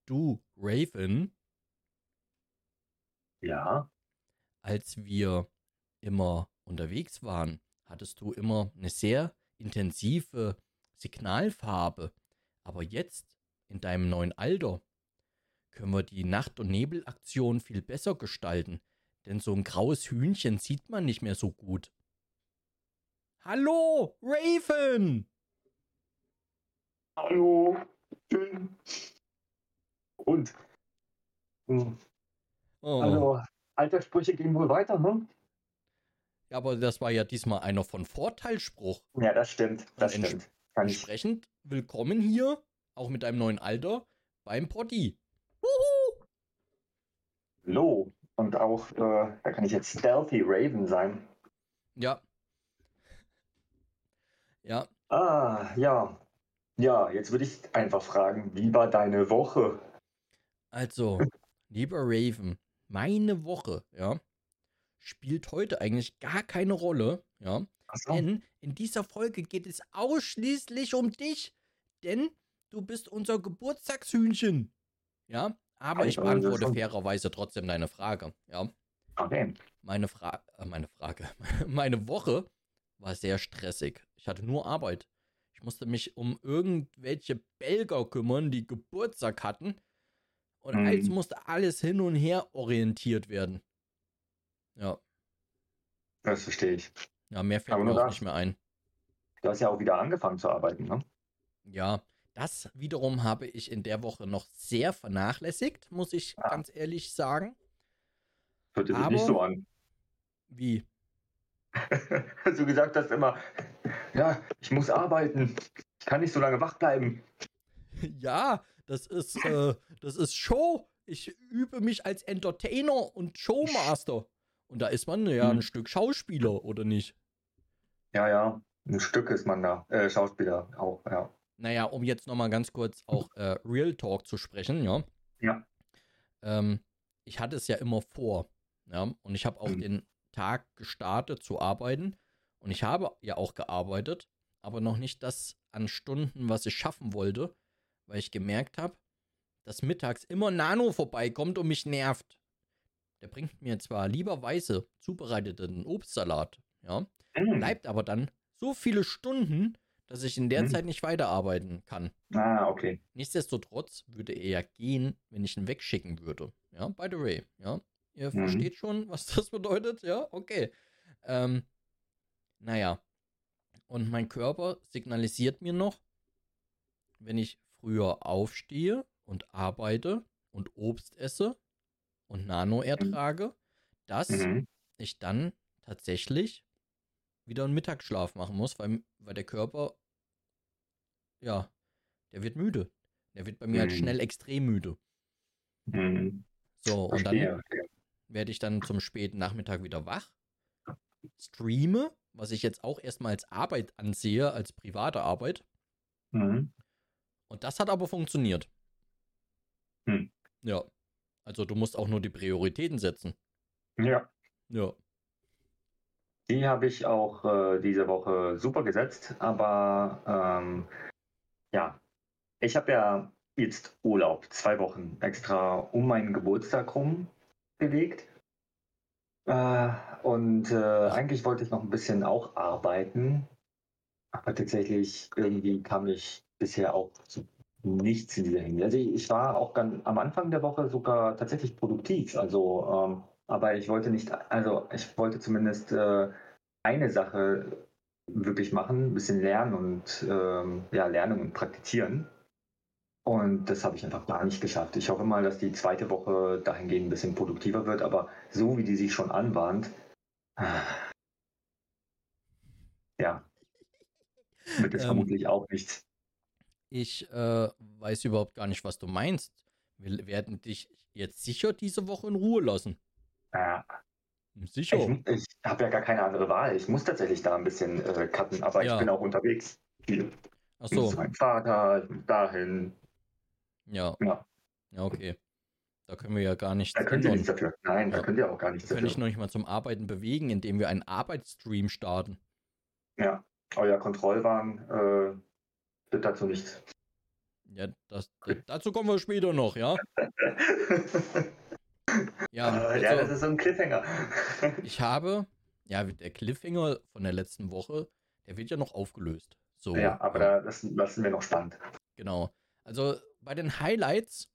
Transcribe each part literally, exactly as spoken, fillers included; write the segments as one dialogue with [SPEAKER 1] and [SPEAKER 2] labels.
[SPEAKER 1] Du, Raven,
[SPEAKER 2] Ja,
[SPEAKER 1] als wir immer unterwegs waren, hattest du immer eine sehr intensive Signalfarbe. Aber jetzt, in deinem neuen Alter, können wir die Nacht- und Nebelaktion viel besser gestalten. Denn so ein graues Hühnchen sieht man nicht mehr so gut. Hallo, Raven!
[SPEAKER 2] hallo. Schön. Und, hm,
[SPEAKER 1] Oh,
[SPEAKER 2] also, Alterssprüche gehen wohl weiter, ne?
[SPEAKER 1] ja, aber das war ja diesmal einer von Vorteilsspruch.
[SPEAKER 2] Ja, das stimmt,
[SPEAKER 1] Und
[SPEAKER 2] das
[SPEAKER 1] ents
[SPEAKER 2] stimmt. Kann ich.
[SPEAKER 1] entsprechend willkommen hier, auch mit deinem neuen Alter, beim Potti. Wuhu!
[SPEAKER 2] Hallo. Und auch, äh, da kann ich jetzt Stealthy Raven sein.
[SPEAKER 1] Ja, ja,
[SPEAKER 2] Ah, ja. Ja, jetzt würde ich einfach fragen, wie war deine Woche?
[SPEAKER 1] also, lieber Raven, meine Woche, ja, spielt heute eigentlich gar keine Rolle, ja,
[SPEAKER 2] Ach so.
[SPEAKER 1] denn in dieser Folge geht es ausschließlich um dich, denn du bist unser Geburtstagshühnchen, ja, aber ich
[SPEAKER 2] Also, das ist
[SPEAKER 1] beantworte
[SPEAKER 2] schon.
[SPEAKER 1] fairerweise trotzdem deine Frage, ja.
[SPEAKER 2] Okay.
[SPEAKER 1] Meine Frage, äh, meine Frage, meine Woche war sehr stressig. Ich hatte nur Arbeit. Ich musste mich um irgendwelche Belgier kümmern, die Geburtstag hatten. Und als
[SPEAKER 2] Hm,
[SPEAKER 1] musste alles hin und her orientiert werden. Ja,
[SPEAKER 2] das verstehe ich.
[SPEAKER 1] ja, mehr fällt
[SPEAKER 2] Aber
[SPEAKER 1] mir
[SPEAKER 2] nur
[SPEAKER 1] auch nicht
[SPEAKER 2] das.
[SPEAKER 1] mehr ein.
[SPEAKER 2] Du hast ja auch wieder angefangen zu arbeiten, ne?
[SPEAKER 1] Ja, das wiederum habe ich in der Woche noch sehr vernachlässigt, muss ich
[SPEAKER 2] Ah,
[SPEAKER 1] ganz ehrlich sagen.
[SPEAKER 2] hörte sich nicht
[SPEAKER 1] Aber,
[SPEAKER 2] so an.
[SPEAKER 1] wie?
[SPEAKER 2] Du gesagt hast immer, ja, ich muss arbeiten. Ich kann nicht so lange wach bleiben.
[SPEAKER 1] Ja, das ist, äh, das ist Show. Ich übe mich als Entertainer und Showmaster. Und da ist man ja ein
[SPEAKER 2] Hm.
[SPEAKER 1] Stück Schauspieler, oder nicht?
[SPEAKER 2] Ja, ja, ein Stück ist man da. Äh, Schauspieler auch, ja.
[SPEAKER 1] Naja, um jetzt nochmal ganz kurz auch äh, Real Talk zu sprechen, ja.
[SPEAKER 2] Ja.
[SPEAKER 1] Ähm, ich hatte es ja immer vor, ja. Und ich habe auch
[SPEAKER 2] Hm.
[SPEAKER 1] den Tag gestartet zu arbeiten. Und ich habe ja auch gearbeitet, aber noch nicht das an Stunden, was ich schaffen wollte, weil ich gemerkt habe, dass mittags immer Nano vorbeikommt und mich nervt. Der bringt mir zwar lieberweise zubereiteten Obstsalat, ja,
[SPEAKER 2] Hm.
[SPEAKER 1] bleibt aber dann so viele Stunden, dass ich in der
[SPEAKER 2] Hm.
[SPEAKER 1] Zeit nicht weiterarbeiten kann.
[SPEAKER 2] Ah, okay.
[SPEAKER 1] Nichtsdestotrotz würde er ja gehen, wenn ich ihn wegschicken würde. Ja, by the way, ja. Ihr
[SPEAKER 2] Hm.
[SPEAKER 1] versteht schon, was das bedeutet, ja, okay. Ähm, naja, und mein Körper signalisiert mir noch, wenn ich früher aufstehe und arbeite und Obst esse und Nano
[SPEAKER 2] Hm.
[SPEAKER 1] ertrage, dass
[SPEAKER 2] Mhm.
[SPEAKER 1] ich dann tatsächlich wieder einen Mittagsschlaf machen muss, weil, weil der Körper, ja, der wird müde. Der wird bei mir halt
[SPEAKER 2] Hm.
[SPEAKER 1] schnell extrem müde.
[SPEAKER 2] Hm.
[SPEAKER 1] So, und dann
[SPEAKER 2] Verstehe, verstehe.
[SPEAKER 1] werde ich dann zum späten Nachmittag wieder wach, streame, was ich jetzt auch erstmal als Arbeit ansehe, als private Arbeit.
[SPEAKER 2] Mhm.
[SPEAKER 1] Und das hat aber funktioniert.
[SPEAKER 2] Hm.
[SPEAKER 1] Ja, also du musst auch nur die Prioritäten setzen.
[SPEAKER 2] Ja,
[SPEAKER 1] Ja.
[SPEAKER 2] die habe ich auch äh, diese Woche super gesetzt, aber ähm, ja, ich habe ja jetzt Urlaub, zwei Wochen extra um meinen Geburtstag rum gelegt. Äh, und äh,
[SPEAKER 1] Ach,
[SPEAKER 2] eigentlich wollte ich noch ein bisschen auch arbeiten, aber tatsächlich irgendwie kam ich bisher auch zu nichts in dieser Hinsicht. Also ich, ich war auch ganz am Anfang der Woche sogar tatsächlich produktiv. Also, ähm, aber ich wollte nicht, also ich wollte zumindest äh, eine Sache wirklich machen, ein bisschen lernen und ähm, ja, lernen und praktizieren. Und das habe ich einfach gar nicht geschafft. Ich hoffe mal, dass die zweite Woche dahingehend ein bisschen produktiver wird, aber so wie die sich schon anbahnt, ja, wird es
[SPEAKER 1] ähm,
[SPEAKER 2] vermutlich auch nichts.
[SPEAKER 1] ich äh, weiß überhaupt gar nicht, was du meinst. Wir werden dich jetzt sicher diese Woche in Ruhe lassen.
[SPEAKER 2] Ja, ich
[SPEAKER 1] Sicher.
[SPEAKER 2] ich habe ja gar keine andere Wahl. Ich muss tatsächlich da ein bisschen äh, cutten, aber ich bin
[SPEAKER 1] Ja.
[SPEAKER 2] auch unterwegs. Viel.
[SPEAKER 1] Ach
[SPEAKER 2] Ich muss zu
[SPEAKER 1] so.
[SPEAKER 2] meinem Vater, ich muss dahin.
[SPEAKER 1] Ja.
[SPEAKER 2] Ja,
[SPEAKER 1] Ja, okay. Da können wir ja gar
[SPEAKER 2] da
[SPEAKER 1] nichts
[SPEAKER 2] könnt ihr nichts
[SPEAKER 1] ändern.
[SPEAKER 2] dafür. Nein, da
[SPEAKER 1] Ja.
[SPEAKER 2] könnt ihr auch gar
[SPEAKER 1] Wir
[SPEAKER 2] nichts
[SPEAKER 1] können dich
[SPEAKER 2] dafür.
[SPEAKER 1] noch nicht mal zum Arbeiten bewegen, indem wir einen Arbeitsstream starten.
[SPEAKER 2] Ja, euer Kontrollwahn äh, führt dazu nichts.
[SPEAKER 1] Ja, das, das, dazu kommen wir später noch, ja? Ja,
[SPEAKER 2] Äh, ja, das
[SPEAKER 1] also
[SPEAKER 2] ist so ein Cliffhanger.
[SPEAKER 1] ich habe, ja, der Cliffhanger von der letzten Woche, der wird ja noch aufgelöst. So,
[SPEAKER 2] Ja, aber
[SPEAKER 1] ähm,
[SPEAKER 2] da, das lassen wir noch spannend.
[SPEAKER 1] genau. Also bei den Highlights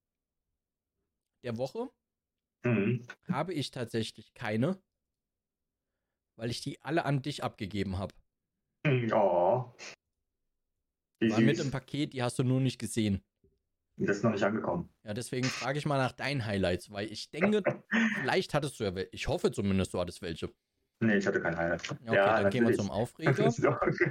[SPEAKER 1] der Woche
[SPEAKER 2] Mhm.
[SPEAKER 1] habe ich tatsächlich keine, weil ich die alle an dich abgegeben habe.
[SPEAKER 2] Oh,
[SPEAKER 1] Die
[SPEAKER 2] wie
[SPEAKER 1] waren mit im
[SPEAKER 2] süß.
[SPEAKER 1] Paket, die hast du nur nicht gesehen.
[SPEAKER 2] Das ist noch nicht angekommen.
[SPEAKER 1] Ja, deswegen frage ich mal nach deinen Highlights, weil ich denke, vielleicht hattest du ja welche. Ich hoffe zumindest, du hattest welche.
[SPEAKER 2] Nee, ich hatte kein Highlight.
[SPEAKER 1] Ja, okay,
[SPEAKER 2] Ja,
[SPEAKER 1] dann gehen wir
[SPEAKER 2] natürlich.
[SPEAKER 1] zum Aufreger.
[SPEAKER 2] So.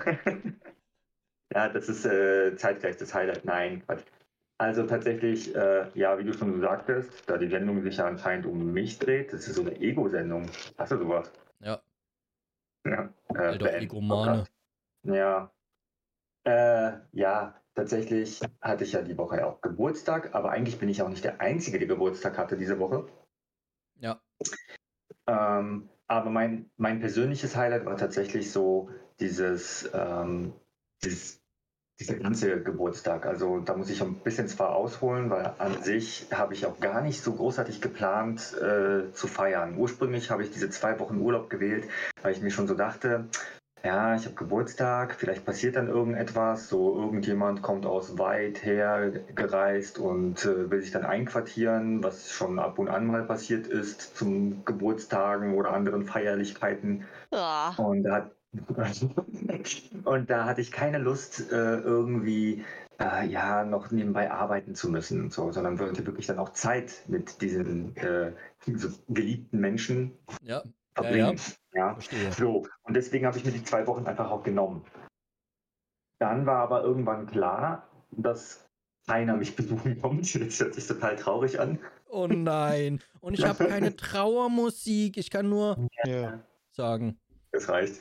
[SPEAKER 2] Ja, das ist äh, zeitgleich das Highlight. Nein, Quatsch. Also tatsächlich, äh, ja, wie du schon sagtest, da die Sendung sich ja anscheinend um mich dreht, das ist so eine Ego-Sendung. Hast du sowas?
[SPEAKER 1] Ja,
[SPEAKER 2] Ja.
[SPEAKER 1] du
[SPEAKER 2] Äh,
[SPEAKER 1] alter
[SPEAKER 2] Ben,
[SPEAKER 1] Egomane.
[SPEAKER 2] Podcast. Ja. Äh, ja, tatsächlich hatte ich ja die Woche ja auch Geburtstag, aber eigentlich bin ich auch nicht der Einzige, der Geburtstag hatte diese Woche.
[SPEAKER 1] Ja,
[SPEAKER 2] Ähm, aber mein, mein persönliches Highlight war tatsächlich so dieses, ähm, dieses dieser ganze Geburtstag. Also da muss ich ein bisschen zwar ausholen, weil an sich habe ich auch gar nicht so großartig geplant äh, zu feiern. Ursprünglich habe ich diese zwei Wochen Urlaub gewählt, weil ich mir schon so dachte, ja, ich habe Geburtstag, vielleicht passiert dann irgendetwas, so irgendjemand kommt aus weit her gereist und äh, will sich dann einquartieren, was schon ab und an mal passiert ist zum Geburtstagen oder anderen Feierlichkeiten.
[SPEAKER 3] Ah,
[SPEAKER 2] Und da, hat, und da hatte ich keine Lust, äh, irgendwie äh, ja, noch nebenbei arbeiten zu müssen und so, sondern wollte wirklich dann auch Zeit mit diesen äh, so geliebten Menschen
[SPEAKER 1] ja, ja, ja,
[SPEAKER 2] verbringen. Ja,
[SPEAKER 1] verstehe.
[SPEAKER 2] so. Und deswegen habe ich mir die zwei Wochen einfach auch genommen. Dann war aber irgendwann klar, dass keiner mich besuchen kommt. Das hört sich total traurig an.
[SPEAKER 1] Oh nein. Und ich habe keine Trauermusik. Ich kann nur
[SPEAKER 3] ja.
[SPEAKER 1] sagen.
[SPEAKER 2] Das reicht.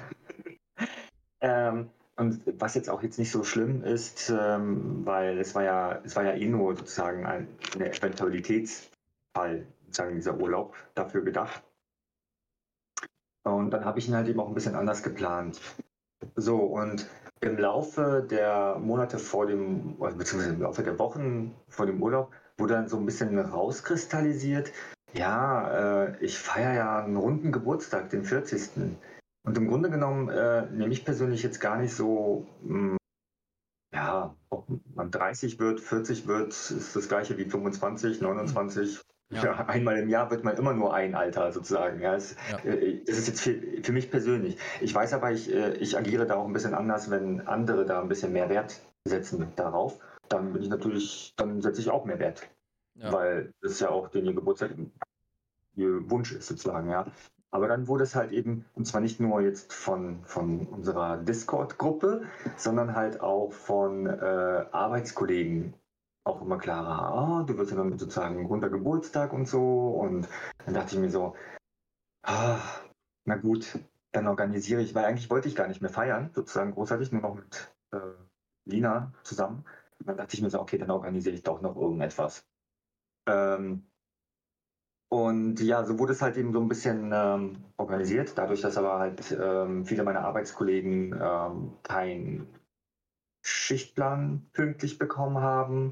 [SPEAKER 2] Ähm, und was jetzt auch jetzt nicht so schlimm ist, ähm, weil es war ja, es war ja eh nur sozusagen ein, ein Eventualitätsfall, sozusagen dieser Urlaub dafür gedacht. Und dann habe ich ihn halt eben auch ein bisschen anders geplant. So, und im Laufe der Monate vor dem, also beziehungsweise im Laufe der Wochen vor dem Urlaub, wurde dann so ein bisschen rauskristallisiert, ja, äh, ich feiere ja einen runden Geburtstag, den vierzigsten. Und im Grunde genommen äh, nehme ich persönlich jetzt gar nicht so, mh, ja, ob man dreißig wird, vierzig wird, ist das gleiche wie fünfundzwanzig, neunundzwanzig.
[SPEAKER 1] Ja.
[SPEAKER 2] Ja, einmal im Jahr wird man immer nur ein Alter sozusagen. Ja, es,
[SPEAKER 1] Ja.
[SPEAKER 2] äh, das ist jetzt für, für mich persönlich. Ich weiß aber, ich, äh, ich agiere da auch ein bisschen anders, wenn andere da ein bisschen mehr Wert setzen darauf. Dann bin ich natürlich, dann setze ich auch mehr Wert.
[SPEAKER 1] Ja.
[SPEAKER 2] Weil das ja auch den ihr Geburtstag, ihr Wunsch ist sozusagen, ja. Aber dann wurde es halt eben, und zwar nicht nur jetzt von, von unserer Discord-Gruppe, sondern halt auch von äh, Arbeitskollegen auch immer klarer, oh, du wirst ja dann sozusagen ein runder Geburtstag und so. Und dann dachte ich mir so, ah, na gut, dann organisiere ich, weil eigentlich wollte ich gar nicht mehr feiern, sozusagen großartig, nur noch mit äh, Lina zusammen. Und dann dachte ich mir so, okay, dann organisiere ich doch noch irgendetwas. Ähm, und ja, so wurde es halt eben so ein bisschen ähm, organisiert, dadurch, dass aber halt ähm, viele meiner Arbeitskollegen ähm, keinen Schichtplan pünktlich bekommen haben,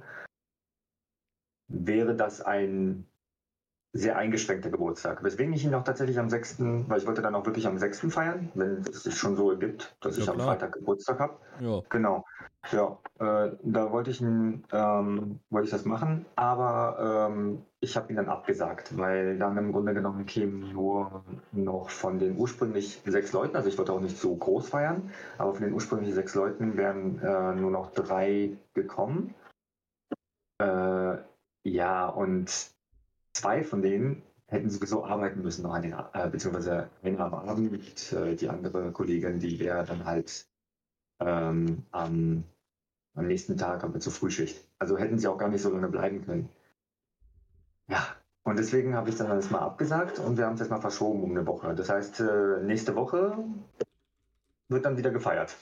[SPEAKER 2] wäre das ein sehr eingeschränkter Geburtstag. Weswegen ich ihn auch tatsächlich am sechsten, weil ich wollte dann auch wirklich am sechsten feiern, wenn es sich schon so ergibt, dass
[SPEAKER 1] Ja,
[SPEAKER 2] ich am
[SPEAKER 1] klar.
[SPEAKER 2] Freitag Geburtstag habe.
[SPEAKER 1] Ja.
[SPEAKER 2] Genau. Ja, äh, da wollte ich, ihn, ähm, wollte ich das machen, aber ähm, ich habe ihn dann abgesagt, weil dann im Grunde genommen kämen nur noch von den ursprünglich sechs Leuten, also ich wollte auch nicht so groß feiern, aber von den ursprünglichen sechs Leuten wären äh, nur noch drei gekommen. Äh, ja, und zwei von denen hätten sowieso arbeiten müssen noch an den, äh, beziehungsweise einer am Abend, äh, die andere Kollegin, die wäre dann halt ähm, am, am nächsten Tag aber zur Frühschicht. Also hätten sie auch gar nicht so lange bleiben können. Ja, und deswegen habe ich dann alles mal abgesagt und wir haben es jetzt mal verschoben um eine Woche. Das heißt, äh, nächste Woche wird dann wieder gefeiert.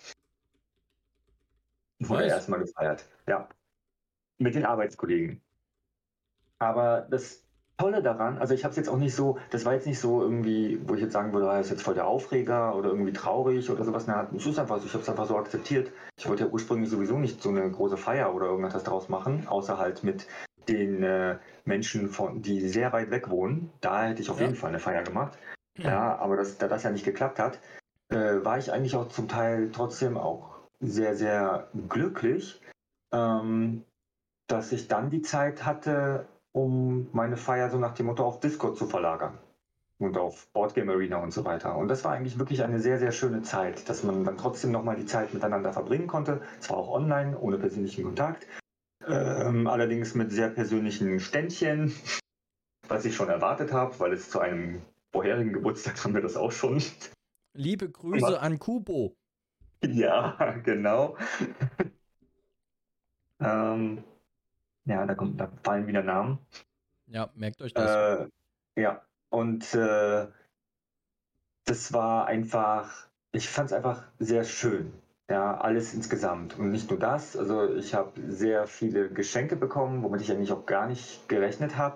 [SPEAKER 2] Wurde
[SPEAKER 1] Nice.
[SPEAKER 2] erstmal gefeiert, ja. Mit den Arbeitskollegen. Aber das Tolle daran, also ich habe es jetzt auch nicht so, das war jetzt nicht so irgendwie, wo ich jetzt sagen würde, ah, ist jetzt voll der Aufreger oder irgendwie traurig oder sowas. Na, es ist einfach so, ich habe es einfach so akzeptiert. Ich wollte ja ursprünglich sowieso nicht so eine große Feier oder irgendwas draus machen, außer halt mit den äh, Menschen, von, die sehr weit weg wohnen. Da hätte ich auf
[SPEAKER 1] Ja.
[SPEAKER 2] jeden Fall eine Feier gemacht. Ja, aber das, da das ja nicht geklappt hat, äh, war ich eigentlich auch zum Teil trotzdem auch sehr, sehr glücklich, ähm, dass ich dann die Zeit hatte, um meine Feier so nach dem Motto auf Discord zu verlagern und auf Boardgame Arena und so weiter. Und das war eigentlich wirklich eine sehr, sehr schöne Zeit, dass man dann trotzdem nochmal die Zeit miteinander verbringen konnte, zwar auch online, ohne persönlichen Kontakt, ähm, allerdings mit sehr persönlichen Ständchen, was ich schon erwartet habe, weil es zu einem vorherigen Geburtstag haben wir das auch schon.
[SPEAKER 1] Liebe Grüße an Kubo.
[SPEAKER 2] Ja, genau. ähm, ja, da, kommt, da fallen wieder Namen.
[SPEAKER 1] Ja, merkt euch das.
[SPEAKER 2] Äh, ja, und äh, das war einfach, ich fand es einfach sehr schön. Ja, alles insgesamt. Und nicht nur das, also ich habe sehr viele Geschenke bekommen, womit ich eigentlich auch gar nicht gerechnet habe.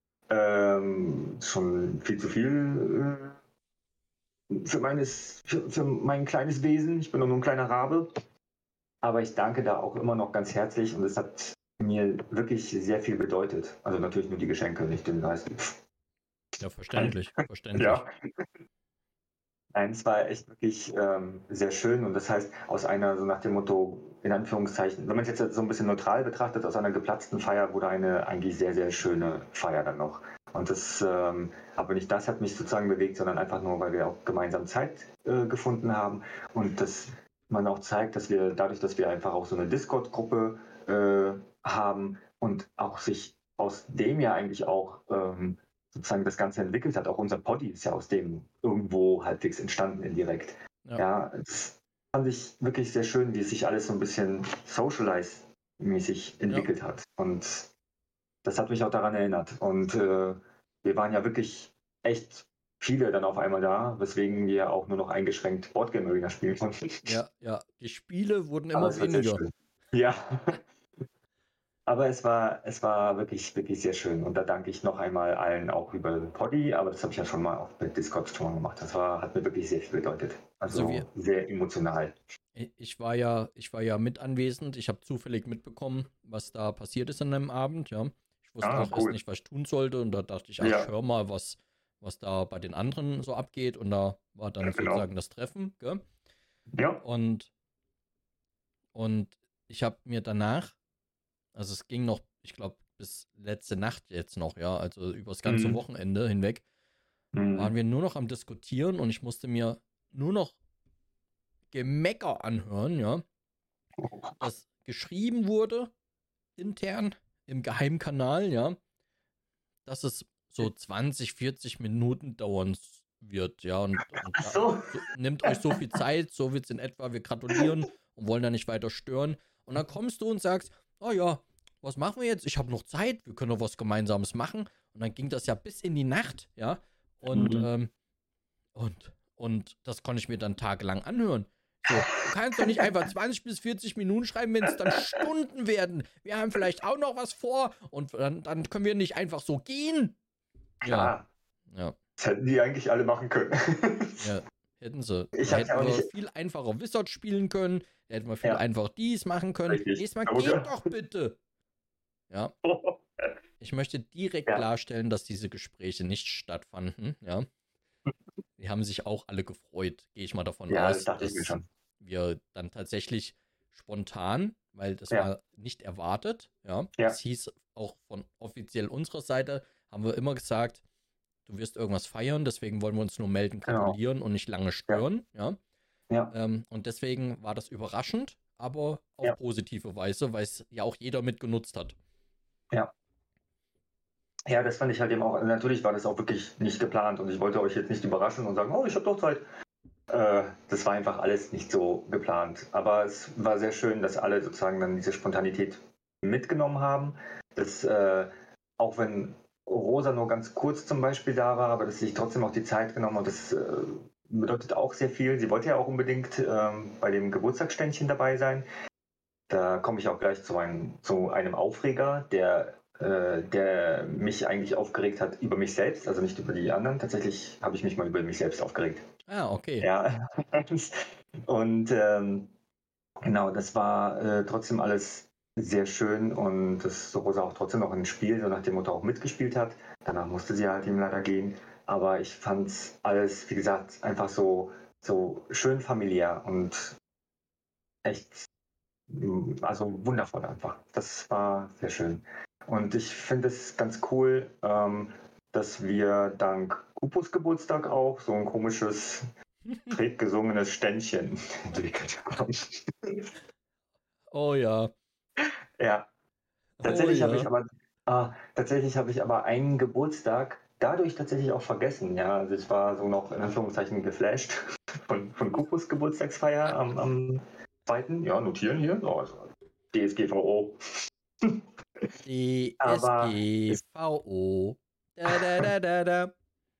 [SPEAKER 2] Ähm, schon viel zu viel äh, für, meines, für, für mein kleines Wesen. Ich bin nur ein kleiner Rabe. Aber ich danke da auch immer noch ganz herzlich und es hat mir wirklich sehr viel bedeutet. Also natürlich nur die Geschenke, nicht den Rest.
[SPEAKER 1] Ja, verständlich, verständlich.
[SPEAKER 2] Ja. Nein, es war echt wirklich ähm, sehr schön und das heißt, aus einer, so nach dem Motto, in Anführungszeichen, wenn man es jetzt so ein bisschen neutral betrachtet, aus einer geplatzten Feier wurde eine eigentlich sehr, sehr schöne Feier dann noch. Und das, ähm, aber nicht das hat mich sozusagen bewegt, sondern einfach nur, weil wir auch gemeinsam Zeit äh, gefunden haben und dass man auch zeigt, dass wir dadurch, dass wir einfach auch so eine Discord-Gruppe äh, haben und auch sich aus dem ja eigentlich auch ähm, sozusagen das Ganze entwickelt hat. Auch unser Poddy ist ja aus dem irgendwo halbwegs entstanden indirekt.
[SPEAKER 1] Ja,
[SPEAKER 2] Ja, das fand ich wirklich sehr schön, wie es sich alles so ein bisschen Socialize-mäßig entwickelt
[SPEAKER 1] ja.
[SPEAKER 2] hat. Und das hat mich auch daran erinnert. Und äh, wir waren ja wirklich echt viele dann auf einmal da, weswegen wir auch nur noch eingeschränkt Boardgame Arena spielen konnten.
[SPEAKER 1] Ja, ja. Die Spiele wurden
[SPEAKER 2] Aber
[SPEAKER 1] immer
[SPEAKER 2] es war sehr
[SPEAKER 1] weniger.
[SPEAKER 2] schön. Ja. Aber es war, es war wirklich, wirklich sehr schön. Und da danke ich noch einmal allen auch über Poddy, aber das habe ich ja schon mal auch mit Discord schon mal gemacht. Das war, hat mir wirklich sehr viel bedeutet. Also,
[SPEAKER 1] Also wir,
[SPEAKER 2] sehr emotional.
[SPEAKER 1] ich war ja, ich war ja mit anwesend. Ich habe zufällig mitbekommen, was da passiert ist an einem Abend, ja. Ich wusste
[SPEAKER 2] Ah,
[SPEAKER 1] auch erst
[SPEAKER 2] cool.
[SPEAKER 1] nicht, was ich tun sollte. Und da dachte ich, ach,
[SPEAKER 2] Ja.
[SPEAKER 1] ich hör mal, was, was da bei den anderen so abgeht. Und da war dann
[SPEAKER 2] Ja, genau.
[SPEAKER 1] sozusagen das Treffen, gell?
[SPEAKER 2] Ja.
[SPEAKER 1] Und, und ich habe mir danach, also es ging noch, ich glaube, bis letzte Nacht jetzt noch, ja, also übers ganze
[SPEAKER 2] Mhm.
[SPEAKER 1] Wochenende hinweg, waren
[SPEAKER 2] Mhm.
[SPEAKER 1] wir nur noch am Diskutieren und ich musste mir nur noch Gemecker anhören, ja, das geschrieben wurde intern im Geheimkanal, ja, dass es so zwanzig, vierzig Minuten dauern wird, ja, und, und
[SPEAKER 2] Ach
[SPEAKER 1] da,
[SPEAKER 2] so.
[SPEAKER 1] so, nehmt euch so viel Zeit, so wird es in etwa, wir gratulieren und wollen da nicht weiter stören. Und dann kommst du und sagst, oh ja, was machen wir jetzt? Ich habe noch Zeit, wir können noch was Gemeinsames machen. Und dann ging das ja bis in die Nacht, ja, und,
[SPEAKER 2] Mhm.
[SPEAKER 1] ähm, und, und das konnte ich mir dann tagelang anhören. So, du kannst doch nicht einfach zwanzig bis vierzig Minuten schreiben, wenn es dann Stunden werden. Wir haben vielleicht auch noch was vor und dann, dann können wir nicht einfach so gehen. Ja,
[SPEAKER 2] Klar.
[SPEAKER 1] ja,
[SPEAKER 2] Das hätten die eigentlich alle machen können.
[SPEAKER 1] ja, hätten sie.
[SPEAKER 2] Ich
[SPEAKER 1] Da
[SPEAKER 2] hab's ja
[SPEAKER 1] hätten
[SPEAKER 2] auch
[SPEAKER 1] wir
[SPEAKER 2] nicht.
[SPEAKER 1] viel einfacher Wizard spielen können. Da hätten wir viel
[SPEAKER 2] Ja,
[SPEAKER 1] einfacher dies machen können.
[SPEAKER 2] richtig.
[SPEAKER 1] Nächstes Mal
[SPEAKER 2] Aber
[SPEAKER 1] geht
[SPEAKER 2] ja.
[SPEAKER 1] doch bitte. Ja, ich möchte direkt
[SPEAKER 2] Ja.
[SPEAKER 1] klarstellen, dass diese Gespräche nicht stattfanden. Ja, die haben sich auch alle gefreut, gehe ich mal davon
[SPEAKER 2] Ja, das
[SPEAKER 1] aus,
[SPEAKER 2] dachte ich mir
[SPEAKER 1] dass
[SPEAKER 2] schon.
[SPEAKER 1] wir dann tatsächlich spontan, weil das
[SPEAKER 2] Ja.
[SPEAKER 1] war nicht erwartet, ja,
[SPEAKER 2] Ja.
[SPEAKER 1] es hieß auch von offiziell unserer Seite, haben wir immer gesagt, du wirst irgendwas feiern, deswegen wollen wir uns nur melden,
[SPEAKER 2] Genau.
[SPEAKER 1] gratulieren und nicht lange stören, ja.
[SPEAKER 2] Ja.
[SPEAKER 1] Ähm, und deswegen war das überraschend, aber auf
[SPEAKER 2] Ja.
[SPEAKER 1] positive Weise, weil es ja auch jeder mitgenutzt hat.
[SPEAKER 2] Ja. Ja, das fand ich halt eben auch, natürlich war das auch wirklich nicht geplant und ich wollte euch jetzt nicht überraschen und sagen, oh, ich habe doch Zeit. Äh, das war einfach alles nicht so geplant. Aber es war sehr schön, dass alle sozusagen dann diese Spontanität mitgenommen haben. Dass, äh, auch wenn Rosa nur ganz kurz zum Beispiel da war, aber dass sie sich trotzdem auch die Zeit genommen hat, das äh, bedeutet auch sehr viel. Sie wollte ja auch unbedingt ähm, bei dem Geburtstagsständchen dabei sein. Da komme ich auch gleich zu einem, zu einem Aufreger, der äh, der mich eigentlich aufgeregt hat über mich selbst, also nicht über die anderen. Tatsächlich habe ich mich mal über mich selbst aufgeregt.
[SPEAKER 1] Ah, okay.
[SPEAKER 2] Ja. Und ähm, genau, das war äh, trotzdem alles sehr schön und dass Rosa auch trotzdem noch ein Spiel, so nach dem Motto auch mitgespielt hat. Danach musste sie halt eben leider gehen. Aber ich fand alles, wie gesagt, einfach so, so schön familiär und echt, also wundervoll einfach. Das war sehr schön. Und ich finde es ganz cool, ähm, dass wir dank Kupos Geburtstag auch so ein komisches, schräg gesungenes Ständchen entwickelt haben.
[SPEAKER 1] Oh ja.
[SPEAKER 2] Ja,
[SPEAKER 1] Oh
[SPEAKER 2] tatsächlich habe ich
[SPEAKER 1] ja.
[SPEAKER 2] aber, ah, tatsächlich habe ich aber einen Geburtstag dadurch tatsächlich auch vergessen. Ja, also ich war so noch in Anführungszeichen geflasht von, von Kupos Geburtstagsfeier am, am zweiten. Ja, notieren hier. Oh, also D S G V O. Aber es,
[SPEAKER 1] D S G V O. Da, da, da, da, da.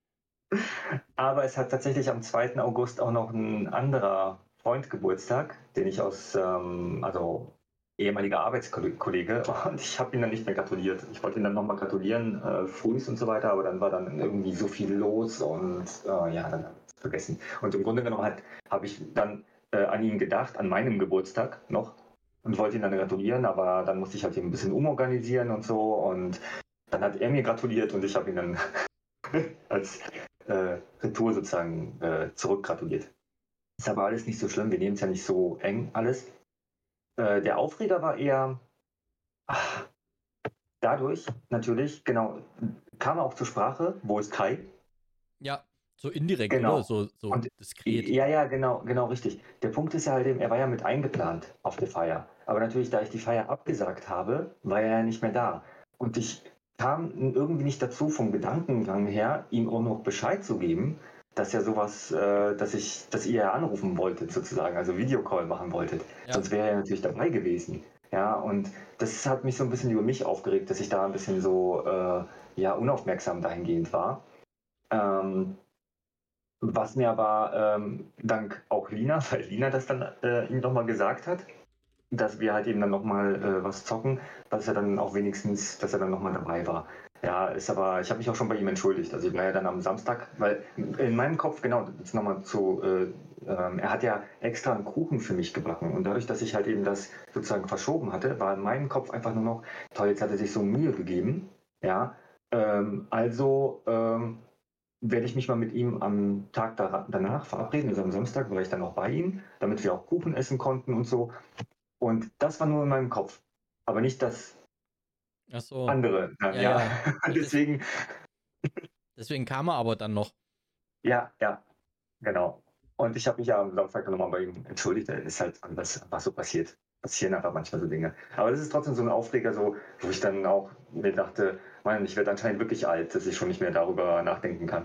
[SPEAKER 2] aber es hat tatsächlich am zweiten August auch noch ein anderer Freund Geburtstag, den ich aus, ähm, also ehemaliger Arbeitskollege, und ich habe ihm dann nicht mehr gratuliert. Ich wollte ihm dann nochmal gratulieren, äh, frühs und so weiter, aber dann war dann irgendwie so viel los und äh, ja, dann habe ich es vergessen. Und im Grunde genommen halt, habe ich dann äh, an ihn gedacht, an meinem Geburtstag noch und wollte ihn dann gratulieren, aber dann musste ich halt ein bisschen umorganisieren und so und dann hat er mir gratuliert und ich habe ihn dann als äh, Retour sozusagen äh, zurückgratuliert. Ist aber alles nicht so schlimm, wir nehmen es ja nicht so eng alles. Äh, der Aufreger war eher ach, dadurch natürlich, genau, kam auch zur Sprache, wo ist Kai?
[SPEAKER 1] Ja, so indirekt, oder?
[SPEAKER 2] Genau.
[SPEAKER 1] So, so
[SPEAKER 2] Und
[SPEAKER 1] diskret.
[SPEAKER 2] ja, ja, genau, genau richtig. Der Punkt ist ja halt eben, er war ja mit eingeplant auf der Feier. Aber natürlich, da ich die Feier abgesagt habe, war er ja nicht mehr da. Und ich kam irgendwie nicht dazu, vom Gedankengang her, ihm auch noch Bescheid zu geben, dass er sowas, äh, dass ich, dass ihr ja anrufen wolltet, sozusagen, also Videocall machen wolltet.
[SPEAKER 1] Ja.
[SPEAKER 2] Sonst wäre er natürlich dabei gewesen. Ja, und das hat mich so ein bisschen über mich aufgeregt, dass ich da ein bisschen so, äh, ja, unaufmerksam dahingehend war. Ähm, was mir aber ähm, dank auch Lina, weil Lina das dann äh, ihm nochmal gesagt hat, dass wir halt eben dann nochmal äh, was zocken, dass er dann auch wenigstens, dass er dann nochmal dabei war. Ja, ist aber, ich habe mich auch schon bei ihm entschuldigt. Also ich war ja dann am Samstag, weil in meinem Kopf, genau, jetzt nochmal zu, äh, ähm, er hat ja extra einen Kuchen für mich gebacken und dadurch, dass ich halt eben das sozusagen verschoben hatte, war in meinem Kopf einfach nur noch, toll, jetzt hat er sich so Mühe gegeben, ja, ähm, also ähm, werde ich mich mal mit ihm am Tag da, danach verabreden, also am Samstag war ich dann auch bei ihm, damit wir auch Kuchen essen konnten und so. Und das war nur in meinem Kopf, aber nicht das
[SPEAKER 1] Ach so.
[SPEAKER 2] andere. Dann,
[SPEAKER 1] Ja,
[SPEAKER 2] ja,
[SPEAKER 1] ja. Des-
[SPEAKER 2] deswegen,
[SPEAKER 1] Deswegen kam er aber dann noch.
[SPEAKER 2] ja, ja, genau. Und ich habe mich ja am Samstag nochmal bei ihm entschuldigt. Das ist halt was, was so passiert. Passieren einfach manchmal so Dinge. Aber das ist trotzdem so ein Aufreger, so, wo ich dann auch mir dachte, Mann, ich werde anscheinend wirklich alt, dass ich schon nicht mehr darüber nachdenken kann.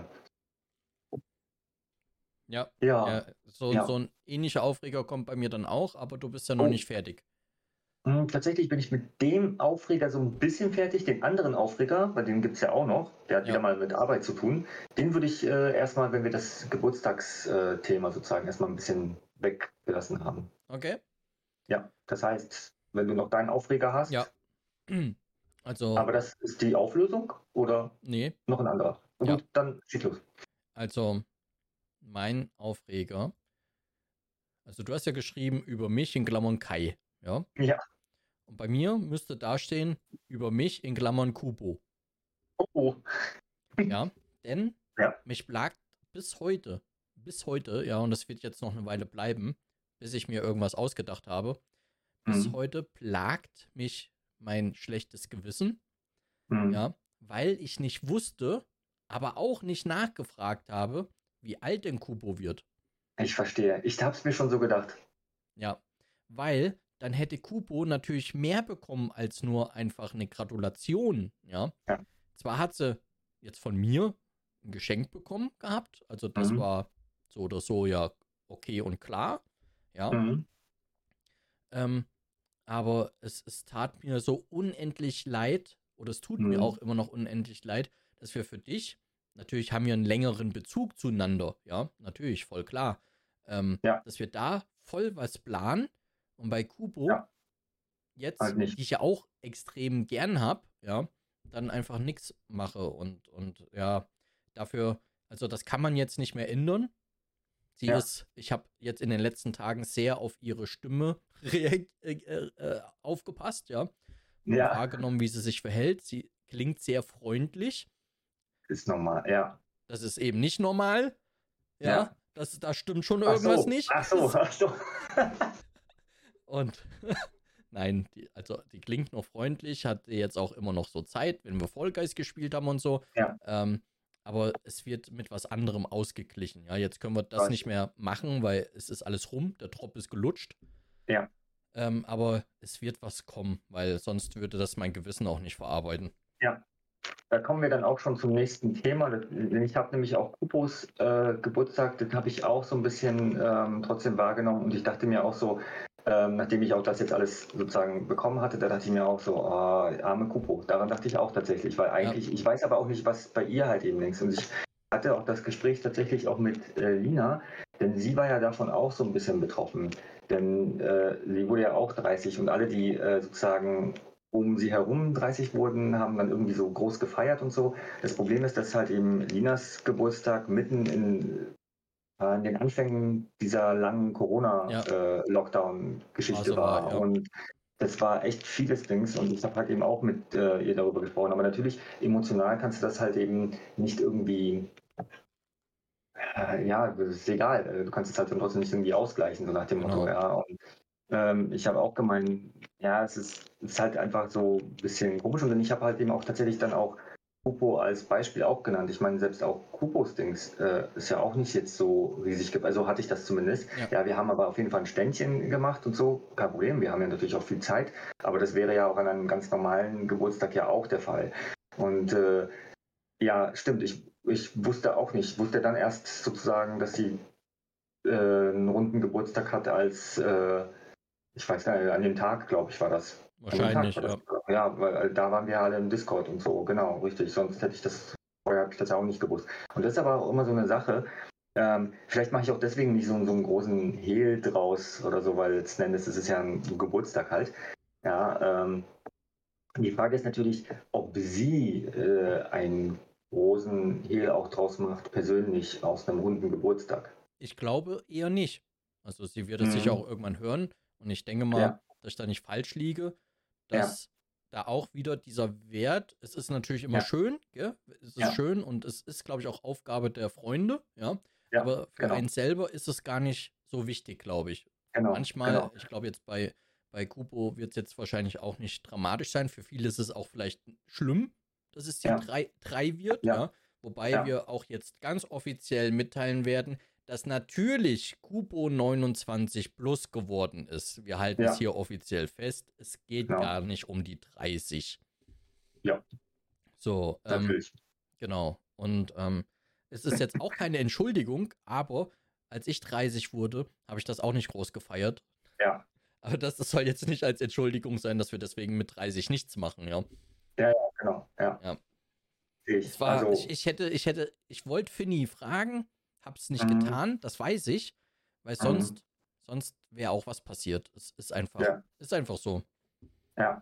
[SPEAKER 1] Ja.
[SPEAKER 2] Ja,
[SPEAKER 1] Ja, so,
[SPEAKER 2] ja.
[SPEAKER 1] so ein ähnlicher Aufreger kommt bei mir dann auch, aber du bist ja noch
[SPEAKER 2] Oh,
[SPEAKER 1] nicht fertig.
[SPEAKER 2] Hm, tatsächlich bin ich mit dem Aufreger so ein bisschen fertig. Den anderen Aufreger, bei dem gibt es ja auch noch, der hat
[SPEAKER 1] Ja.
[SPEAKER 2] wieder mal mit Arbeit zu tun. Den würde ich äh, erstmal, wenn wir das Geburtstagsthema sozusagen erstmal ein bisschen weggelassen haben.
[SPEAKER 1] Okay.
[SPEAKER 2] Ja, das heißt, wenn du noch deinen Aufreger
[SPEAKER 1] Ja.
[SPEAKER 2] hast,
[SPEAKER 1] Also,
[SPEAKER 2] aber das ist die Auflösung oder
[SPEAKER 1] nee.
[SPEAKER 2] noch ein anderer? Na
[SPEAKER 1] Ja.
[SPEAKER 2] gut, dann schieß los.
[SPEAKER 1] Also, mein Aufreger. Also, du hast ja geschrieben über mich in Klammern Kai. Ja.
[SPEAKER 2] Ja.
[SPEAKER 1] Und bei mir müsste da stehen über mich in Klammern Kubo.
[SPEAKER 2] Oh, oh.
[SPEAKER 1] Ja. Denn
[SPEAKER 2] Ja.
[SPEAKER 1] mich plagt bis heute, bis heute, ja, und das wird jetzt noch eine Weile bleiben, bis ich mir irgendwas ausgedacht habe. Bis
[SPEAKER 2] Mhm.
[SPEAKER 1] heute plagt mich mein schlechtes Gewissen,
[SPEAKER 2] Mhm.
[SPEAKER 1] ja, weil ich nicht wusste, aber auch nicht nachgefragt habe, wie alt denn Kubo wird.
[SPEAKER 2] Ich verstehe. Ich habe es mir schon so gedacht.
[SPEAKER 1] Ja, weil dann hätte Kubo natürlich mehr bekommen als nur einfach eine Gratulation, ja.
[SPEAKER 2] Ja.
[SPEAKER 1] Zwar hat sie jetzt von mir ein Geschenk bekommen gehabt, also das
[SPEAKER 2] Mhm.
[SPEAKER 1] war so oder so ja okay und klar, ja.
[SPEAKER 2] Mhm.
[SPEAKER 1] Ähm, aber es, es tat mir so unendlich leid, oder es tut mir
[SPEAKER 2] Mhm.
[SPEAKER 1] auch immer noch unendlich leid, dass wir für dich, natürlich haben wir einen längeren Bezug zueinander, ja, natürlich, voll klar, ähm,
[SPEAKER 2] Ja.
[SPEAKER 1] dass wir da voll was planen und bei Kubo
[SPEAKER 2] Ja.
[SPEAKER 1] jetzt,
[SPEAKER 2] Halt nicht.
[SPEAKER 1] die ich ja auch extrem gern habe, ja, dann einfach nichts mache und, und ja, dafür, also das kann man jetzt nicht mehr ändern. Sie
[SPEAKER 2] Ja.
[SPEAKER 1] ist, ich habe jetzt in den letzten Tagen sehr auf ihre Stimme reag- äh, äh, aufgepasst, ja, und
[SPEAKER 2] Ja,
[SPEAKER 1] wahrgenommen, wie sie sich verhält. Sie klingt sehr freundlich.
[SPEAKER 2] ist normal, ja.
[SPEAKER 1] Das ist eben nicht normal, ja.
[SPEAKER 2] Ja.
[SPEAKER 1] Das, da stimmt schon
[SPEAKER 2] Ach
[SPEAKER 1] irgendwas
[SPEAKER 2] so,
[SPEAKER 1] nicht.
[SPEAKER 2] ach so, ach so.
[SPEAKER 1] Und nein, die, also die klingt noch freundlich, hat jetzt auch immer noch so Zeit, wenn wir Fall Guys gespielt haben und so.
[SPEAKER 2] Ja.
[SPEAKER 1] Ähm, aber es wird mit was anderem ausgeglichen. Ja, jetzt können wir das
[SPEAKER 2] Weiß
[SPEAKER 1] nicht
[SPEAKER 2] ich.
[SPEAKER 1] mehr machen, weil es ist alles rum, der Drop ist gelutscht.
[SPEAKER 2] Ja.
[SPEAKER 1] Ähm, aber es wird was kommen, weil sonst würde das mein Gewissen auch nicht verarbeiten.
[SPEAKER 2] Ja. Da kommen wir dann auch schon zum nächsten Thema. Das- Ich habe nämlich auch Kupos äh, Geburtstag, den habe ich auch so ein bisschen ähm, trotzdem wahrgenommen und ich dachte mir auch so, ähm, nachdem ich auch das jetzt alles sozusagen bekommen hatte, da dachte ich mir auch so, ah, arme Kupo. Daran dachte ich auch tatsächlich, weil eigentlich, ich weiß aber auch nicht, was bei ihr halt eben links. Und ich hatte auch das Gespräch tatsächlich auch mit äh, Lina, denn sie war ja davon auch so ein bisschen betroffen. Denn äh, sie wurde ja auch dreißig und alle, die äh, sozusagen um sie herum dreißig wurden, haben dann irgendwie so groß gefeiert und so. Das Problem ist, dass halt eben Linas Geburtstag mitten in, äh, in den Anfängen dieser langen
[SPEAKER 1] Ja.
[SPEAKER 2] Corona-Lockdown-Geschichte
[SPEAKER 1] Also war,
[SPEAKER 2] war.
[SPEAKER 1] ja.
[SPEAKER 2] Und das war echt vieles Dings und ich habe halt eben auch mit äh, ihr darüber gesprochen. Aber natürlich, emotional kannst du das halt eben nicht irgendwie, äh, ja, das ist egal. Äh, Du kannst es halt dann trotzdem nicht irgendwie ausgleichen, so nach dem Motto,
[SPEAKER 1] Genau.
[SPEAKER 2] ja. Und ähm, ich habe auch gemeint, ja, es ist, es ist halt einfach so ein bisschen komisch und ich habe halt eben auch tatsächlich dann auch Kupo als Beispiel auch genannt. Ich meine, selbst auch Kupos Dings äh, ist ja auch nicht jetzt so riesig, ge- also hatte ich das zumindest.
[SPEAKER 1] Ja.
[SPEAKER 2] Ja, wir haben aber auf jeden Fall ein Ständchen gemacht und so, kein Problem. Wir haben ja natürlich auch viel Zeit, aber das wäre ja auch an einem ganz normalen Geburtstag ja auch der Fall. Und äh, ja, stimmt, ich, ich wusste auch nicht, ich wusste dann erst sozusagen, dass sie äh, einen runden Geburtstag hatte, als äh, ich weiß gar nicht, an dem Tag, glaube ich, war das. An dem Tag
[SPEAKER 1] Wahrscheinlich,
[SPEAKER 2] war das.
[SPEAKER 1] ja.
[SPEAKER 2] Ja, weil äh, da waren wir alle im Discord und so, genau, richtig. Sonst hätte ich das, vorher habe ich das ja auch nicht gewusst. Und das ist aber auch immer so eine Sache. Ähm, vielleicht mache ich auch deswegen nicht so, so einen großen Hehl draus oder so, weil letzten Endes ist es ja ein Geburtstag halt. Ja, ähm, die Frage ist natürlich, ob sie äh, einen großen Hehl auch draus macht, persönlich aus einem runden Geburtstag.
[SPEAKER 1] Ich glaube eher nicht. Also sie wird es sicher
[SPEAKER 2] Mhm.
[SPEAKER 1] auch irgendwann hören und ich denke mal,
[SPEAKER 2] Ja,
[SPEAKER 1] dass ich da nicht falsch liege,
[SPEAKER 2] ja,
[SPEAKER 1] dass da auch wieder dieser Wert, es ist natürlich immer
[SPEAKER 2] ja,
[SPEAKER 1] schön, gell? Es ist
[SPEAKER 2] ja,
[SPEAKER 1] schön und es ist, glaube ich, auch Aufgabe der Freunde, ja.
[SPEAKER 2] ja,
[SPEAKER 1] Aber für
[SPEAKER 2] genau,
[SPEAKER 1] einen selber ist es gar nicht so wichtig, glaube ich.
[SPEAKER 2] genau,
[SPEAKER 1] Manchmal,
[SPEAKER 2] genau.
[SPEAKER 1] ich glaube jetzt bei, bei Kupo wird es jetzt wahrscheinlich auch nicht dramatisch sein. Für viele ist es auch vielleicht schlimm, dass es die
[SPEAKER 2] Ja,
[SPEAKER 1] drei, drei wird,
[SPEAKER 2] ja,
[SPEAKER 1] ja. Wobei
[SPEAKER 2] ja.
[SPEAKER 1] wir auch jetzt ganz offiziell mitteilen werden, dass natürlich Kupo neunundzwanzig plus geworden ist. Wir halten es
[SPEAKER 2] Ja,
[SPEAKER 1] hier offiziell fest. Es geht
[SPEAKER 2] genau.
[SPEAKER 1] gar nicht um die dreißig.
[SPEAKER 2] Ja,
[SPEAKER 1] So, ähm,
[SPEAKER 2] natürlich.
[SPEAKER 1] genau. Und ähm, es ist jetzt auch keine Entschuldigung, aber als ich dreißig wurde, habe ich das auch nicht groß gefeiert.
[SPEAKER 2] Ja,
[SPEAKER 1] Aber das, das soll jetzt nicht als Entschuldigung sein, dass wir deswegen mit dreißig nichts machen, ja.
[SPEAKER 2] ja, ja, genau. Ja,
[SPEAKER 1] Ja.
[SPEAKER 2] sehe
[SPEAKER 1] Es
[SPEAKER 2] ich.
[SPEAKER 1] war, ich,
[SPEAKER 2] Also,
[SPEAKER 1] ich hätte, ich hätte, ich wollte Finny fragen, hab's nicht
[SPEAKER 2] mhm,
[SPEAKER 1] getan, das weiß ich, weil
[SPEAKER 2] mhm,
[SPEAKER 1] sonst, sonst wäre auch was passiert. Es ist einfach,
[SPEAKER 2] ja,
[SPEAKER 1] ist einfach so.
[SPEAKER 2] ja,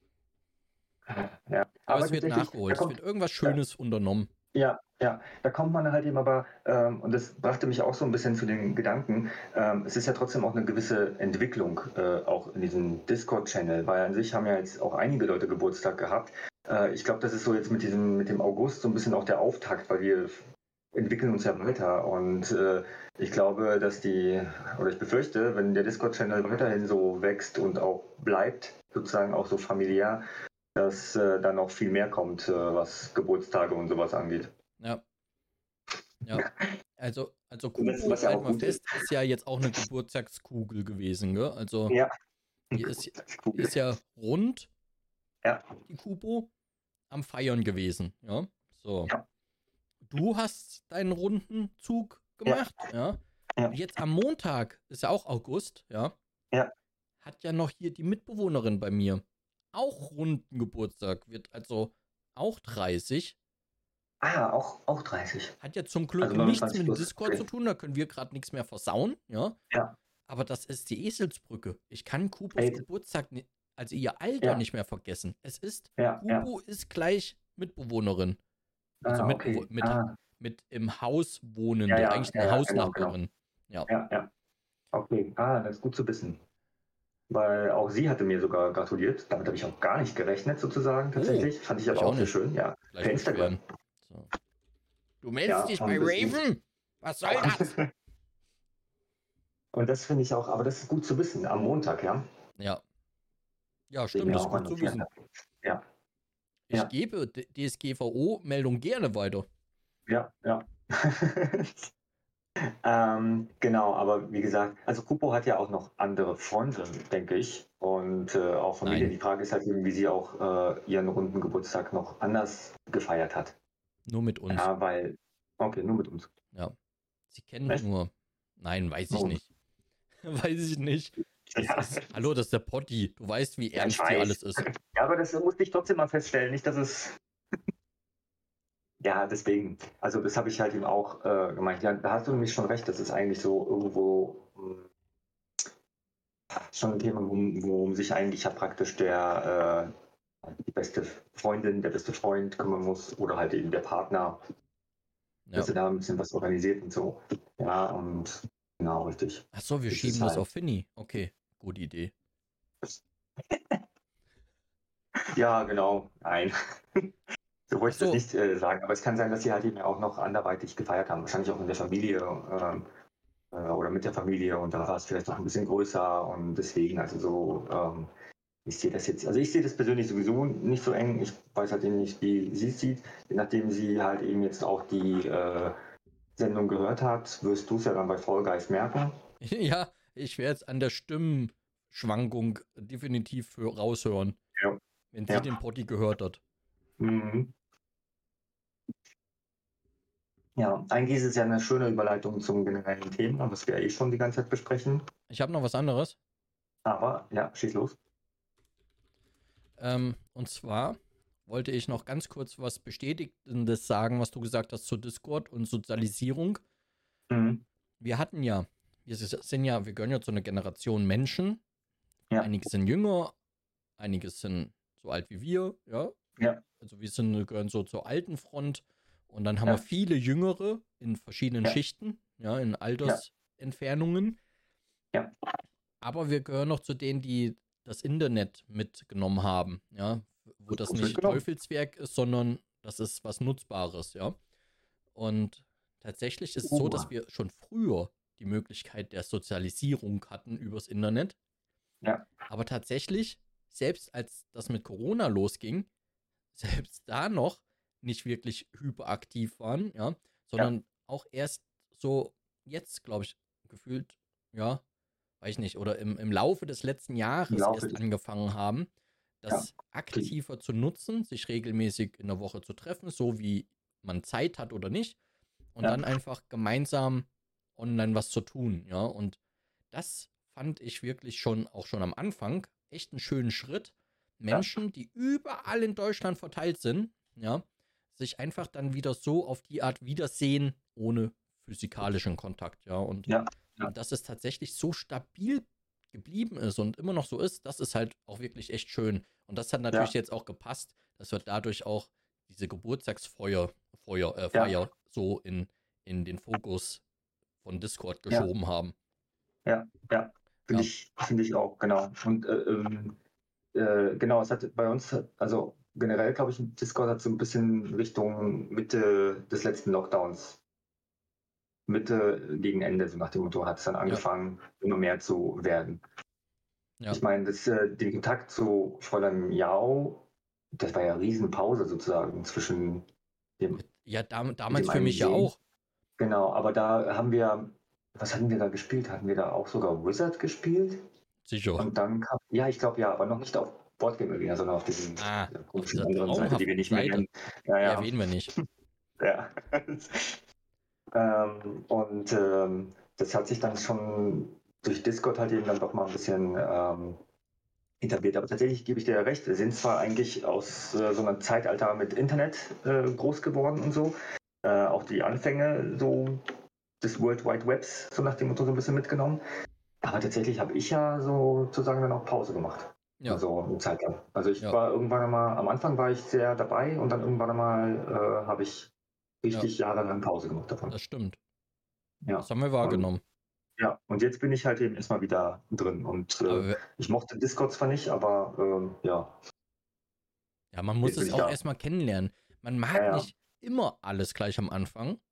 [SPEAKER 2] ja.
[SPEAKER 1] Aber
[SPEAKER 2] Aber
[SPEAKER 1] es wird
[SPEAKER 2] tatsächlich, da
[SPEAKER 1] nachgeholt, es wird
[SPEAKER 2] kommt,
[SPEAKER 1] irgendwas
[SPEAKER 2] da,
[SPEAKER 1] Schönes unternommen.
[SPEAKER 2] ja, ja, da kommt man halt eben aber, ähm, und das brachte mich auch so ein bisschen zu den Gedanken, ähm, es ist ja trotzdem auch eine gewisse Entwicklung, äh, auch in diesem Discord-Channel, weil an sich haben ja jetzt auch einige Leute Geburtstag gehabt. Äh, ich glaube, das ist so jetzt mit diesem, mit dem August so ein bisschen auch der Auftakt, weil wir entwickeln uns ja weiter und äh, ich glaube, dass die, oder ich befürchte, wenn der Discord-Channel weiterhin so wächst und auch bleibt, sozusagen auch so familiär, dass äh, dann noch viel mehr kommt, äh, was Geburtstage und sowas angeht.
[SPEAKER 1] Ja, ja. Also, also
[SPEAKER 2] Was,
[SPEAKER 1] Kupo,
[SPEAKER 2] was ja
[SPEAKER 1] halten
[SPEAKER 2] auch
[SPEAKER 1] wir
[SPEAKER 2] gut ist.
[SPEAKER 1] fest, ist ja jetzt auch eine Geburtstagskugel gewesen, gell? Also,
[SPEAKER 2] Ja,
[SPEAKER 1] die ist,
[SPEAKER 2] das ist
[SPEAKER 1] die
[SPEAKER 2] cool.
[SPEAKER 1] ist ja rund,
[SPEAKER 2] Ja,
[SPEAKER 1] die Kupo, am Feiern gewesen, ja. So.
[SPEAKER 2] ja,
[SPEAKER 1] Du hast deinen runden Zug
[SPEAKER 2] ja,
[SPEAKER 1] gemacht, ja.
[SPEAKER 2] ja,
[SPEAKER 1] Und jetzt am Montag, ist ja auch August, ja,
[SPEAKER 2] ja.
[SPEAKER 1] hat ja noch hier die Mitbewohnerin bei mir auch runden Geburtstag, wird also auch dreißig.
[SPEAKER 2] Ah, auch, auch dreißig.
[SPEAKER 1] Hat ja zum Glück
[SPEAKER 2] Also
[SPEAKER 1] nichts
[SPEAKER 2] neunundzwanzig
[SPEAKER 1] mit dem
[SPEAKER 2] plus.
[SPEAKER 1] Discord
[SPEAKER 2] Okay.
[SPEAKER 1] zu tun, da können wir gerade nichts mehr versauen, ja.
[SPEAKER 2] Ja.
[SPEAKER 1] Aber das ist die Eselsbrücke. Ich kann Kupos
[SPEAKER 2] Ey,
[SPEAKER 1] Geburtstag ni- also ihr Alter
[SPEAKER 2] Ja.
[SPEAKER 1] nicht mehr vergessen. Es ist,
[SPEAKER 2] Ja, ja.
[SPEAKER 1] Kubo ist gleich Mitbewohnerin. Also
[SPEAKER 2] Ah,
[SPEAKER 1] Mitbewo
[SPEAKER 2] okay.
[SPEAKER 1] mit,
[SPEAKER 2] Ah,
[SPEAKER 1] mit im Haus
[SPEAKER 2] ja,
[SPEAKER 1] wohnende,
[SPEAKER 2] ja,
[SPEAKER 1] eigentlich
[SPEAKER 2] ja,
[SPEAKER 1] eine
[SPEAKER 2] ja, genau, genau.
[SPEAKER 1] Hausnachbarin. Ja.
[SPEAKER 2] Ja, ja. Okay. Ah, das ist gut zu wissen. Weil auch sie hatte mir sogar gratuliert. Damit habe ich auch gar nicht gerechnet, sozusagen,
[SPEAKER 1] Oh,
[SPEAKER 2] tatsächlich. Fand ich
[SPEAKER 1] ich
[SPEAKER 2] aber
[SPEAKER 1] auch
[SPEAKER 2] auch sehr
[SPEAKER 1] nicht.
[SPEAKER 2] schön, ja.
[SPEAKER 1] Gleich
[SPEAKER 2] Per Instagram.
[SPEAKER 1] beschweren. So. Du
[SPEAKER 2] Ja,
[SPEAKER 1] meldest dich bei
[SPEAKER 2] und deswegen.
[SPEAKER 1] Raven? Was soll das?
[SPEAKER 2] Und das finde ich auch, aber das ist gut zu wissen, am Montag, ja.
[SPEAKER 1] Ja. Ja,
[SPEAKER 2] Den ich
[SPEAKER 1] stimmt,
[SPEAKER 2] mir
[SPEAKER 1] das ist
[SPEAKER 2] auch mal
[SPEAKER 1] gut zu
[SPEAKER 2] notiert
[SPEAKER 1] wissen.
[SPEAKER 2] habe. Ja,
[SPEAKER 1] Ich
[SPEAKER 2] ja,
[SPEAKER 1] gebe D- DSGVO-Meldung gerne weiter.
[SPEAKER 2] ja, ja. ähm, genau, aber wie gesagt, also Kupo hat ja auch noch andere Freunde, denke ich. Und äh, auch Familie.
[SPEAKER 1] Nein,
[SPEAKER 2] Die Frage ist halt eben, wie sie auch äh, ihren runden Geburtstag noch anders gefeiert hat.
[SPEAKER 1] nur mit uns.
[SPEAKER 2] Ja, weil, okay, nur mit uns.
[SPEAKER 1] Ja. Sie kennt
[SPEAKER 2] Echt?
[SPEAKER 1] nur. Nein, weiß ich
[SPEAKER 2] Nur
[SPEAKER 1] nicht. Weiß ich nicht. Das
[SPEAKER 2] Ja.
[SPEAKER 1] ist. Hallo, das ist der Potti. Du weißt, wie
[SPEAKER 2] Ja, ich
[SPEAKER 1] ernst hier
[SPEAKER 2] weiß.
[SPEAKER 1] alles ist.
[SPEAKER 2] Ja, aber das musste ich trotzdem mal feststellen, nicht, dass es. Ja, deswegen. Also das habe ich halt eben auch äh, gemeint. Ja, da hast du nämlich schon recht, das ist eigentlich so irgendwo mh, schon ein Thema, worum, worum sich eigentlich ja praktisch der äh, die beste Freundin, der beste Freund kümmern muss oder halt eben der Partner,
[SPEAKER 1] Ja.
[SPEAKER 2] dass er da ein bisschen was organisiert und so. Ja, und genau, richtig.
[SPEAKER 1] Achso, wir
[SPEAKER 2] Das
[SPEAKER 1] schieben
[SPEAKER 2] ist
[SPEAKER 1] das
[SPEAKER 2] halt.
[SPEAKER 1] auf Finny. Okay, gute Idee.
[SPEAKER 2] Ja, genau. Nein. So wollte ich das
[SPEAKER 1] Achso,
[SPEAKER 2] nicht äh, sagen, aber es kann sein, dass sie halt eben auch noch anderweitig gefeiert haben. Wahrscheinlich auch in der Familie ähm, äh, oder mit der Familie und da war es vielleicht noch ein bisschen größer und deswegen, also so, ähm, ich sehe das jetzt, also ich sehe das persönlich sowieso nicht so eng. Ich weiß halt eben nicht, wie sie es sieht. Je nachdem sie halt eben jetzt auch die äh, Sendung gehört hat, wirst du es ja dann bei Fall Guys merken.
[SPEAKER 1] ja, ich werde es an der Stimmenschwankung definitiv für raushören,
[SPEAKER 2] Ja.
[SPEAKER 1] wenn sie
[SPEAKER 2] Ja.
[SPEAKER 1] den Potti gehört hat.
[SPEAKER 2] Mhm. Ja, eigentlich ist es ja eine schöne Überleitung zum generellen Thema, was wir eh schon die ganze Zeit besprechen.
[SPEAKER 1] Ich habe noch was anderes.
[SPEAKER 2] Aber ja, schieß los.
[SPEAKER 1] Ähm, und zwar wollte ich noch ganz kurz was Bestätigendes sagen, was du gesagt hast zu Discord und Sozialisierung.
[SPEAKER 2] Mhm.
[SPEAKER 1] Wir hatten ja, wir sind ja, wir gehören ja zu einer Generation Menschen.
[SPEAKER 2] Ja.
[SPEAKER 1] Einige sind jünger, einige sind so alt wie wir, ja.
[SPEAKER 2] Ja.
[SPEAKER 1] Also wir sind, gehören so zur alten Front. Und dann haben
[SPEAKER 2] Ja.
[SPEAKER 1] wir viele Jüngere in verschiedenen
[SPEAKER 2] Ja.
[SPEAKER 1] Schichten, ja, in Altersentfernungen.
[SPEAKER 2] Ja.
[SPEAKER 1] Aber wir gehören noch zu denen, die das Internet mitgenommen haben, ja, wo das
[SPEAKER 2] Gut
[SPEAKER 1] nicht
[SPEAKER 2] mitgenommen.
[SPEAKER 1] Teufelswerk ist, sondern das ist was Nutzbares, ja. Und tatsächlich ist es so,
[SPEAKER 2] Uh.
[SPEAKER 1] dass wir schon früher die Möglichkeit der Sozialisierung hatten übers Internet.
[SPEAKER 2] Ja.
[SPEAKER 1] Aber tatsächlich, selbst als das mit Corona losging, selbst da noch nicht wirklich hyperaktiv waren, ja, sondern auch erst so jetzt, glaube ich, gefühlt, ja, weiß ich nicht, oder im, im Laufe des letzten Jahres
[SPEAKER 2] Laufe
[SPEAKER 1] erst
[SPEAKER 2] des-
[SPEAKER 1] angefangen haben, das aktiver zu nutzen, sich regelmäßig in der Woche zu treffen, so wie man Zeit hat oder nicht, und
[SPEAKER 2] Ja.
[SPEAKER 1] dann einfach gemeinsam online was zu tun, ja, und das fand ich wirklich schon, auch schon am Anfang, echt einen schönen Schritt, Menschen, die überall in Deutschland verteilt sind, ja, sich einfach dann wieder so auf die Art wiedersehen, ohne physikalischen Kontakt, ja, und
[SPEAKER 2] Ja. Ja.
[SPEAKER 1] und dass es tatsächlich so stabil geblieben ist und immer noch so ist, das ist halt auch wirklich echt schön. Und das hat natürlich jetzt auch gepasst, dass wir dadurch auch diese Geburtstagsfeuer, Feuer, äh,
[SPEAKER 2] Ja.
[SPEAKER 1] Feier so in, in den Fokus von Discord geschoben haben.
[SPEAKER 2] Ja, ja, finde
[SPEAKER 1] Ja.
[SPEAKER 2] ich, finde ich auch, genau. Und äh, ähm, äh, genau, es hat bei uns, also generell glaube ich, Discord hat so ein bisschen Richtung Mitte des letzten Lockdowns, Mitte gegen Ende, so nach dem Motto, hat es dann angefangen, immer mehr zu werden.
[SPEAKER 1] Ja.
[SPEAKER 2] Ich meine, das, äh, den Kontakt zu Fräulein Miau, das war ja eine Riesenpause sozusagen zwischen dem.
[SPEAKER 1] Ja, dam damals
[SPEAKER 2] dem
[SPEAKER 1] für mich ja
[SPEAKER 2] einen
[SPEAKER 1] auch.
[SPEAKER 2] Genau, aber da haben wir, was hatten wir da gespielt? Hatten wir da auch sogar Wizard gespielt?
[SPEAKER 1] Sicher.
[SPEAKER 2] Und dann kam, ja, ich glaube ja, aber noch nicht auf Boardgame Arena, sondern auf diesen
[SPEAKER 1] Ah,
[SPEAKER 2] dieser
[SPEAKER 1] auf
[SPEAKER 2] komischen
[SPEAKER 1] dieser
[SPEAKER 2] anderen Seite, die wir
[SPEAKER 1] traumhaften
[SPEAKER 2] nicht mehr
[SPEAKER 1] Seite.
[SPEAKER 2] nennen. Ja,
[SPEAKER 1] Die
[SPEAKER 2] ja.
[SPEAKER 1] erwähnen wir nicht.
[SPEAKER 2] Ja. ähm, und ähm, das hat sich dann schon durch Discord halt eben dann doch mal ein bisschen ähm, etabliert. Aber tatsächlich gebe ich dir ja recht, wir sind zwar eigentlich aus äh, so einem Zeitalter mit Internet äh, groß geworden und so, äh, auch die Anfänge so des World Wide Webs, so nach dem Motto so ein bisschen mitgenommen. Aber tatsächlich habe ich ja sozusagen dann auch Pause gemacht.
[SPEAKER 1] Ja,
[SPEAKER 2] Also eine Zeit lang. Also ich
[SPEAKER 1] ja,
[SPEAKER 2] war irgendwann einmal, am Anfang war ich sehr dabei und dann irgendwann einmal äh, habe ich
[SPEAKER 1] ja,
[SPEAKER 2] richtig jahrelang Pause gemacht davon.
[SPEAKER 1] das stimmt.
[SPEAKER 2] Ja.
[SPEAKER 1] Das haben wir
[SPEAKER 2] Und
[SPEAKER 1] wahrgenommen.
[SPEAKER 2] ja, und jetzt bin ich halt eben erstmal wieder drin. Und
[SPEAKER 1] Aber
[SPEAKER 2] äh,
[SPEAKER 1] wir-
[SPEAKER 2] ich mochte Discord zwar nicht, aber ähm, ja,
[SPEAKER 1] ja, man muss
[SPEAKER 2] jetzt bin
[SPEAKER 1] es
[SPEAKER 2] ich
[SPEAKER 1] auch
[SPEAKER 2] da.
[SPEAKER 1] erstmal kennenlernen. Man
[SPEAKER 2] Ja,
[SPEAKER 1] mag
[SPEAKER 2] ja.
[SPEAKER 1] nicht immer alles gleich am Anfang,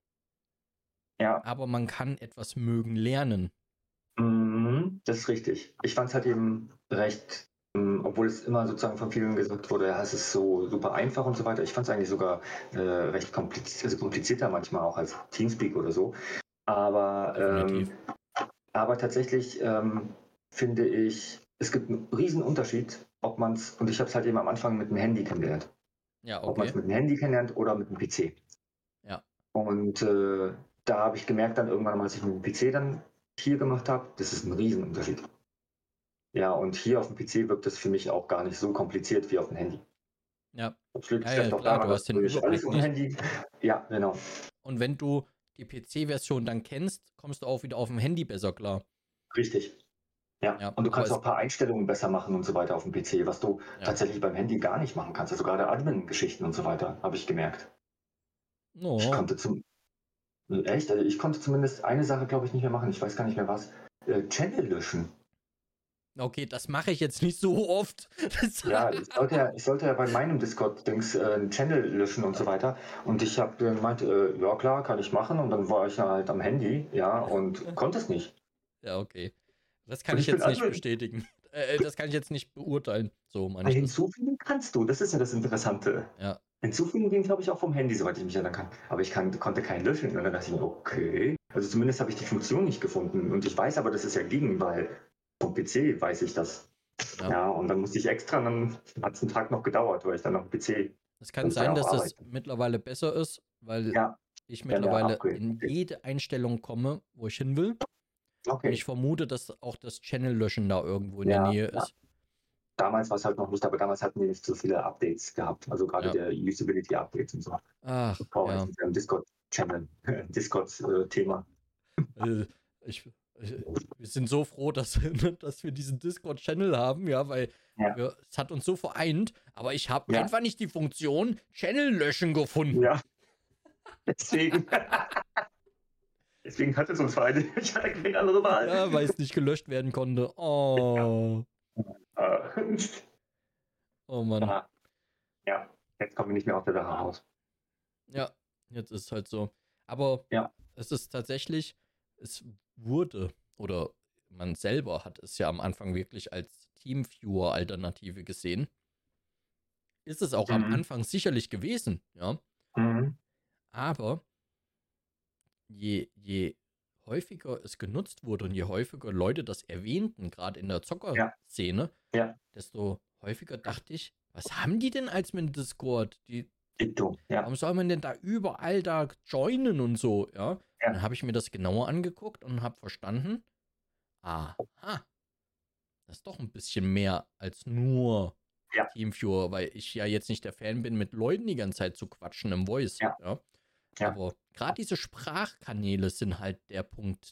[SPEAKER 2] Ja,
[SPEAKER 1] aber man kann etwas mögen lernen.
[SPEAKER 2] mhm, das ist richtig. Ich fand es halt eben recht, ähm, obwohl es immer sozusagen von vielen gesagt wurde, ja, es ist so super einfach und so weiter. Ich fand es eigentlich sogar äh, recht kompliziert, also komplizierter manchmal auch als Teamspeak oder so. Aber, ähm,
[SPEAKER 1] Definitiv.
[SPEAKER 2] aber tatsächlich ähm, finde ich, es gibt einen riesen Unterschied, ob man es, und ich habe es halt eben am Anfang mit dem Handy kennengelernt,
[SPEAKER 1] Ja,
[SPEAKER 2] ob man es
[SPEAKER 1] okay.
[SPEAKER 2] mit dem Handy kennenlernt oder mit dem P C.
[SPEAKER 1] Ja,
[SPEAKER 2] Und äh, da habe ich gemerkt dann irgendwann, als ich mit dem P C dann hier gemacht habe, das ist ein Riesenunterschied. Ja, und hier auf dem P C wirkt das für mich auch gar nicht so kompliziert wie auf dem Handy.
[SPEAKER 1] ja.
[SPEAKER 2] Das liegt
[SPEAKER 1] Ja, ja,
[SPEAKER 2] vielleicht auch
[SPEAKER 1] klar,
[SPEAKER 2] daran,
[SPEAKER 1] du
[SPEAKER 2] dass
[SPEAKER 1] hast den
[SPEAKER 2] ich alles
[SPEAKER 1] Überblick
[SPEAKER 2] auf dem
[SPEAKER 1] nicht.
[SPEAKER 2] Handy. Ja, genau.
[SPEAKER 1] Und wenn du die P C-Version dann kennst, kommst du auch wieder auf dem Handy besser klar.
[SPEAKER 2] Richtig. Ja.
[SPEAKER 1] Ja,
[SPEAKER 2] Und du
[SPEAKER 1] aber
[SPEAKER 2] kannst auch
[SPEAKER 1] es,
[SPEAKER 2] ein paar Einstellungen besser machen und so weiter auf dem P C, was du
[SPEAKER 1] ja.
[SPEAKER 2] tatsächlich beim Handy gar nicht machen kannst. Also gerade Admin-Geschichten und so weiter, habe ich gemerkt. Ich
[SPEAKER 1] No.
[SPEAKER 2] konnte zum. Echt? Also ich konnte zumindest eine Sache, glaube ich, nicht mehr machen. Ich weiß gar nicht mehr was. Äh, Channel löschen.
[SPEAKER 1] Okay, das mache ich jetzt nicht so oft. Das,
[SPEAKER 2] Ja, ich sollte ja, ich sollte ja bei meinem Discord-Dings äh, einen Channel löschen und so weiter. Und ich habe gemeint, äh, ja klar, kann ich machen. Und dann war ich halt am Handy, ja, und konnte es nicht.
[SPEAKER 1] ja, okay. Das kann
[SPEAKER 2] Und
[SPEAKER 1] ich
[SPEAKER 2] ich bin
[SPEAKER 1] jetzt nicht
[SPEAKER 2] Admin.
[SPEAKER 1] bestätigen. Äh, das kann ich jetzt nicht beurteilen. So meine
[SPEAKER 2] Weil
[SPEAKER 1] ich das.
[SPEAKER 2] hinzufügen kannst du, das ist ja das Interessante.
[SPEAKER 1] Ja.
[SPEAKER 2] Hinzufügen ging, glaube ich, auch vom Handy, soweit ich mich erinnern kann. Aber ich kann, konnte keinen löschen. Und dann dachte ich mir, okay. Also zumindest habe ich die Funktion nicht gefunden. Und ich weiß aber, dass es ja ging, weil vom P C weiß ich das.
[SPEAKER 1] Ja.
[SPEAKER 2] Ja, und dann musste ich extra, dann hat es einen Tag noch gedauert, weil ich dann auf dem P C
[SPEAKER 1] Es kann
[SPEAKER 2] musste ja
[SPEAKER 1] sein,
[SPEAKER 2] auch
[SPEAKER 1] dass das
[SPEAKER 2] arbeiten.
[SPEAKER 1] mittlerweile besser ist, weil
[SPEAKER 2] Ja,
[SPEAKER 1] ich
[SPEAKER 2] dann der
[SPEAKER 1] mittlerweile
[SPEAKER 2] Upgrade.
[SPEAKER 1] in
[SPEAKER 2] Okay.
[SPEAKER 1] jede Einstellung komme, wo ich hin will. Und
[SPEAKER 2] Okay.
[SPEAKER 1] ich vermute, dass auch das Channel-Löschen da irgendwo in der
[SPEAKER 2] Ja,
[SPEAKER 1] Nähe
[SPEAKER 2] ja.
[SPEAKER 1] ist.
[SPEAKER 2] Damals war es halt noch nicht, aber damals hatten wir nicht so viele Updates gehabt. Also gerade
[SPEAKER 1] Ja.
[SPEAKER 2] der Usability-Updates und so.
[SPEAKER 1] Ach,
[SPEAKER 2] Bevor
[SPEAKER 1] ja.
[SPEAKER 2] wir jetzt im Discord-Channel, Discord-Thema.
[SPEAKER 1] Äh, ich, ich, wir sind so froh, dass, dass wir diesen Discord-Channel haben, ja, weil
[SPEAKER 2] Ja.
[SPEAKER 1] wir, es hat uns so vereint, aber ich habe
[SPEAKER 2] Ja.
[SPEAKER 1] einfach nicht die Funktion Channel löschen gefunden.
[SPEAKER 2] Ja. Deswegen. Deswegen hat es uns vereint. Ich hatte keine andere Wahl.
[SPEAKER 1] Ja, weil es nicht gelöscht werden konnte. Oh,
[SPEAKER 2] Äh,
[SPEAKER 1] oh Mann.
[SPEAKER 2] ja. Ja, jetzt kommen wir nicht mehr aus der Sache raus.
[SPEAKER 1] Ja, jetzt ist es halt so. Aber
[SPEAKER 2] Ja.
[SPEAKER 1] es ist tatsächlich, es wurde, oder man selber hat es ja am Anfang wirklich als Teamviewer-Alternative gesehen. Ist es auch am
[SPEAKER 2] Mhm.
[SPEAKER 1] Anfang sicherlich gewesen, ja.
[SPEAKER 2] Mhm.
[SPEAKER 1] Aber je, je häufiger es genutzt wurde und je häufiger Leute das erwähnten, gerade in der Zockerszene,
[SPEAKER 2] Ja.
[SPEAKER 1] desto häufiger dachte ich, was haben die denn als mit Discord? Die,
[SPEAKER 2] Dito. Ja.
[SPEAKER 1] warum soll man denn da überall da joinen und so, ja?
[SPEAKER 2] Ja.
[SPEAKER 1] Dann habe ich mir das genauer angeguckt und habe verstanden, aha, das ist doch ein bisschen mehr als nur
[SPEAKER 2] Ja.
[SPEAKER 1] Teamviewer, weil ich ja jetzt nicht der Fan bin, mit Leuten die ganze Zeit zu quatschen im Voice,
[SPEAKER 2] Ja.
[SPEAKER 1] ja?
[SPEAKER 2] Ja.
[SPEAKER 1] Aber gerade diese Sprachkanäle sind halt der Punkt,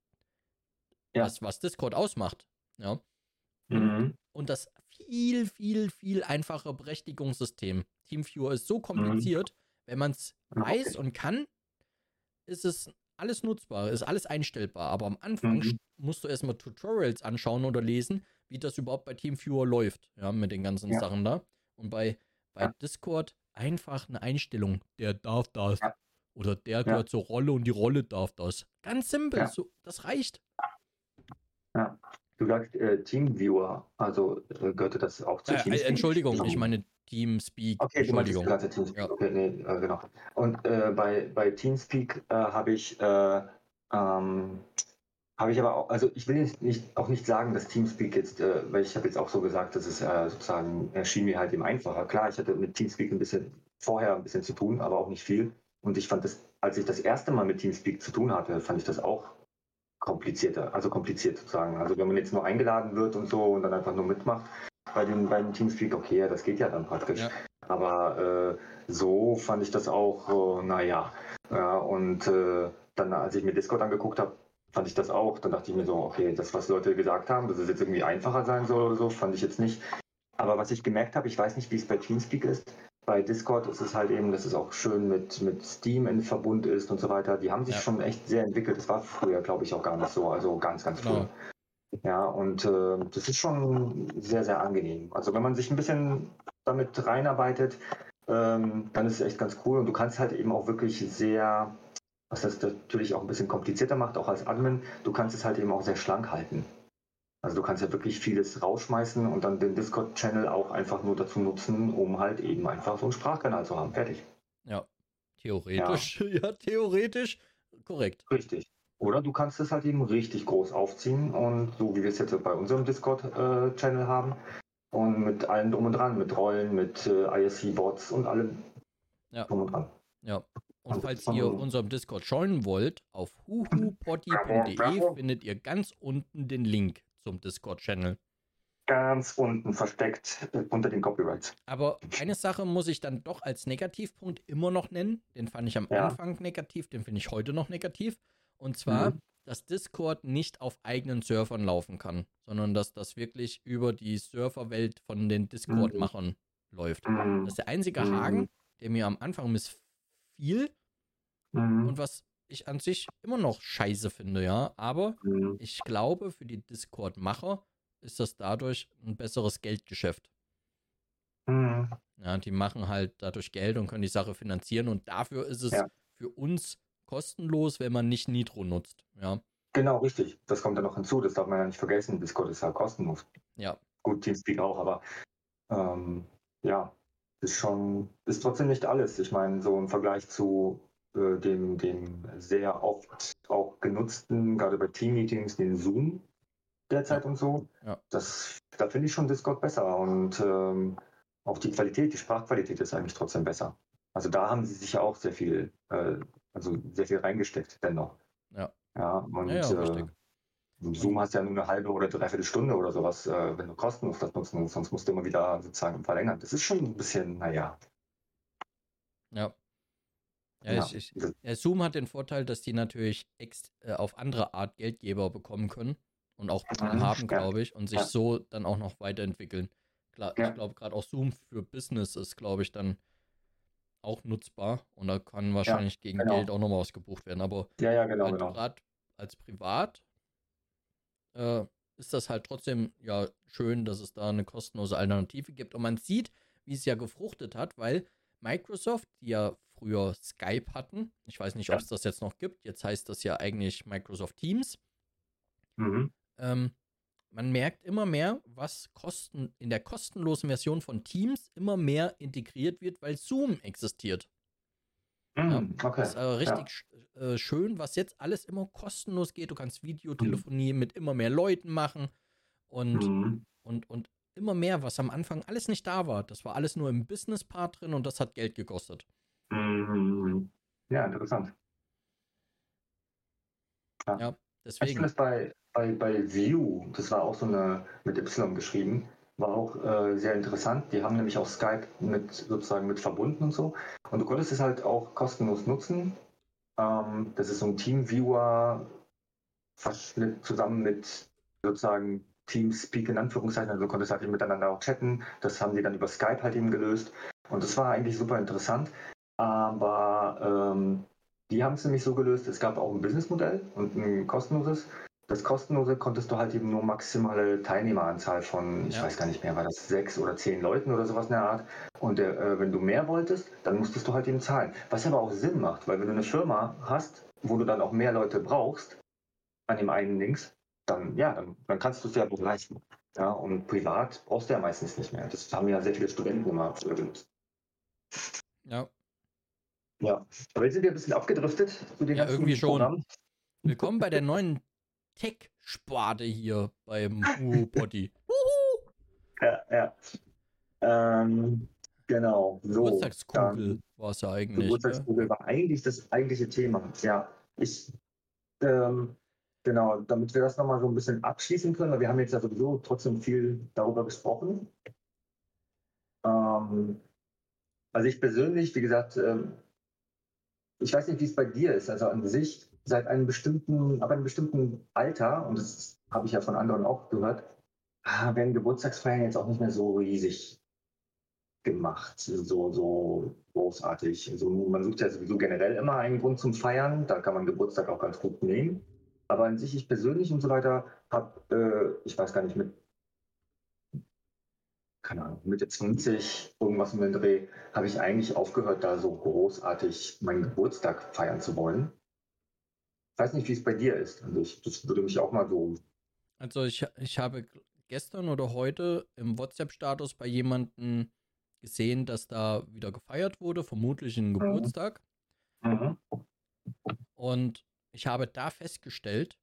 [SPEAKER 2] Ja.
[SPEAKER 1] was, was Discord ausmacht, ja?
[SPEAKER 2] Mhm.
[SPEAKER 1] Und das viel, viel, viel einfache Berechtigungssystem. Teamviewer ist so kompliziert, wenn man es weiß
[SPEAKER 2] Okay.
[SPEAKER 1] und kann, ist es alles nutzbar, ist alles einstellbar. Aber am Anfang
[SPEAKER 2] Mhm.
[SPEAKER 1] st- musst du erstmal Tutorials anschauen oder lesen, wie das überhaupt bei Teamviewer läuft, ja, mit den ganzen
[SPEAKER 2] Ja.
[SPEAKER 1] Sachen da. Und bei, bei
[SPEAKER 2] Ja.
[SPEAKER 1] Discord einfach eine Einstellung, der darf das.
[SPEAKER 2] Ja.
[SPEAKER 1] Oder der
[SPEAKER 2] Ja.
[SPEAKER 1] gehört zur Rolle und die Rolle darf das. Ganz simpel,
[SPEAKER 2] Ja.
[SPEAKER 1] so, das reicht.
[SPEAKER 2] Ja. Du sagst äh, Teamviewer, also äh, gehörte das auch zu
[SPEAKER 1] Äh, äh,
[SPEAKER 2] Teamspeak?
[SPEAKER 1] Entschuldigung, ich meine Teamspeak.
[SPEAKER 2] Okay, du meinst jetzt
[SPEAKER 1] Entschuldigung.
[SPEAKER 2] gerade Teamspeak.
[SPEAKER 1] Ja.
[SPEAKER 2] Okay, nee, äh, genau. Und äh, bei, bei Teamspeak äh, habe ich, äh, ähm, habe ich aber auch, also ich will jetzt nicht, auch nicht sagen, dass Teamspeak jetzt, äh, weil ich habe jetzt auch so gesagt, dass es äh, sozusagen erschien mir halt eben einfacher. Klar, ich hatte mit Teamspeak ein bisschen vorher ein bisschen zu tun, aber auch nicht viel. Und ich fand das, als ich das erste Mal mit Teamspeak zu tun hatte, fand ich das auch komplizierter, also kompliziert sozusagen. Also wenn man jetzt nur eingeladen wird und so und dann einfach nur mitmacht bei dem, beim Teamspeak, okay, ja, das geht ja dann praktisch.
[SPEAKER 1] Ja.
[SPEAKER 2] Aber äh, so fand ich das auch, äh, naja. Ja, und äh, dann, als ich mir Discord angeguckt habe, fand ich das auch. Dann dachte ich mir so, okay, das, was Leute gesagt haben, dass es jetzt irgendwie einfacher sein soll oder so, fand ich jetzt nicht. Aber was ich gemerkt habe, ich weiß nicht, wie es bei Teamspeak ist, bei Discord ist es halt eben, dass es auch schön mit, mit Steam in Verbund ist und so weiter. Die haben sich
[SPEAKER 1] Ja.
[SPEAKER 2] schon echt sehr entwickelt. Das war früher, glaube ich, auch gar nicht so. Also ganz, ganz
[SPEAKER 1] Genau.
[SPEAKER 2] früher. Ja, und äh, das ist schon sehr, sehr angenehm. Also wenn man sich ein bisschen damit reinarbeitet, ähm, dann ist es echt ganz cool. Und du kannst halt eben auch wirklich sehr, was das natürlich auch ein bisschen komplizierter macht, auch als Admin, du kannst es halt eben auch sehr schlank halten. Also du kannst ja wirklich vieles rausschmeißen und dann den Discord-Channel auch einfach nur dazu nutzen, um halt eben einfach so einen Sprachkanal zu haben. Fertig.
[SPEAKER 1] Ja, theoretisch, ja, ja theoretisch, korrekt.
[SPEAKER 2] Richtig. Oder du kannst es halt eben richtig groß aufziehen und so wie wir es jetzt bei unserem Discord-Channel haben und mit allem drum und dran, mit Rollen, mit äh, I S C-Bots und allem
[SPEAKER 1] Ja.
[SPEAKER 2] drum und dran.
[SPEAKER 1] Ja. Und
[SPEAKER 2] Und
[SPEAKER 1] falls
[SPEAKER 2] von,
[SPEAKER 1] ihr unserem Discord joinen wollt, auf huhupoddy punkt de findet ihr ganz unten den Link zum Discord-Channel.
[SPEAKER 2] Ganz unten versteckt äh, unter den Copyrights.
[SPEAKER 1] Aber eine Sache muss ich dann doch als Negativpunkt immer noch nennen. Den fand ich am
[SPEAKER 2] Ja.
[SPEAKER 1] Anfang negativ, den finde ich heute noch negativ. Und zwar,
[SPEAKER 2] Mhm.
[SPEAKER 1] dass Discord nicht auf eigenen Servern laufen kann, sondern dass das wirklich über die Serverwelt von den Discord-Machern läuft.
[SPEAKER 2] Mhm.
[SPEAKER 1] Das ist der einzige
[SPEAKER 2] Mhm.
[SPEAKER 1] Haken, der mir am Anfang missfiel
[SPEAKER 2] Mhm.
[SPEAKER 1] und was ich an sich immer noch scheiße finde, ja. Aber
[SPEAKER 2] Mhm.
[SPEAKER 1] ich glaube, für die Discord-Macher ist das dadurch ein besseres Geldgeschäft.
[SPEAKER 2] Mhm.
[SPEAKER 1] Ja, die machen halt dadurch Geld und können die Sache finanzieren und dafür ist es
[SPEAKER 2] Ja.
[SPEAKER 1] für uns kostenlos, wenn man nicht Nitro nutzt. Ja,
[SPEAKER 2] Genau, richtig. Das kommt ja noch hinzu, das darf man ja nicht vergessen. Discord ist halt kostenlos.
[SPEAKER 1] ja,
[SPEAKER 2] Gut, Teamspeak auch, aber ähm, ja, ist schon, ist trotzdem nicht alles. Ich meine, so im Vergleich zu äh, dem, dem sehr oft auch genutzten, gerade bei Team-Meetings, den Zoom derzeit
[SPEAKER 1] ja,
[SPEAKER 2] und so,
[SPEAKER 1] ja.
[SPEAKER 2] das, da finde ich schon Discord besser und ähm, auch die Qualität, die Sprachqualität ist eigentlich trotzdem besser. Also da haben sie sich ja auch sehr viel, äh, also sehr viel reingesteckt, dennoch.
[SPEAKER 1] Ja,
[SPEAKER 2] Ja,
[SPEAKER 1] ja, ja,
[SPEAKER 2] und äh,
[SPEAKER 1] richtig.
[SPEAKER 2] im
[SPEAKER 1] Und
[SPEAKER 2] Zoom hast du ja nur eine halbe oder dreiviertel Stunde oder sowas, äh, wenn du kostenlos das nutzen musst, sonst musst du immer wieder sozusagen verlängern. Das ist schon ein bisschen, naja,
[SPEAKER 1] ja, ja,
[SPEAKER 2] ja.
[SPEAKER 1] ich, ich, ja, Zoom hat den Vorteil, dass die natürlich ex, äh, auf andere Art Geldgeber bekommen können und auch bekommen
[SPEAKER 2] Mhm.
[SPEAKER 1] haben,
[SPEAKER 2] Ja,
[SPEAKER 1] glaube ich, und sich
[SPEAKER 2] ja,
[SPEAKER 1] so dann auch noch weiterentwickeln. Klar, ich
[SPEAKER 2] ja,
[SPEAKER 1] glaube, gerade auch Zoom für Business ist, glaube ich, dann auch nutzbar und da kann
[SPEAKER 2] ja,
[SPEAKER 1] wahrscheinlich gegen Geld
[SPEAKER 2] genau.
[SPEAKER 1] auch nochmal was gebucht werden. Aber
[SPEAKER 2] Ja, ja, genau,
[SPEAKER 1] halt
[SPEAKER 2] genau.
[SPEAKER 1] gerade als Privat äh, ist das halt trotzdem ja schön, dass es da eine kostenlose Alternative gibt. Und man sieht, wie es ja gefruchtet hat, weil Microsoft, die ja früher Skype hatten, ich weiß nicht, ob
[SPEAKER 2] Ja.
[SPEAKER 1] es das jetzt noch gibt, jetzt heißt das ja eigentlich Microsoft Teams,
[SPEAKER 2] Mhm.
[SPEAKER 1] ähm, man merkt immer mehr, was kosten, in der kostenlosen Version von Teams immer mehr integriert wird, weil Zoom existiert. Ja,
[SPEAKER 2] Mhm. Okay.
[SPEAKER 1] das ist aber
[SPEAKER 2] Ja.
[SPEAKER 1] richtig sch- äh, schön, was jetzt alles immer kostenlos geht. Du kannst
[SPEAKER 2] Mhm.
[SPEAKER 1] Videotelefonie mit immer mehr Leuten machen und,
[SPEAKER 2] Mhm.
[SPEAKER 1] und, und immer mehr, was am Anfang alles nicht da war. Das war alles nur im Business-Part drin und das hat Geld gekostet.
[SPEAKER 2] Mhm. Ja, interessant. Ja.
[SPEAKER 1] Ja,
[SPEAKER 2] Ich finde
[SPEAKER 1] deswegen.
[SPEAKER 2] es bei, bei, bei View, das war auch so eine mit Y geschrieben, war auch äh, sehr interessant. Die haben nämlich auch Skype mit sozusagen mit verbunden und so. Und du konntest es halt auch kostenlos nutzen. Ähm, das ist so ein Teamviewer verschnitt zusammen mit sozusagen Teamspeak in Anführungszeichen. Also du konntest halt eben miteinander auch chatten. Das haben die dann über Skype halt eben gelöst. Und das war eigentlich super interessant. Aber ähm, die haben es nämlich so gelöst, es gab auch ein Businessmodell und ein kostenloses. Das kostenlose konntest du halt eben nur maximale Teilnehmeranzahl von, ich
[SPEAKER 1] Ja,
[SPEAKER 2] weiß gar nicht mehr, war das sechs oder zehn Leuten oder sowas in der Art. Und der, äh, wenn du mehr wolltest, dann musstest du halt eben zahlen. Was aber auch Sinn macht, weil wenn du eine Firma hast, wo du dann auch mehr Leute brauchst an dem einen Links, dann ja, dann, dann kannst du es ja wohl leisten. Ja, und privat brauchst du ja meistens nicht mehr. Das haben ja sehr viele Studenten immer benutzt.
[SPEAKER 1] ja.
[SPEAKER 2] Ja, aber jetzt sind wir ein bisschen abgedriftet zu den
[SPEAKER 1] Ja, irgendwie
[SPEAKER 2] ganzen
[SPEAKER 1] schon.
[SPEAKER 2] Programmen.
[SPEAKER 1] Willkommen bei der neuen Tech-Sparte hier beim Huhu-Potti.
[SPEAKER 2] Ja, ja. Ähm, genau, so,
[SPEAKER 1] Geburtstagskugel
[SPEAKER 2] dann
[SPEAKER 1] war es ja eigentlich, ne?
[SPEAKER 2] Geburtstagskugel war eigentlich das eigentliche Thema. Ja, ich, ähm, genau, damit wir das nochmal so ein bisschen abschließen können, weil wir haben jetzt ja sowieso trotzdem viel darüber gesprochen. Ähm, also ich persönlich, wie gesagt, ähm, ich weiß nicht, wie es bei dir ist. Also an sich, seit einem bestimmten, ab einem bestimmten Alter, und das habe ich ja von anderen auch gehört, werden Geburtstagsfeiern jetzt auch nicht mehr so riesig gemacht, so, so großartig. Also man sucht ja sowieso generell immer einen Grund zum Feiern, da kann man Geburtstag auch ganz gut nehmen. Aber an sich, ich persönlich und so weiter, habe, äh, ich weiß gar nicht, mit, keine Ahnung, Mitte zwanzig, irgendwas um den Dreh, habe ich eigentlich aufgehört, da so großartig meinen Geburtstag feiern zu wollen. Ich weiß nicht, wie es bei dir ist. Also ich, das würde mich auch mal so.
[SPEAKER 1] Also ich, ich habe gestern oder heute im WhatsApp-Status bei jemandem gesehen, dass da wieder gefeiert wurde, vermutlich ein
[SPEAKER 2] Mhm.
[SPEAKER 1] Geburtstag.
[SPEAKER 2] Mhm.
[SPEAKER 1] Und ich habe da festgestellt,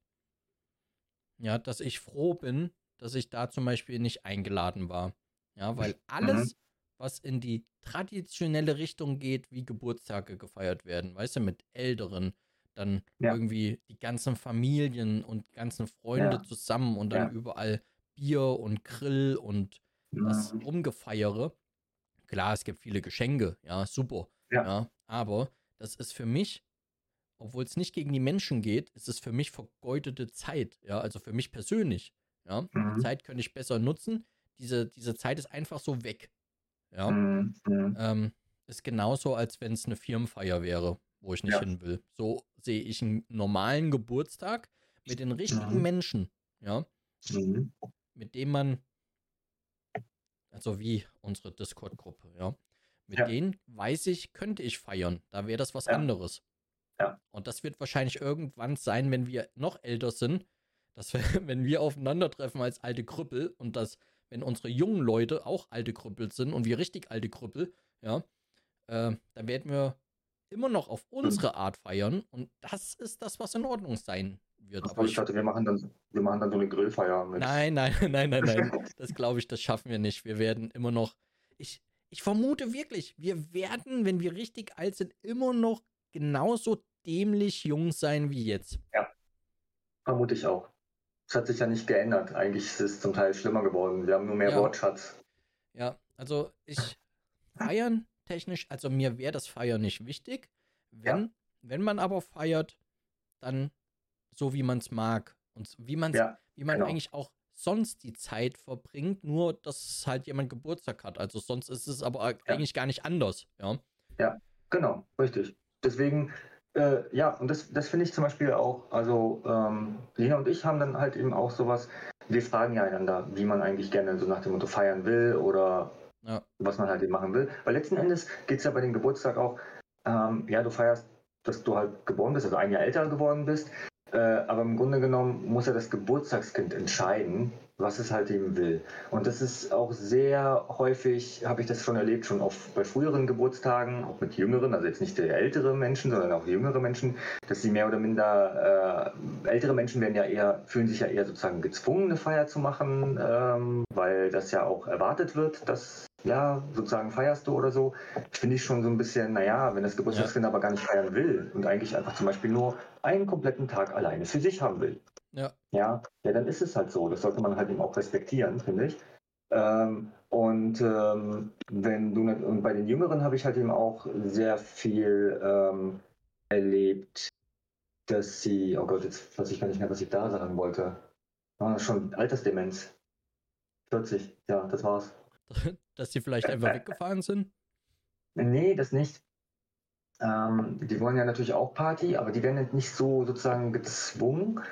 [SPEAKER 1] ja, dass ich froh bin, dass ich da zum Beispiel nicht eingeladen war. Ja, weil
[SPEAKER 2] Mhm.
[SPEAKER 1] alles, was in die traditionelle Richtung geht, wie Geburtstage gefeiert werden, weißt du, mit Älteren, dann
[SPEAKER 2] Ja,
[SPEAKER 1] irgendwie die ganzen Familien und ganzen Freunde
[SPEAKER 2] ja,
[SPEAKER 1] zusammen und dann
[SPEAKER 2] ja.
[SPEAKER 1] überall Bier und Grill und das
[SPEAKER 2] Mhm.
[SPEAKER 1] Rumgefeiere. Klar, es gibt viele Geschenke, ja, super,
[SPEAKER 2] Ja.
[SPEAKER 1] ja, aber das ist für mich, obwohl es nicht gegen die Menschen geht, ist es für mich vergeudete Zeit, ja, also für mich persönlich, ja, die
[SPEAKER 2] Mhm.
[SPEAKER 1] Zeit könnte ich besser nutzen, diese, diese Zeit ist einfach so weg, ja,
[SPEAKER 2] Mhm. Mhm.
[SPEAKER 1] ähm, ist genauso, als wenn es eine Firmenfeier wäre, wo ich nicht
[SPEAKER 2] Ja.
[SPEAKER 1] hin will. So sehe ich einen normalen Geburtstag mit den richtigen
[SPEAKER 2] Mhm.
[SPEAKER 1] Menschen, ja,
[SPEAKER 2] Mhm.
[SPEAKER 1] mit dem man, also wie unsere Discord-Gruppe, ja, mit
[SPEAKER 2] Ja.
[SPEAKER 1] denen weiß ich, könnte ich feiern, da wäre das was
[SPEAKER 2] Ja.
[SPEAKER 1] anderes.
[SPEAKER 2] Ja.
[SPEAKER 1] Und das wird wahrscheinlich irgendwann sein, wenn wir noch älter sind, dass wir, wenn wir aufeinandertreffen als alte Krüppel und dass, wenn unsere jungen Leute auch alte Krüppel sind und wir richtig alte Krüppel, ja, äh, dann werden wir immer noch auf
[SPEAKER 2] Mhm.
[SPEAKER 1] unsere Art feiern und das ist das, was in Ordnung sein wird. Aber
[SPEAKER 2] Achso, ich
[SPEAKER 1] ich,
[SPEAKER 2] dachte, wir machen dann, wir machen dann so eine Grillfeier mit.
[SPEAKER 1] nein, nein, nein, nein, nein, das glaube ich, das schaffen wir nicht. Wir werden immer noch, ich, ich vermute wirklich, wir werden, wenn wir richtig alt sind, immer noch genauso dämlich jung sein wie jetzt.
[SPEAKER 2] Ja, vermute ich auch. Es hat sich ja nicht geändert. Eigentlich ist es zum Teil schlimmer geworden. Wir haben nur mehr
[SPEAKER 1] Ja,
[SPEAKER 2] Wortschatz.
[SPEAKER 1] ja, also ich feiern technisch, also mir wäre das Feiern nicht wichtig.
[SPEAKER 2] Ja,
[SPEAKER 1] Wenn, wenn man aber feiert, dann so wie man es mag und wie man's,
[SPEAKER 2] ja,
[SPEAKER 1] wie man
[SPEAKER 2] genau.
[SPEAKER 1] eigentlich auch sonst die Zeit verbringt, nur dass halt jemand Geburtstag hat. Also sonst ist es aber
[SPEAKER 2] Ja,
[SPEAKER 1] eigentlich gar nicht anders, ja.
[SPEAKER 2] ja, genau, richtig. Deswegen, äh, ja, und das, das finde ich zum Beispiel auch, also ähm, Lena und ich haben dann halt eben auch sowas, wir fragen ja einander, wie man eigentlich gerne so nach dem Motto feiern will oder
[SPEAKER 1] Ja,
[SPEAKER 2] was man halt eben machen will. Weil letzten Endes geht es ja bei dem Geburtstag auch, ähm, ja, du feierst, dass du halt geboren bist, also ein Jahr älter geworden bist. Äh, aber im Grunde genommen muss ja das Geburtstagskind entscheiden, was es halt eben will. Und das ist auch sehr häufig, habe ich das schon erlebt, schon auf, bei früheren Geburtstagen, auch mit jüngeren, also jetzt nicht der ältere Menschen, sondern auch jüngere Menschen, dass sie mehr oder minder, äh, ältere Menschen werden ja eher, fühlen sich ja eher sozusagen gezwungen, eine Feier zu machen, ähm, weil das ja auch erwartet wird, dass ja, sozusagen feierst du oder so, finde ich schon so ein bisschen, naja, wenn das
[SPEAKER 1] ja,
[SPEAKER 2] Geburtstagskind aber gar nicht feiern will und eigentlich einfach zum Beispiel nur einen kompletten Tag alleine für sich haben will,
[SPEAKER 1] ja,
[SPEAKER 2] ja, ja, dann ist es halt so. Das sollte man halt eben auch respektieren, finde ich. Ähm, und ähm, wenn du nicht, und bei den Jüngeren habe ich halt eben auch sehr viel ähm, erlebt, dass sie, oh Gott, jetzt weiß ich gar nicht mehr, was ich da sagen wollte. Ah, schon Altersdemenz. vierzig, ja, das war's.
[SPEAKER 1] dass sie vielleicht einfach weggefahren sind.
[SPEAKER 2] Nee, das nicht. Ähm, die wollen ja natürlich auch Party, aber die werden halt nicht so sozusagen gezwungen.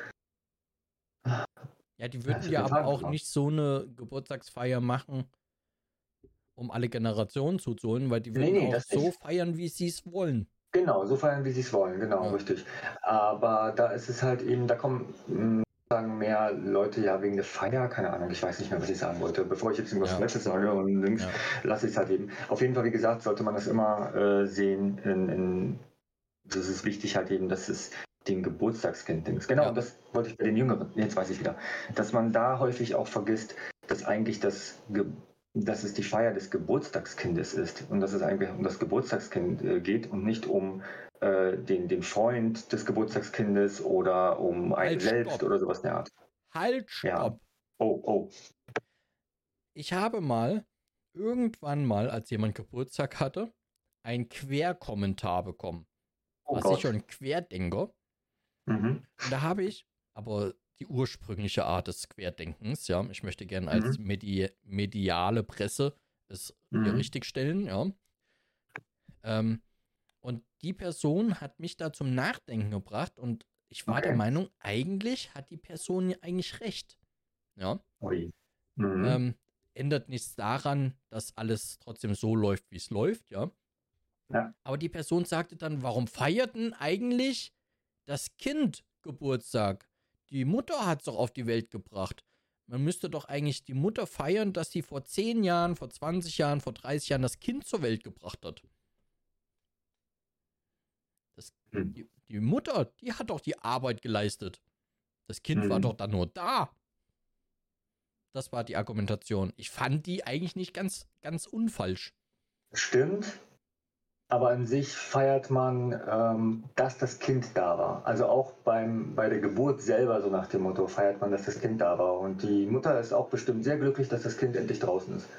[SPEAKER 1] Ja, die
[SPEAKER 2] Ja, ich
[SPEAKER 1] würden
[SPEAKER 2] habe
[SPEAKER 1] ja
[SPEAKER 2] den
[SPEAKER 1] aber
[SPEAKER 2] Faden
[SPEAKER 1] auch
[SPEAKER 2] verloren.
[SPEAKER 1] nicht so eine Geburtstagsfeier machen, um alle Generationen zuzuholen, weil die
[SPEAKER 2] Nee,
[SPEAKER 1] würden
[SPEAKER 2] nee,
[SPEAKER 1] auch
[SPEAKER 2] das
[SPEAKER 1] so
[SPEAKER 2] nicht.
[SPEAKER 1] feiern, wie sie es wollen.
[SPEAKER 2] Genau, so feiern, wie sie es wollen, genau,
[SPEAKER 1] Ja,
[SPEAKER 2] richtig. Aber da ist es halt eben, da kommen mh, sagen mehr Leute ja wegen der Feier, keine Ahnung, ich weiß nicht mehr, was ich sagen wollte. Bevor ich jetzt irgendwas
[SPEAKER 1] ja,
[SPEAKER 2] Falsches sage und links,
[SPEAKER 1] ja,
[SPEAKER 2] lasse ich es halt eben. Auf jeden Fall, wie gesagt, sollte man das immer äh, sehen. In, in, das ist wichtig halt eben, dass es dem Geburtstagskind ist. Genau, und
[SPEAKER 1] ja.
[SPEAKER 2] das wollte ich bei den Jüngeren, jetzt weiß ich wieder, dass man da häufig auch vergisst, dass eigentlich das Ge dass es die Feier des Geburtstagskindes ist und dass es eigentlich um das Geburtstagskind äh, geht und nicht um äh, den, den Freund des Geburtstagskindes oder um einen
[SPEAKER 1] Halt,
[SPEAKER 2] selbst
[SPEAKER 1] stopp.
[SPEAKER 2] oder sowas in der Art.
[SPEAKER 1] Halt,
[SPEAKER 2] Ja.
[SPEAKER 1] stopp.
[SPEAKER 2] Oh, oh.
[SPEAKER 1] Ich habe mal, irgendwann mal, als jemand Geburtstag hatte, einen Querkommentar bekommen.
[SPEAKER 2] Oh
[SPEAKER 1] War sicher
[SPEAKER 2] Gott.
[SPEAKER 1] ein Querdenker.
[SPEAKER 2] Mhm.
[SPEAKER 1] Und da habe ich, aber die ursprüngliche Art des Querdenkens, ja. Ich möchte gerne als
[SPEAKER 2] Mhm.
[SPEAKER 1] medi mediale Presse es hier
[SPEAKER 2] Mhm.
[SPEAKER 1] richtigstellen, ja. Ähm, und die Person hat mich da zum Nachdenken gebracht und ich war der
[SPEAKER 2] Okay.
[SPEAKER 1] Meinung, eigentlich hat die Person ja eigentlich recht, ja.
[SPEAKER 2] Ui. Mhm.
[SPEAKER 1] Ähm, ändert nichts daran, dass alles trotzdem so läuft, wie es läuft, ja.
[SPEAKER 2] Ja.
[SPEAKER 1] Aber die Person sagte dann, warum feiert denn eigentlich das Kind Geburtstag? Die Mutter hat es doch auf die Welt gebracht. Man müsste doch eigentlich die Mutter feiern, dass sie vor zehn Jahren, vor zwanzig Jahren, vor dreißig Jahren das Kind zur Welt gebracht hat. Das,
[SPEAKER 2] Mhm.
[SPEAKER 1] die, die Mutter, die hat doch die Arbeit geleistet. Das Kind war doch
[SPEAKER 2] Mhm.
[SPEAKER 1] dann nur da. Das war die Argumentation. Ich fand die eigentlich nicht ganz, ganz unfalsch.
[SPEAKER 2] Stimmt. Aber an sich feiert man, ähm, dass das Kind da war. Also auch beim, bei der Geburt selber, so nach dem Motto, feiert man, dass das Kind da war. Und die Mutter ist auch bestimmt sehr glücklich, dass das Kind endlich draußen ist.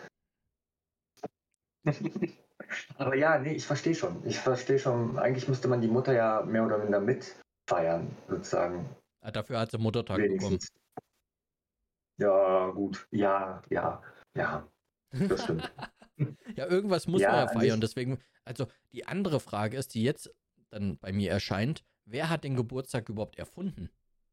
[SPEAKER 2] Aber ja, nee, ich verstehe schon. Ich verstehe schon. Eigentlich müsste man die Mutter ja mehr oder minder mitfeiern, sozusagen.
[SPEAKER 1] Ah, dafür hat sie Muttertag bekommen.
[SPEAKER 2] Wenigstens. Ja, gut. Ja, ja, ja, das stimmt.
[SPEAKER 1] Ja, irgendwas muss man
[SPEAKER 2] Ja,
[SPEAKER 1] ja
[SPEAKER 2] an sich,
[SPEAKER 1] feiern. Deswegen, also die andere Frage ist, die jetzt dann bei mir erscheint, wer hat den Geburtstag überhaupt erfunden?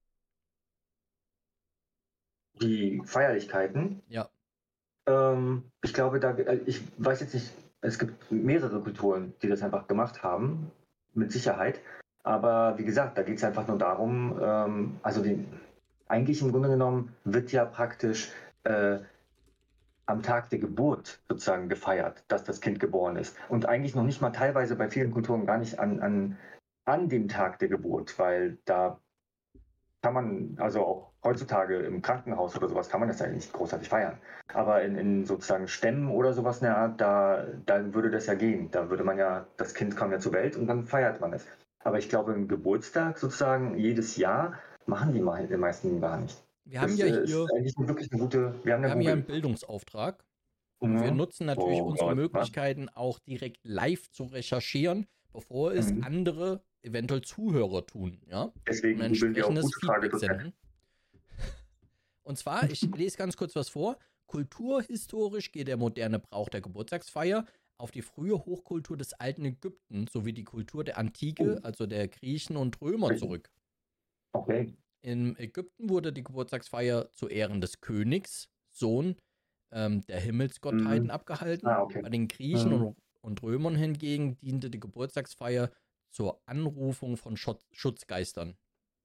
[SPEAKER 2] die Feierlichkeiten.
[SPEAKER 1] Ja,
[SPEAKER 2] Ähm, ich glaube, da, äh, ich weiß jetzt nicht, es gibt mehrere Kulturen, die das einfach gemacht haben, mit Sicherheit. Aber wie gesagt, da geht es einfach nur darum, ähm, also die, eigentlich im Grunde genommen wird ja praktisch äh, am Tag der Geburt sozusagen gefeiert, dass das Kind geboren ist. Und eigentlich noch nicht mal teilweise bei vielen Kulturen gar nicht an, an, an dem Tag der Geburt, weil da kann man, also auch heutzutage im Krankenhaus oder sowas, kann man das ja nicht großartig feiern. Aber in, in sozusagen Stämmen oder sowas in der Art, da, da würde das ja gehen. Da würde man ja, das Kind kommt ja zur Welt und dann feiert man es. Aber ich glaube, im Geburtstag sozusagen jedes Jahr machen die mal die meisten gar nicht.
[SPEAKER 1] wir haben
[SPEAKER 2] Das
[SPEAKER 1] ja
[SPEAKER 2] äh, ist
[SPEAKER 1] hier,
[SPEAKER 2] eigentlich wirklich eine gute, wir haben ja
[SPEAKER 1] wir haben ja einen
[SPEAKER 2] Google.
[SPEAKER 1] Bildungsauftrag und wir
[SPEAKER 2] Mhm.
[SPEAKER 1] nutzen natürlich
[SPEAKER 2] Oh
[SPEAKER 1] unsere
[SPEAKER 2] Gott, was?
[SPEAKER 1] Möglichkeiten auch direkt live zu recherchieren, bevor es
[SPEAKER 2] Mhm.
[SPEAKER 1] andere eventuell Zuhörer tun, ja, und
[SPEAKER 2] Deswegen googeln wir auch
[SPEAKER 1] entsprechendes
[SPEAKER 2] gute Frage
[SPEAKER 1] Feedback
[SPEAKER 2] punkt net.
[SPEAKER 1] senden. Und zwar, ich lese ganz kurz was vor. Kulturhistorisch geht der moderne Brauch der Geburtstagsfeier auf die frühe Hochkultur des alten Ägypten sowie die Kultur der Antike,
[SPEAKER 2] Oh,
[SPEAKER 1] also der Griechen und Römer, zurück.
[SPEAKER 2] okay.
[SPEAKER 1] In Ägypten wurde die Geburtstagsfeier zu Ehren des Königs, Sohn ähm, der Himmelsgottheiten,
[SPEAKER 2] Mhm.
[SPEAKER 1] abgehalten.
[SPEAKER 2] Ah, okay.
[SPEAKER 1] Bei den Griechen
[SPEAKER 2] Mhm.
[SPEAKER 1] und, und Römern hingegen diente die Geburtstagsfeier zur Anrufung von Schutz Schutzgeistern.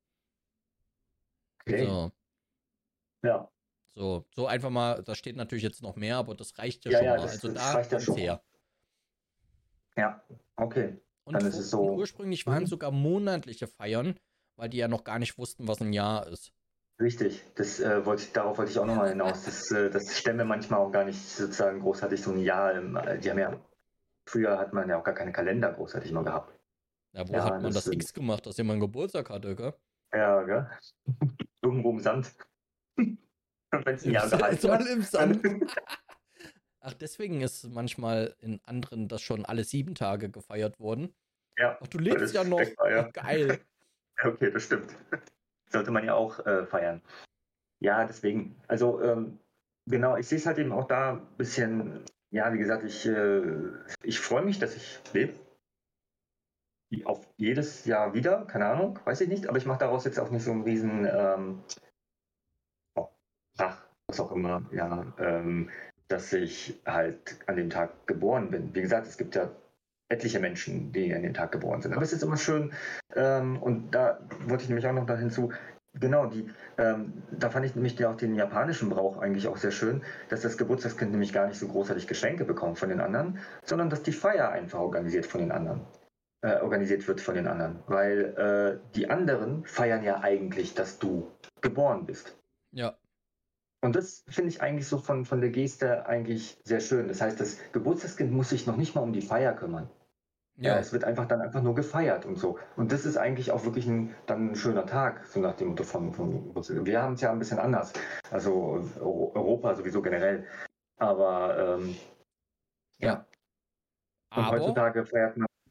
[SPEAKER 2] Okay.
[SPEAKER 1] So,
[SPEAKER 2] Ja.
[SPEAKER 1] so, so einfach mal, da steht natürlich jetzt noch mehr, aber das reicht ja
[SPEAKER 2] Ja,
[SPEAKER 1] schon
[SPEAKER 2] ja,
[SPEAKER 1] mal.
[SPEAKER 2] das,
[SPEAKER 1] Also
[SPEAKER 2] das
[SPEAKER 1] da
[SPEAKER 2] reicht ja
[SPEAKER 1] kommt's
[SPEAKER 2] schon.
[SPEAKER 1] her.
[SPEAKER 2] Ja, okay.
[SPEAKER 1] Und,
[SPEAKER 2] Dann ist es
[SPEAKER 1] vor, und
[SPEAKER 2] so.
[SPEAKER 1] ursprünglich waren es
[SPEAKER 2] Mhm.
[SPEAKER 1] sogar monatliche Feiern, weil die ja noch gar nicht wussten, was ein Jahr ist.
[SPEAKER 2] Richtig, das, äh, wollte ich, darauf wollte ich auch nochmal hinaus. Das, äh, das Stämme manchmal auch gar nicht sozusagen großartig so ein Jahr. Im, äh, die haben ja, früher hat man ja auch gar keine Kalender großartig mal gehabt.
[SPEAKER 1] Ja, wo
[SPEAKER 2] Ja,
[SPEAKER 1] hat man
[SPEAKER 2] das,
[SPEAKER 1] das
[SPEAKER 2] äh,
[SPEAKER 1] X gemacht, dass jemand Geburtstag hatte, gell?
[SPEAKER 2] ja, gell? Irgendwo im Sand. Und wenn es ein
[SPEAKER 1] Im,
[SPEAKER 2] Jahr gehalten
[SPEAKER 1] soll
[SPEAKER 2] hat,
[SPEAKER 1] im
[SPEAKER 2] dann.
[SPEAKER 1] Sand. Ach, deswegen ist manchmal in anderen das schon alle sieben Tage gefeiert worden.
[SPEAKER 2] Ja,
[SPEAKER 1] Ach, du
[SPEAKER 2] weil
[SPEAKER 1] lebst
[SPEAKER 2] das
[SPEAKER 1] ja noch.
[SPEAKER 2] weg war,
[SPEAKER 1] Ach,
[SPEAKER 2] ja.
[SPEAKER 1] geil.
[SPEAKER 2] Okay, das stimmt. Sollte man ja auch äh, feiern. Ja, deswegen. Also, ähm, genau, ich sehe es halt eben auch da ein bisschen, ja, wie gesagt, ich, äh, ich freue mich, dass ich lebe. Auf jedes Jahr wieder, keine Ahnung, weiß ich nicht, aber ich mache daraus jetzt auch nicht so einen riesen, ähm, oh, ach, was auch immer, ja, ähm, dass ich halt an dem Tag geboren bin. Wie gesagt, es gibt ja etliche Menschen, die an dem Tag geboren sind. Aber es ist immer schön, ähm, und da wollte ich nämlich auch noch da hinzu, genau, die, ähm, da fand ich nämlich auch den japanischen Brauch eigentlich auch sehr schön, dass das Geburtstagskind nämlich gar nicht so großartig Geschenke bekommt von den anderen, sondern dass die Feier einfach organisiert von den anderen. Äh, organisiert wird von den anderen. Weil äh, die anderen feiern ja eigentlich, dass du geboren bist.
[SPEAKER 1] Ja.
[SPEAKER 2] Und das finde ich eigentlich so von, von der Geste eigentlich sehr schön. Das heißt, das Geburtstagskind muss sich noch nicht mal um die Feier kümmern. Ja,
[SPEAKER 1] Ja.
[SPEAKER 2] es wird einfach dann einfach nur gefeiert und so. Und das ist eigentlich auch wirklich ein, dann ein schöner Tag, so nach dem Motto von, von wir haben es ja ein bisschen anders. Also Europa sowieso generell. Aber ähm,
[SPEAKER 1] Ja.
[SPEAKER 2] ja. Und
[SPEAKER 1] Aber
[SPEAKER 2] heutzutage feiert man.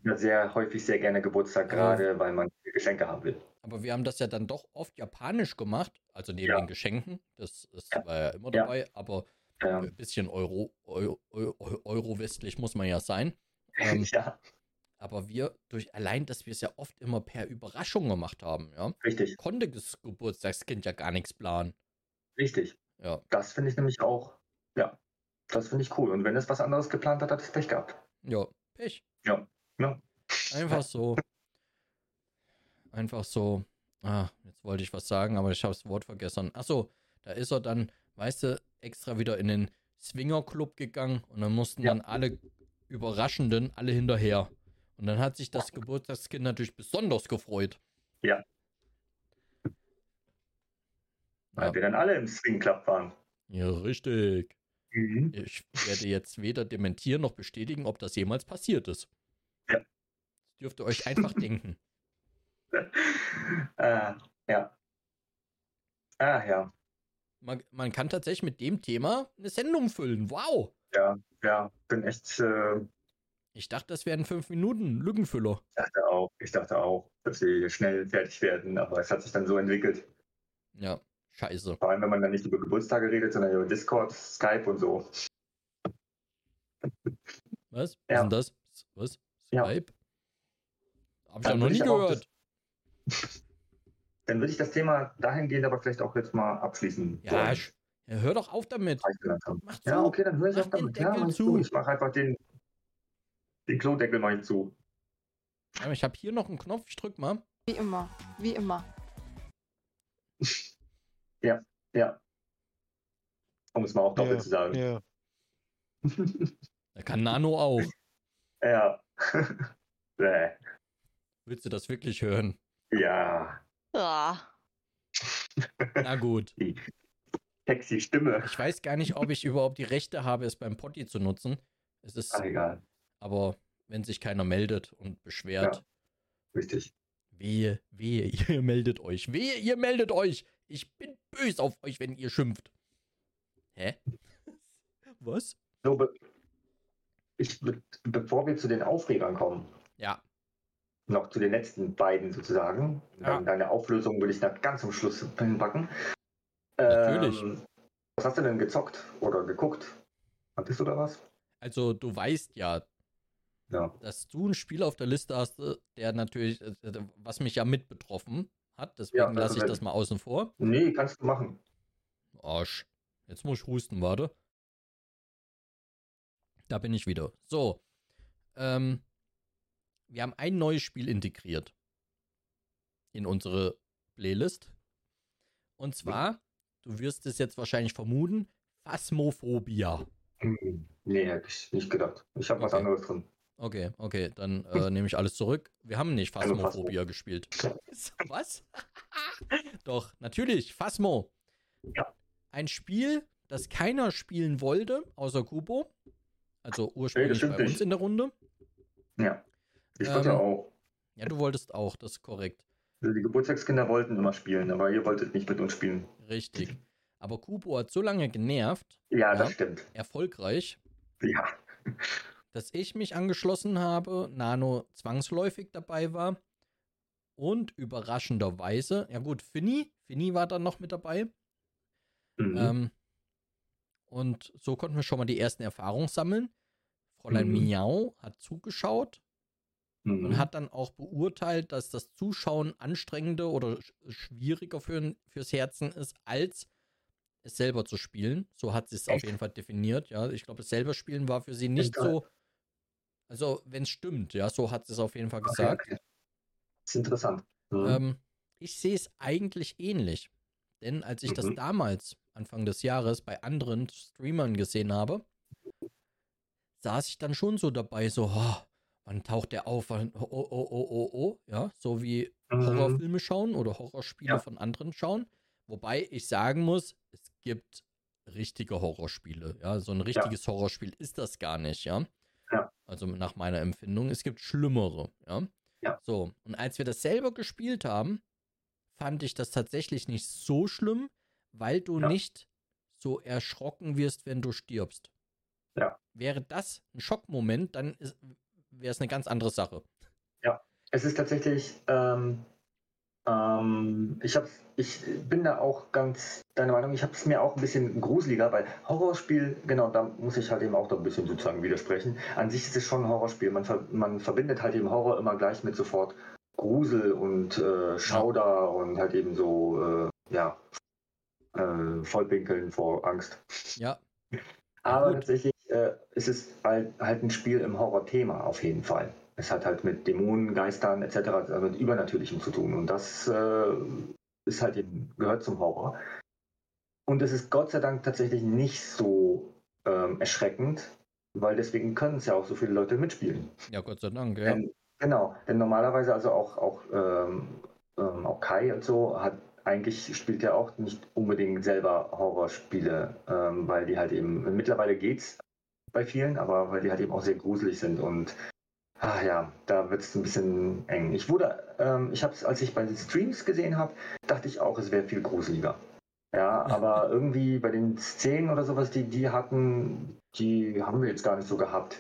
[SPEAKER 2] ja sehr häufig sehr gerne Geburtstag,
[SPEAKER 1] Aber,
[SPEAKER 2] gerade weil man Geschenke haben will.
[SPEAKER 1] aber wir haben das ja dann doch oft japanisch gemacht, also neben
[SPEAKER 2] Ja,
[SPEAKER 1] den Geschenken, das, das
[SPEAKER 2] ja,
[SPEAKER 1] war ja immer
[SPEAKER 2] ja,
[SPEAKER 1] dabei, aber
[SPEAKER 2] ja,
[SPEAKER 1] ein bisschen Euro, Euro, Euro, Euro-westlich muss man ja sein. Ähm,
[SPEAKER 2] ja,
[SPEAKER 1] aber wir, durch allein, dass wir es ja oft immer per Überraschung gemacht haben, ja,
[SPEAKER 2] richtig,
[SPEAKER 1] konnte das Geburtstagskind ja gar nichts planen.
[SPEAKER 2] richtig.
[SPEAKER 1] Ja,
[SPEAKER 2] Das finde ich nämlich auch, ja, das finde ich cool. Und wenn es was anderes geplant hat, hat es Pech gehabt.
[SPEAKER 1] ja, Pech.
[SPEAKER 2] Ja, ja,
[SPEAKER 1] Einfach so, einfach so. Ah, jetzt wollte ich was sagen, aber ich habe das Wort vergessen. Achso, da ist er dann, weißt du, extra wieder in den Swingerclub gegangen und dann mussten
[SPEAKER 2] ja,
[SPEAKER 1] dann alle Überraschenden alle hinterher. Und dann hat sich das Geburtstagskind natürlich besonders gefreut.
[SPEAKER 2] ja, weil
[SPEAKER 1] Ja,
[SPEAKER 2] wir dann alle im Swing Club waren.
[SPEAKER 1] ja, richtig.
[SPEAKER 2] Mhm.
[SPEAKER 1] Ich werde jetzt weder dementieren noch bestätigen, ob das jemals passiert ist.
[SPEAKER 2] Ja.
[SPEAKER 1] Das dürft ihr euch einfach denken.
[SPEAKER 2] äh, ja. Ah, ja.
[SPEAKER 1] Man, man kann tatsächlich mit dem Thema eine Sendung füllen. Wow!
[SPEAKER 2] Ja, ja, bin echt, äh,
[SPEAKER 1] Ich dachte, das wären fünf Minuten Lückenfüller.
[SPEAKER 2] ich dachte auch, ich dachte auch, dass wir schnell fertig werden, aber es hat sich dann so entwickelt.
[SPEAKER 1] Ja, scheiße.
[SPEAKER 2] Vor allem, wenn man dann nicht über Geburtstage redet, sondern über Discord, Skype und so.
[SPEAKER 1] Was? Was ist
[SPEAKER 2] Ja,
[SPEAKER 1] denn das? Was?
[SPEAKER 2] ja.
[SPEAKER 1] Skype? Hab ich ja
[SPEAKER 2] Dann
[SPEAKER 1] noch
[SPEAKER 2] würde
[SPEAKER 1] nie
[SPEAKER 2] ich aber auch
[SPEAKER 1] gehört.
[SPEAKER 2] das, dann würde ich das Thema dahingehend aber vielleicht auch jetzt mal abschließen
[SPEAKER 1] Ja,
[SPEAKER 2] wollen.
[SPEAKER 1] sch- ja, hör doch auf damit.
[SPEAKER 2] Was ich genannt habe.
[SPEAKER 1] Mach
[SPEAKER 2] Ja,
[SPEAKER 1] zu.
[SPEAKER 2] okay, dann höre ich
[SPEAKER 1] Mach
[SPEAKER 2] auch
[SPEAKER 1] den
[SPEAKER 2] damit. Ja,
[SPEAKER 1] Deckel
[SPEAKER 2] mach ich zu.
[SPEAKER 1] zu.
[SPEAKER 2] Ich mache einfach den, den Klodeckel mach ich zu.
[SPEAKER 1] Ja, ich habe hier noch einen Knopf. Ich drück mal.
[SPEAKER 3] Wie immer, wie immer.
[SPEAKER 2] Ja, ja. Um es mal auch doppelt
[SPEAKER 4] Ja,
[SPEAKER 2] zu sagen.
[SPEAKER 4] ja.
[SPEAKER 1] Da kann Nano auch.
[SPEAKER 2] Ja. Bäh.
[SPEAKER 1] Willst du das wirklich hören?
[SPEAKER 2] Ja.
[SPEAKER 3] Ja.
[SPEAKER 1] Na gut.
[SPEAKER 2] Die sexy Stimme.
[SPEAKER 1] Ich weiß gar nicht, ob ich überhaupt die Rechte habe, es beim Potti zu nutzen. Es ist,
[SPEAKER 2] Ah, egal.
[SPEAKER 1] aber wenn sich keiner meldet und beschwert,
[SPEAKER 2] Ja. Richtig.
[SPEAKER 1] wehe, wehe, ihr meldet euch. Wehe, ihr meldet euch. Ich bin böse auf euch, wenn ihr schimpft. Hä? Was?
[SPEAKER 2] So, be ich, be bevor wir zu den Aufregern kommen,
[SPEAKER 1] Ja.
[SPEAKER 2] noch zu den letzten beiden sozusagen.
[SPEAKER 1] Ja.
[SPEAKER 2] Ähm, Deine Auflösung würde ich dann ganz zum Schluss hinpacken.
[SPEAKER 1] Natürlich.
[SPEAKER 2] Ähm, was hast du denn gezockt oder geguckt? Hattest du da was?
[SPEAKER 1] Also, du weißt ja,
[SPEAKER 2] Ja.
[SPEAKER 1] dass du ein Spiel auf der Liste hast, äh, der natürlich, äh, was mich ja mit betroffen hat. Deswegen
[SPEAKER 2] Ja,
[SPEAKER 1] lasse ich
[SPEAKER 2] also
[SPEAKER 1] das mal außen vor.
[SPEAKER 2] Nee, kannst du machen.
[SPEAKER 1] Arsch. Jetzt muss ich husten, warte. Da bin ich wieder. So. Ähm, wir haben ein neues Spiel integriert in unsere Playlist. Und zwar, du wirst es jetzt wahrscheinlich vermuten, Phasmophobia.
[SPEAKER 2] Hm, nee, hätte ich nicht gedacht. Ich habe was
[SPEAKER 1] Okay.
[SPEAKER 2] anderes drin.
[SPEAKER 1] Okay, okay, dann äh, nehme ich alles zurück. Wir haben nicht
[SPEAKER 2] Also
[SPEAKER 1] Phasmophobia gespielt. Was? Doch, natürlich, Phasmo.
[SPEAKER 2] Ja.
[SPEAKER 1] Ein Spiel, das keiner spielen wollte, außer Kubo. Also ursprünglich
[SPEAKER 2] stimmt
[SPEAKER 1] bei uns
[SPEAKER 2] nicht.
[SPEAKER 1] in der Runde.
[SPEAKER 2] Ja. Ich wollte ja
[SPEAKER 1] Ähm,
[SPEAKER 2] auch.
[SPEAKER 1] Ja, du wolltest auch, das ist korrekt.
[SPEAKER 2] Also die Geburtstagskinder wollten immer spielen, aber ihr wolltet nicht mit uns spielen.
[SPEAKER 1] Richtig. Aber Kubo hat so lange genervt,
[SPEAKER 2] Ja,
[SPEAKER 1] Ja.
[SPEAKER 2] das stimmt.
[SPEAKER 1] erfolgreich,
[SPEAKER 2] Ja.
[SPEAKER 1] dass ich mich angeschlossen habe, Nano zwangsläufig dabei war und überraschenderweise, ja gut, Finny, Finny war dann noch mit dabei.
[SPEAKER 2] Mhm.
[SPEAKER 1] Ähm, und so konnten wir schon mal die ersten Erfahrungen sammeln. Fräulein
[SPEAKER 2] Mhm.
[SPEAKER 1] Miau hat zugeschaut
[SPEAKER 2] Mhm.
[SPEAKER 1] und hat dann auch beurteilt, dass das Zuschauen anstrengender oder sch- schwieriger für, fürs Herzen ist, als es selber zu spielen. So hat sie es auf
[SPEAKER 2] Echt?
[SPEAKER 1] jeden Fall definiert. Ja, ich glaube, das selber spielen war für sie nicht
[SPEAKER 2] Egal.
[SPEAKER 1] so. Also, wenn es stimmt, ja, so hat sie es auf jeden Fall
[SPEAKER 2] Okay,
[SPEAKER 1] gesagt.
[SPEAKER 2] okay. Ist interessant. Mhm.
[SPEAKER 1] Ähm, ich sehe es eigentlich ähnlich. Denn als ich das
[SPEAKER 2] Mhm.
[SPEAKER 1] damals, Anfang des Jahres, bei anderen Streamern gesehen habe, saß ich dann schon so dabei, so, oh, wann taucht der auf? Wann, oh, oh, oh, oh, oh, ja, so wie
[SPEAKER 2] Mhm.
[SPEAKER 1] Horrorfilme schauen oder Horrorspiele
[SPEAKER 2] Ja.
[SPEAKER 1] von anderen schauen. Wobei ich sagen muss, es gibt richtige Horrorspiele. Ja, so ein richtiges Horrorspiel ist das gar nicht, ja.
[SPEAKER 2] Ja.
[SPEAKER 1] Also nach meiner Empfindung. Es gibt schlimmere, ja.
[SPEAKER 2] Ja.
[SPEAKER 1] So, und als wir das selber gespielt haben, fand ich das tatsächlich nicht so schlimm, weil du
[SPEAKER 2] Ja.
[SPEAKER 1] nicht so erschrocken wirst, wenn du stirbst.
[SPEAKER 2] Ja.
[SPEAKER 1] Wäre das ein Schockmoment, dann ist, wäre es eine ganz andere Sache.
[SPEAKER 2] Ja, es ist tatsächlich, ähm, ähm, ich hab's, ich bin da auch ganz deiner Meinung, ich habe es mir auch ein bisschen gruseliger, weil Horrorspiel, genau, da muss ich halt eben auch da ein bisschen sozusagen widersprechen. An sich ist es schon ein Horrorspiel. Man, ver, man verbindet halt eben Horror immer gleich mit sofort Grusel und äh, Schauder und halt eben so, äh, ja, äh, Vollpinkeln vor Angst.
[SPEAKER 1] Ja. Ja,
[SPEAKER 2] Aber
[SPEAKER 1] gut.
[SPEAKER 2] tatsächlich äh, ist es halt, halt ein Spiel im Horrorthema auf jeden Fall. Es hat halt mit Dämonen, Geistern et cetera, also mit Übernatürlichem zu tun. Und das äh, ist halt eben, gehört zum Horror. Und es ist Gott sei Dank tatsächlich nicht so ähm, erschreckend, weil deswegen können es ja auch so viele Leute mitspielen.
[SPEAKER 1] Ja, Gott sei Dank, ja.
[SPEAKER 2] Denn, genau, denn normalerweise also auch, auch, ähm, ähm, auch Kai und so hat eigentlich spielt er auch nicht unbedingt selber Horrorspiele, ähm, weil die halt eben, mittlerweile geht's bei vielen, aber weil die halt eben auch sehr gruselig sind und ach ja, da wird es ein bisschen eng. Ich wurde, ähm, ich habe es, als ich bei den Streams gesehen habe, dachte ich auch, es wäre viel gruseliger. Ja, aber irgendwie bei den Szenen oder sowas, die die hatten, die haben wir jetzt gar nicht so gehabt.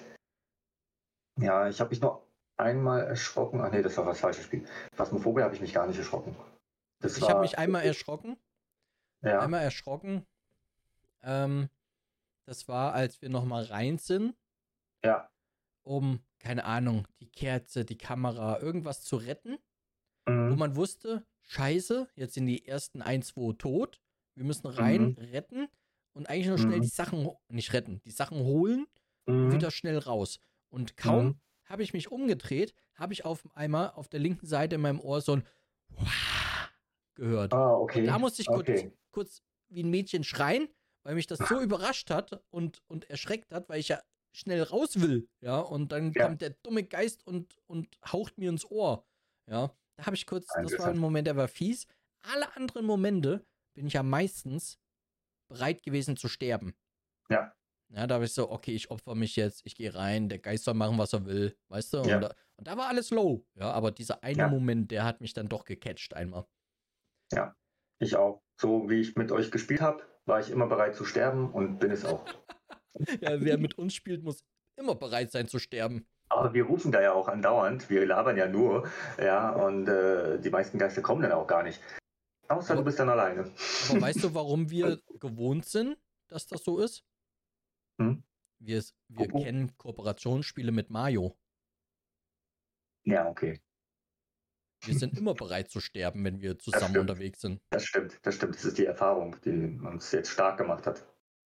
[SPEAKER 2] Ja, ich habe mich nur einmal erschrocken. Ach nee, das war das falsche Spiel. Phasmophobia habe ich mich gar nicht erschrocken. Das
[SPEAKER 1] Ich habe
[SPEAKER 2] war,
[SPEAKER 1] mich einmal erschrocken.
[SPEAKER 2] ja,
[SPEAKER 1] Einmal erschrocken. Ähm, das war, als wir nochmal rein sind,
[SPEAKER 2] ja,
[SPEAKER 1] um, keine Ahnung, die Kerze, die Kamera, irgendwas zu retten, wo
[SPEAKER 2] mhm,
[SPEAKER 1] man wusste, scheiße, jetzt sind die ersten ein, zwei tot. Wir müssen rein,
[SPEAKER 2] mhm,
[SPEAKER 1] retten und eigentlich nur schnell die
[SPEAKER 2] mhm,
[SPEAKER 1] Sachen, ho- nicht retten, die Sachen holen und
[SPEAKER 2] mhm,
[SPEAKER 1] wieder schnell raus. Und kaum
[SPEAKER 2] mhm.
[SPEAKER 1] habe ich mich umgedreht, habe ich auf einmal auf der linken Seite in meinem Ohr so ein Wah gehört.
[SPEAKER 2] Ah,
[SPEAKER 1] Und da
[SPEAKER 2] okay,
[SPEAKER 1] musste ich kurz,
[SPEAKER 2] okay.
[SPEAKER 1] kurz wie ein Mädchen schreien, weil mich das so überrascht hat und, und erschreckt hat, weil ich ja schnell raus will. Ja, und dann
[SPEAKER 2] Ja,
[SPEAKER 1] kommt der dumme Geist und, und haucht mir ins Ohr. Ja, da habe ich kurz, das war ein
[SPEAKER 2] interessant.
[SPEAKER 1] Moment, der war fies. Alle anderen Momente bin ich ja meistens bereit gewesen zu sterben.
[SPEAKER 2] Ja,
[SPEAKER 1] Ja, da habe ich so, okay, ich opfer mich jetzt, ich gehe rein, der Geist soll machen, was er will, weißt du? Und,
[SPEAKER 2] ja,
[SPEAKER 1] da- und da war alles low. Ja, aber dieser eine
[SPEAKER 2] ja,
[SPEAKER 1] Moment, der hat mich dann doch gecatcht einmal.
[SPEAKER 2] ja. Ich auch. So wie ich mit euch gespielt habe, war ich immer bereit zu sterben und bin es auch.
[SPEAKER 1] Ja, wer mit uns spielt, muss immer bereit sein zu sterben.
[SPEAKER 2] Aber wir rufen da ja auch andauernd, wir labern ja nur, ja, und äh, die meisten Geister kommen dann auch gar nicht. Außer du
[SPEAKER 1] Aber,
[SPEAKER 2] bist dann alleine.
[SPEAKER 1] aber weißt du, warum wir gewohnt sind, dass das so ist?
[SPEAKER 2] Hm?
[SPEAKER 1] Wir, wir
[SPEAKER 2] Popo?
[SPEAKER 1] kennen Kooperationsspiele mit Mario.
[SPEAKER 2] Ja, okay.
[SPEAKER 1] Wir sind immer bereit zu sterben, wenn wir
[SPEAKER 2] Das
[SPEAKER 1] zusammen
[SPEAKER 2] stimmt,
[SPEAKER 1] unterwegs sind.
[SPEAKER 2] das stimmt, das stimmt. Das ist die Erfahrung, die uns jetzt stark gemacht hat.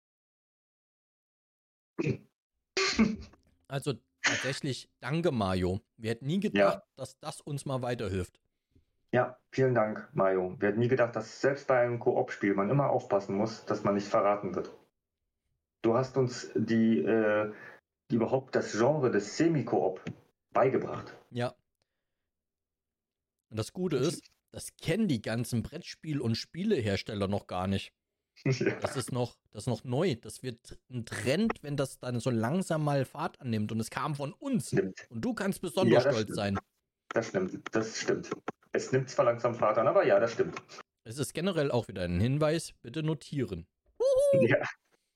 [SPEAKER 1] Also tatsächlich, danke Mario. Wir hätten nie gedacht,
[SPEAKER 2] Ja,
[SPEAKER 1] dass das uns mal weiterhilft.
[SPEAKER 2] ja, vielen Dank, Mario. Wir hätten nie gedacht, dass selbst bei einem Koop-Spiel man immer aufpassen muss, dass man nicht verraten wird. Du hast uns die, äh, die überhaupt das Genre des Semi-Koop beigebracht.
[SPEAKER 1] Ja. Und das Gute ist, das kennen die ganzen Brettspiel- und Spielehersteller noch gar nicht.
[SPEAKER 2] Ja,
[SPEAKER 1] Das ist noch, das ist noch neu. Das wird ein Trend, wenn das dann so langsam mal Fahrt annimmt. Und es kam von uns.
[SPEAKER 2] stimmt.
[SPEAKER 1] Und du kannst
[SPEAKER 2] Ja,
[SPEAKER 1] besonders
[SPEAKER 2] das
[SPEAKER 1] stolz
[SPEAKER 2] stimmt.
[SPEAKER 1] sein.
[SPEAKER 2] Das stimmt. Das stimmt. Es nimmt zwar langsam Fahrt an, aber ja, das stimmt.
[SPEAKER 1] Es ist generell auch wieder ein Hinweis, bitte notieren.
[SPEAKER 2] Ja.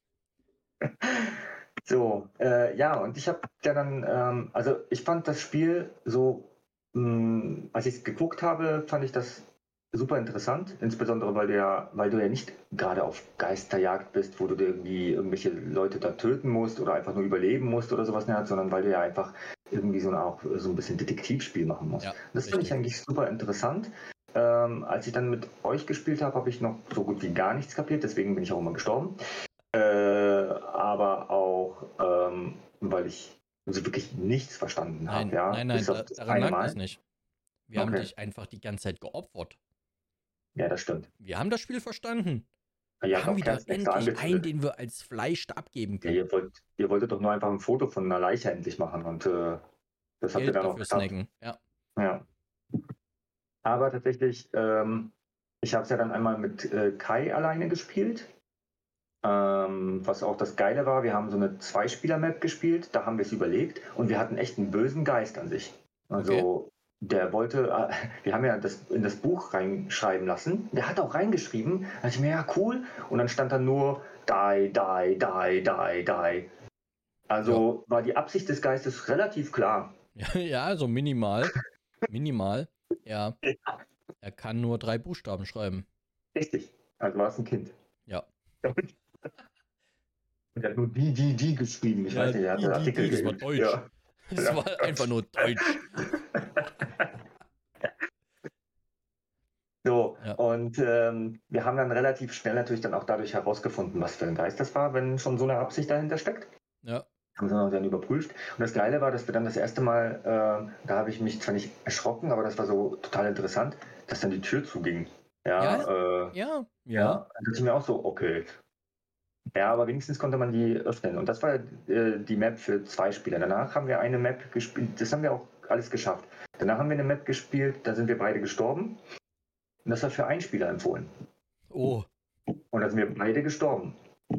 [SPEAKER 2] So, äh, ja, und ich habe ja dann, ähm, also ich fand das Spiel so, mh, als ich es geguckt habe, fand ich das super interessant, insbesondere weil du ja, weil du ja nicht gerade auf Geisterjagd bist, wo du dir irgendwie irgendwelche Leute da töten musst oder einfach nur überleben musst oder sowas, ne, sondern weil du ja einfach irgendwie so ein, auch so ein bisschen Detektivspiel machen musst.
[SPEAKER 1] Ja,
[SPEAKER 2] Das fand ich
[SPEAKER 1] richtig.
[SPEAKER 2] eigentlich super interessant. Ähm, als ich dann mit euch gespielt habe, habe ich noch so gut wie gar nichts kapiert, deswegen bin ich auch immer gestorben. Äh, aber auch, ähm, weil ich also wirklich nichts verstanden habe,
[SPEAKER 1] Nein,
[SPEAKER 2] ja,
[SPEAKER 1] nein, nein,
[SPEAKER 2] bis auf
[SPEAKER 1] da,
[SPEAKER 2] das
[SPEAKER 1] daran
[SPEAKER 2] eine
[SPEAKER 1] lag das
[SPEAKER 2] Mal.
[SPEAKER 1] nicht. Wir haben
[SPEAKER 2] Okay,
[SPEAKER 1] dich einfach die ganze Zeit geopfert.
[SPEAKER 2] ja, das stimmt.
[SPEAKER 1] Wir haben das Spiel verstanden.
[SPEAKER 2] Ihr
[SPEAKER 1] Wir
[SPEAKER 2] habt
[SPEAKER 1] haben
[SPEAKER 2] auch
[SPEAKER 1] wieder
[SPEAKER 2] Kerzenäxte
[SPEAKER 1] endlich einen,
[SPEAKER 2] angezündet.
[SPEAKER 1] den wir als Fleisch abgeben
[SPEAKER 2] Ja,
[SPEAKER 1] können.
[SPEAKER 2] ihr, wollt, ihr wolltet doch nur einfach ein Foto von einer Leiche endlich machen und äh, das habt ihr
[SPEAKER 1] Geld
[SPEAKER 2] dann auch
[SPEAKER 1] dafür
[SPEAKER 2] geschafft.
[SPEAKER 1] snacken. Ja.
[SPEAKER 2] Ja. Aber tatsächlich, ähm, ich habe es ja dann einmal mit äh, Kai alleine gespielt. Ähm, was auch das Geile war, wir haben so eine Zweispieler-Map gespielt, da haben wir es überlegt und wir hatten echt einen bösen Geist an sich.
[SPEAKER 1] Okay.
[SPEAKER 2] Also der wollte, äh, wir haben ja das in das Buch reinschreiben lassen, der hat auch reingeschrieben, da dachte ich mir, ja cool, und dann stand da nur die, die, die, die, die.
[SPEAKER 1] Ja.
[SPEAKER 2] Also war die Absicht des Geistes relativ klar.
[SPEAKER 1] Ja, ja, also minimal. Minimal. Er, er kann nur drei Buchstaben schreiben.
[SPEAKER 2] Richtig. Also war es ein Kind.
[SPEAKER 1] Ja.
[SPEAKER 2] Und er hat nur die, die, die geschrieben. Ich
[SPEAKER 1] Ja,
[SPEAKER 2] weiß nicht, er hat
[SPEAKER 1] die,
[SPEAKER 2] den
[SPEAKER 1] die,
[SPEAKER 2] Artikel
[SPEAKER 1] die, das war
[SPEAKER 2] geübt.
[SPEAKER 1] Deutsch.
[SPEAKER 2] Ja.
[SPEAKER 1] Das
[SPEAKER 2] Ja,
[SPEAKER 1] war einfach nur Deutsch.
[SPEAKER 2] So,
[SPEAKER 1] Ja.
[SPEAKER 2] und ähm, wir haben dann relativ schnell natürlich dann auch dadurch herausgefunden, was für ein Geist das war, wenn schon so eine Absicht dahinter steckt.
[SPEAKER 1] Ja.
[SPEAKER 2] Haben wir dann überprüft. Und das Geile war, dass wir dann das erste Mal, äh, da habe ich mich zwar nicht erschrocken, aber das war so total interessant, dass dann die Tür zuging. Ja,
[SPEAKER 1] Ja,
[SPEAKER 2] äh,
[SPEAKER 1] Ja,
[SPEAKER 2] ja.
[SPEAKER 1] ja.
[SPEAKER 2] Da dachte ich mir auch so, okay. Ja, aber wenigstens konnte man die öffnen. Und das war äh, die Map für zwei Spieler. Danach haben wir eine Map gespielt, das haben wir auch alles geschafft. Danach haben wir eine Map gespielt, da sind wir beide gestorben. Und das war für einen Spieler empfohlen.
[SPEAKER 1] Oh,
[SPEAKER 2] Und da sind wir beide gestorben.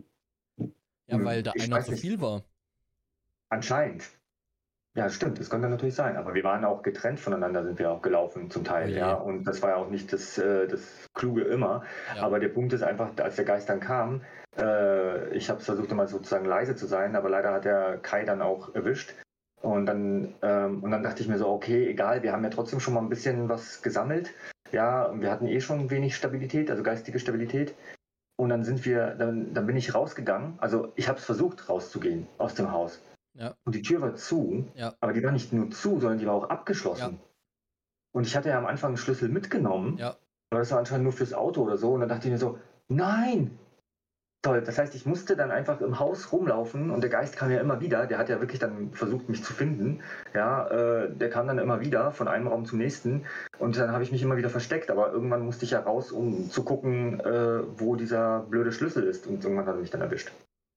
[SPEAKER 1] ja, weil da
[SPEAKER 2] Ich
[SPEAKER 1] einer
[SPEAKER 2] weiß
[SPEAKER 1] zu
[SPEAKER 2] nicht.
[SPEAKER 1] viel war.
[SPEAKER 2] Anscheinend. Ja, stimmt, das konnte natürlich sein. Aber wir waren auch getrennt voneinander, sind wir auch gelaufen zum Teil.
[SPEAKER 1] Oh je.
[SPEAKER 2] Ja, und das war ja auch nicht das, äh, das Kluge immer.
[SPEAKER 1] Ja.
[SPEAKER 2] Aber der Punkt ist einfach, als der Geist dann kam, äh, ich habe versucht immer sozusagen leise zu sein, aber leider hat der Kai dann auch erwischt. Und dann, ähm, und dann dachte ich mir so, okay, egal, wir haben ja trotzdem schon mal ein bisschen was gesammelt. Ja, und wir hatten eh schon wenig Stabilität, also geistige Stabilität. Und dann sind wir, dann, dann bin ich rausgegangen. Also ich habe es versucht, rauszugehen aus dem Haus.
[SPEAKER 1] Ja.
[SPEAKER 2] Und die Tür war zu,
[SPEAKER 1] Ja.
[SPEAKER 2] aber die war nicht nur zu, sondern die war auch abgeschlossen.
[SPEAKER 1] Ja.
[SPEAKER 2] Und ich hatte ja am Anfang einen Schlüssel mitgenommen,
[SPEAKER 1] Ja.
[SPEAKER 2] aber das war anscheinend nur fürs Auto oder so. Und dann dachte ich mir so, nein! Toll, das heißt, ich musste dann einfach im Haus rumlaufen und der Geist kam ja immer wieder. Der hat ja wirklich dann versucht, mich zu finden. Ja, äh, der kam dann immer wieder von einem Raum zum nächsten und dann habe ich mich immer wieder versteckt. Aber irgendwann musste ich ja raus, um zu gucken, äh, wo dieser blöde Schlüssel ist. Und irgendwann hat er mich dann erwischt.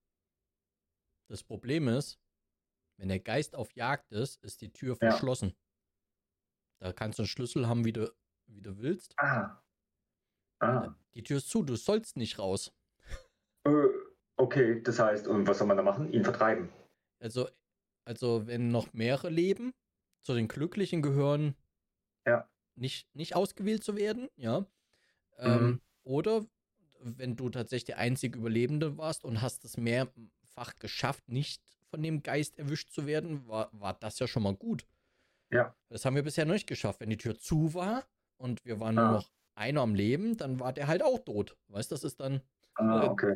[SPEAKER 1] Das Problem ist, wenn der Geist auf Jagd ist, ist die Tür
[SPEAKER 2] Ja.
[SPEAKER 1] verschlossen. Da kannst du einen Schlüssel haben, wie du, wie du willst.
[SPEAKER 2] Ah. Ah.
[SPEAKER 1] Die Tür ist zu, du sollst nicht raus.
[SPEAKER 2] Äh, okay, das heißt, und was soll man da machen? Ihn vertreiben.
[SPEAKER 1] Also, also wenn noch mehrere leben, zu den Glücklichen gehören,
[SPEAKER 2] Ja.
[SPEAKER 1] nicht, nicht ausgewählt zu werden, ja. Ähm,
[SPEAKER 2] Mhm.
[SPEAKER 1] Oder wenn du tatsächlich der einzige Überlebende warst und hast es mehrfach geschafft, nicht von dem Geist erwischt zu werden, war, war das ja schon mal gut.
[SPEAKER 2] Ja.
[SPEAKER 1] Das haben wir bisher noch nicht geschafft. Wenn die Tür zu war und wir waren
[SPEAKER 2] Ah.
[SPEAKER 1] nur noch einer am Leben, dann war der halt auch tot. Weißt du, das ist dann
[SPEAKER 2] Ah, okay.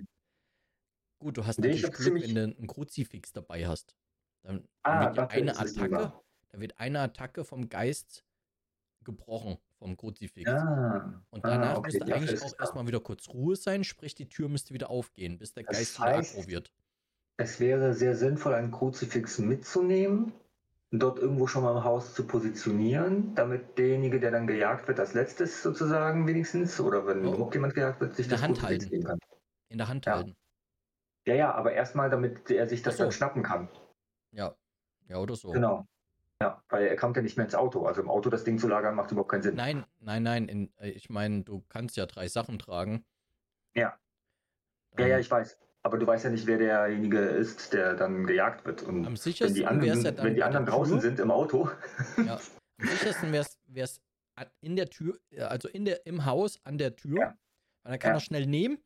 [SPEAKER 1] gut. Du hast
[SPEAKER 2] Nee, ich
[SPEAKER 1] natürlich
[SPEAKER 2] hab's
[SPEAKER 1] Glück,
[SPEAKER 2] ziemlich-
[SPEAKER 1] wenn du einen Kruzifix dabei hast. Dann, dann
[SPEAKER 2] Ah,
[SPEAKER 1] wird ja
[SPEAKER 2] dafür
[SPEAKER 1] eine
[SPEAKER 2] ist es
[SPEAKER 1] Attacke,
[SPEAKER 2] lieber.
[SPEAKER 1] da wird eine Attacke vom Geist gebrochen, vom Kruzifix.
[SPEAKER 2] Ja.
[SPEAKER 1] Und
[SPEAKER 2] Ah,
[SPEAKER 1] danach
[SPEAKER 2] okay,
[SPEAKER 1] müsste
[SPEAKER 2] dafür
[SPEAKER 1] eigentlich
[SPEAKER 2] ist es
[SPEAKER 1] auch
[SPEAKER 2] da.
[SPEAKER 1] erstmal wieder kurz Ruhe sein, sprich die Tür müsste wieder aufgehen, bis der
[SPEAKER 2] Das
[SPEAKER 1] Geist wieder
[SPEAKER 2] heißt-
[SPEAKER 1] aggro wird.
[SPEAKER 2] Es wäre sehr sinnvoll, einen Kruzifix mitzunehmen, dort irgendwo schon mal im Haus zu positionieren, damit derjenige, der dann gejagt wird, als letztes sozusagen wenigstens, oder wenn
[SPEAKER 1] Oh.
[SPEAKER 2] überhaupt jemand gejagt wird, sich
[SPEAKER 1] In der
[SPEAKER 2] das
[SPEAKER 1] Hand
[SPEAKER 2] Kruzifix
[SPEAKER 1] halten.
[SPEAKER 2] geben kann.
[SPEAKER 1] In der Hand
[SPEAKER 2] Ja.
[SPEAKER 1] halten.
[SPEAKER 2] Ja, ja, aber erstmal, damit er sich das
[SPEAKER 1] Ach so.
[SPEAKER 2] dann schnappen kann.
[SPEAKER 1] Ja. Ja, oder so.
[SPEAKER 2] Genau. Ja, weil er kommt ja nicht mehr ins Auto. Also im Auto das Ding zu lagern, macht überhaupt keinen Sinn.
[SPEAKER 1] Nein, nein, nein. In, äh, ich meine, du kannst ja drei Sachen tragen.
[SPEAKER 2] Ja. Ja,
[SPEAKER 1] Ähm,
[SPEAKER 2] ja, ich weiß. Aber du weißt ja nicht, wer derjenige ist, der dann gejagt wird. Und
[SPEAKER 1] Am
[SPEAKER 2] wenn
[SPEAKER 1] sichersten
[SPEAKER 2] die
[SPEAKER 1] wäre
[SPEAKER 2] anderen,
[SPEAKER 1] es ja dann
[SPEAKER 2] wenn die
[SPEAKER 1] bei der
[SPEAKER 2] anderen draußen
[SPEAKER 1] Tür.
[SPEAKER 2] sind im Auto.
[SPEAKER 1] Ja, am sichersten wäre es in der Tür, äh, also in der, im Haus an der Tür.
[SPEAKER 2] Ja.
[SPEAKER 1] Weil dann kann
[SPEAKER 2] Ja.
[SPEAKER 1] er schnell nehmen.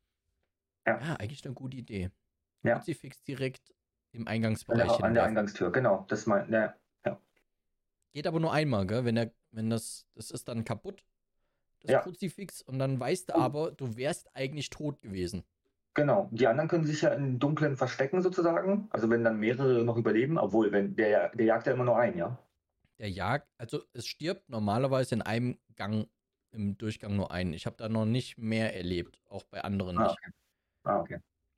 [SPEAKER 2] Ja.
[SPEAKER 1] Ja, eigentlich eine gute Idee.
[SPEAKER 2] Ja.
[SPEAKER 1] Kruzifix direkt im
[SPEAKER 2] An
[SPEAKER 1] Eingangsbereich
[SPEAKER 2] der, an der
[SPEAKER 1] hinwerfen.
[SPEAKER 2] Eingangstür, genau. Das mein, ja.
[SPEAKER 1] Geht aber nur einmal, gell? Wenn, der, wenn das, das ist dann kaputt, das
[SPEAKER 2] Ja.
[SPEAKER 1] Kruzifix. Und dann weißt du
[SPEAKER 2] Oh.
[SPEAKER 1] aber, du wärst eigentlich tot gewesen.
[SPEAKER 2] Genau. Die anderen können sich ja im Dunkeln verstecken sozusagen. Also wenn dann mehrere noch überleben, obwohl wenn der, der jagt ja immer nur einen, ja.
[SPEAKER 1] Der Jagd, also es stirbt normalerweise in einem Gang, im Durchgang nur einen. Ich habe da noch nicht mehr erlebt, auch bei anderen
[SPEAKER 2] Ah,
[SPEAKER 1] nicht.
[SPEAKER 2] okay. Ah, okay.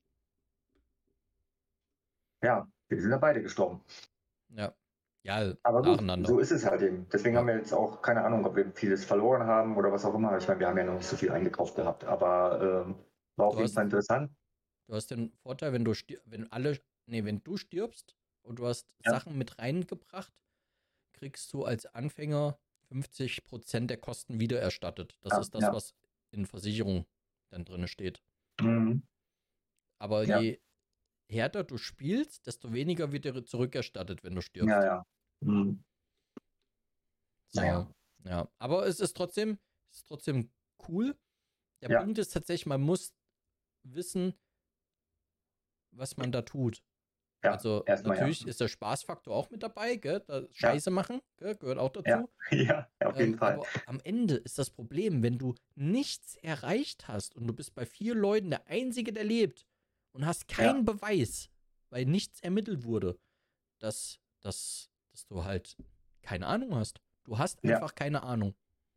[SPEAKER 2] Ja, wir sind ja beide gestorben.
[SPEAKER 1] Ja, ja,
[SPEAKER 2] Aber gut,
[SPEAKER 1] nacheinander.
[SPEAKER 2] so ist es halt eben. Deswegen
[SPEAKER 1] Ja.
[SPEAKER 2] haben wir jetzt auch keine Ahnung, ob wir vieles verloren haben oder was auch immer. Ich meine, wir haben ja noch nicht so viel eingekauft gehabt, aber ähm, war auf
[SPEAKER 1] Du
[SPEAKER 2] jeden
[SPEAKER 1] hast-
[SPEAKER 2] Fall interessant.
[SPEAKER 1] Du hast den Vorteil, wenn du stir wenn alle, nee, wenn du stirbst und du hast
[SPEAKER 2] Ja.
[SPEAKER 1] Sachen mit reingebracht, kriegst du als Anfänger fünfzig Prozent der Kosten wiedererstattet. Das
[SPEAKER 2] Ja,
[SPEAKER 1] ist das,
[SPEAKER 2] ja.
[SPEAKER 1] was in Versicherung dann drin steht.
[SPEAKER 2] Mhm.
[SPEAKER 1] Aber
[SPEAKER 2] Ja.
[SPEAKER 1] je härter du spielst, desto weniger wird dir zurückerstattet, wenn du stirbst.
[SPEAKER 2] Ja, ja. Mhm.
[SPEAKER 1] So,
[SPEAKER 2] Naja.
[SPEAKER 1] ja. Aber es ist trotzdem, es ist trotzdem cool. Der
[SPEAKER 2] Ja.
[SPEAKER 1] Punkt ist tatsächlich, man muss wissen, was man da tut.
[SPEAKER 2] Ja,
[SPEAKER 1] Also
[SPEAKER 2] erstmal ja.
[SPEAKER 1] natürlich ist der Spaßfaktor auch mit dabei, gell? Da
[SPEAKER 2] Ja,
[SPEAKER 1] Scheiße machen, gell? Gehört auch
[SPEAKER 2] ja,
[SPEAKER 1] dazu.
[SPEAKER 2] ja, auf jeden
[SPEAKER 1] Ähm,
[SPEAKER 2] Fall.
[SPEAKER 1] aber am Ende ist das Problem, wenn du nichts erreicht hast und du bist bei vier Leuten der Einzige, der lebt und hast
[SPEAKER 2] Ja,
[SPEAKER 1] keinen Beweis, weil nichts ermittelt wurde, dass, dass, dass du halt keine Ahnung hast. Du hast
[SPEAKER 2] ja,
[SPEAKER 1] einfach keine Ahnung,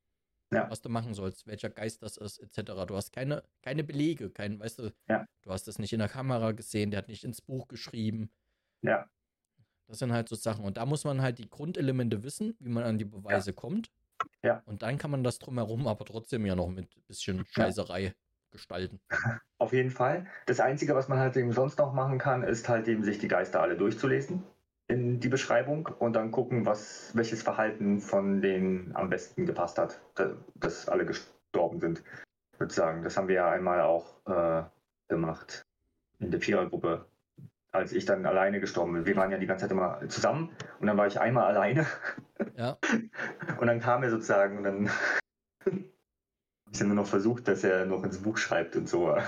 [SPEAKER 2] ja,
[SPEAKER 1] was du machen sollst, welcher Geist das ist, et cetera. Du hast keine, keine Belege, kein, weißt du,
[SPEAKER 2] ja,
[SPEAKER 1] du hast das nicht in der Kamera gesehen, der hat nicht ins Buch geschrieben.
[SPEAKER 2] ja,
[SPEAKER 1] Das sind halt so Sachen. Und da muss man halt die Grundelemente wissen, wie man an die
[SPEAKER 2] ja,
[SPEAKER 1] Beweise kommt.
[SPEAKER 2] ja,
[SPEAKER 1] Und dann kann man das drumherum aber trotzdem ja noch mit ein bisschen
[SPEAKER 2] ja.
[SPEAKER 1] Scheißerei gestalten.
[SPEAKER 2] Auf jeden Fall. Das Einzige, was man halt eben sonst noch machen kann, ist halt eben sich die Geister alle durchzulesen in die Beschreibung und dann gucken, was, welches Verhalten von denen am besten gepasst hat, da- dass alle gestorben sind. Ich würde sagen, das haben wir ja einmal auch äh, gemacht in der Vierergruppe, als ich dann alleine gestorben bin. Wir waren ja die ganze Zeit immer zusammen und dann war ich einmal alleine
[SPEAKER 1] Ja,
[SPEAKER 2] und dann kam er sozusagen und dann habe ich dann nur noch versucht, dass er noch ins Buch schreibt und so.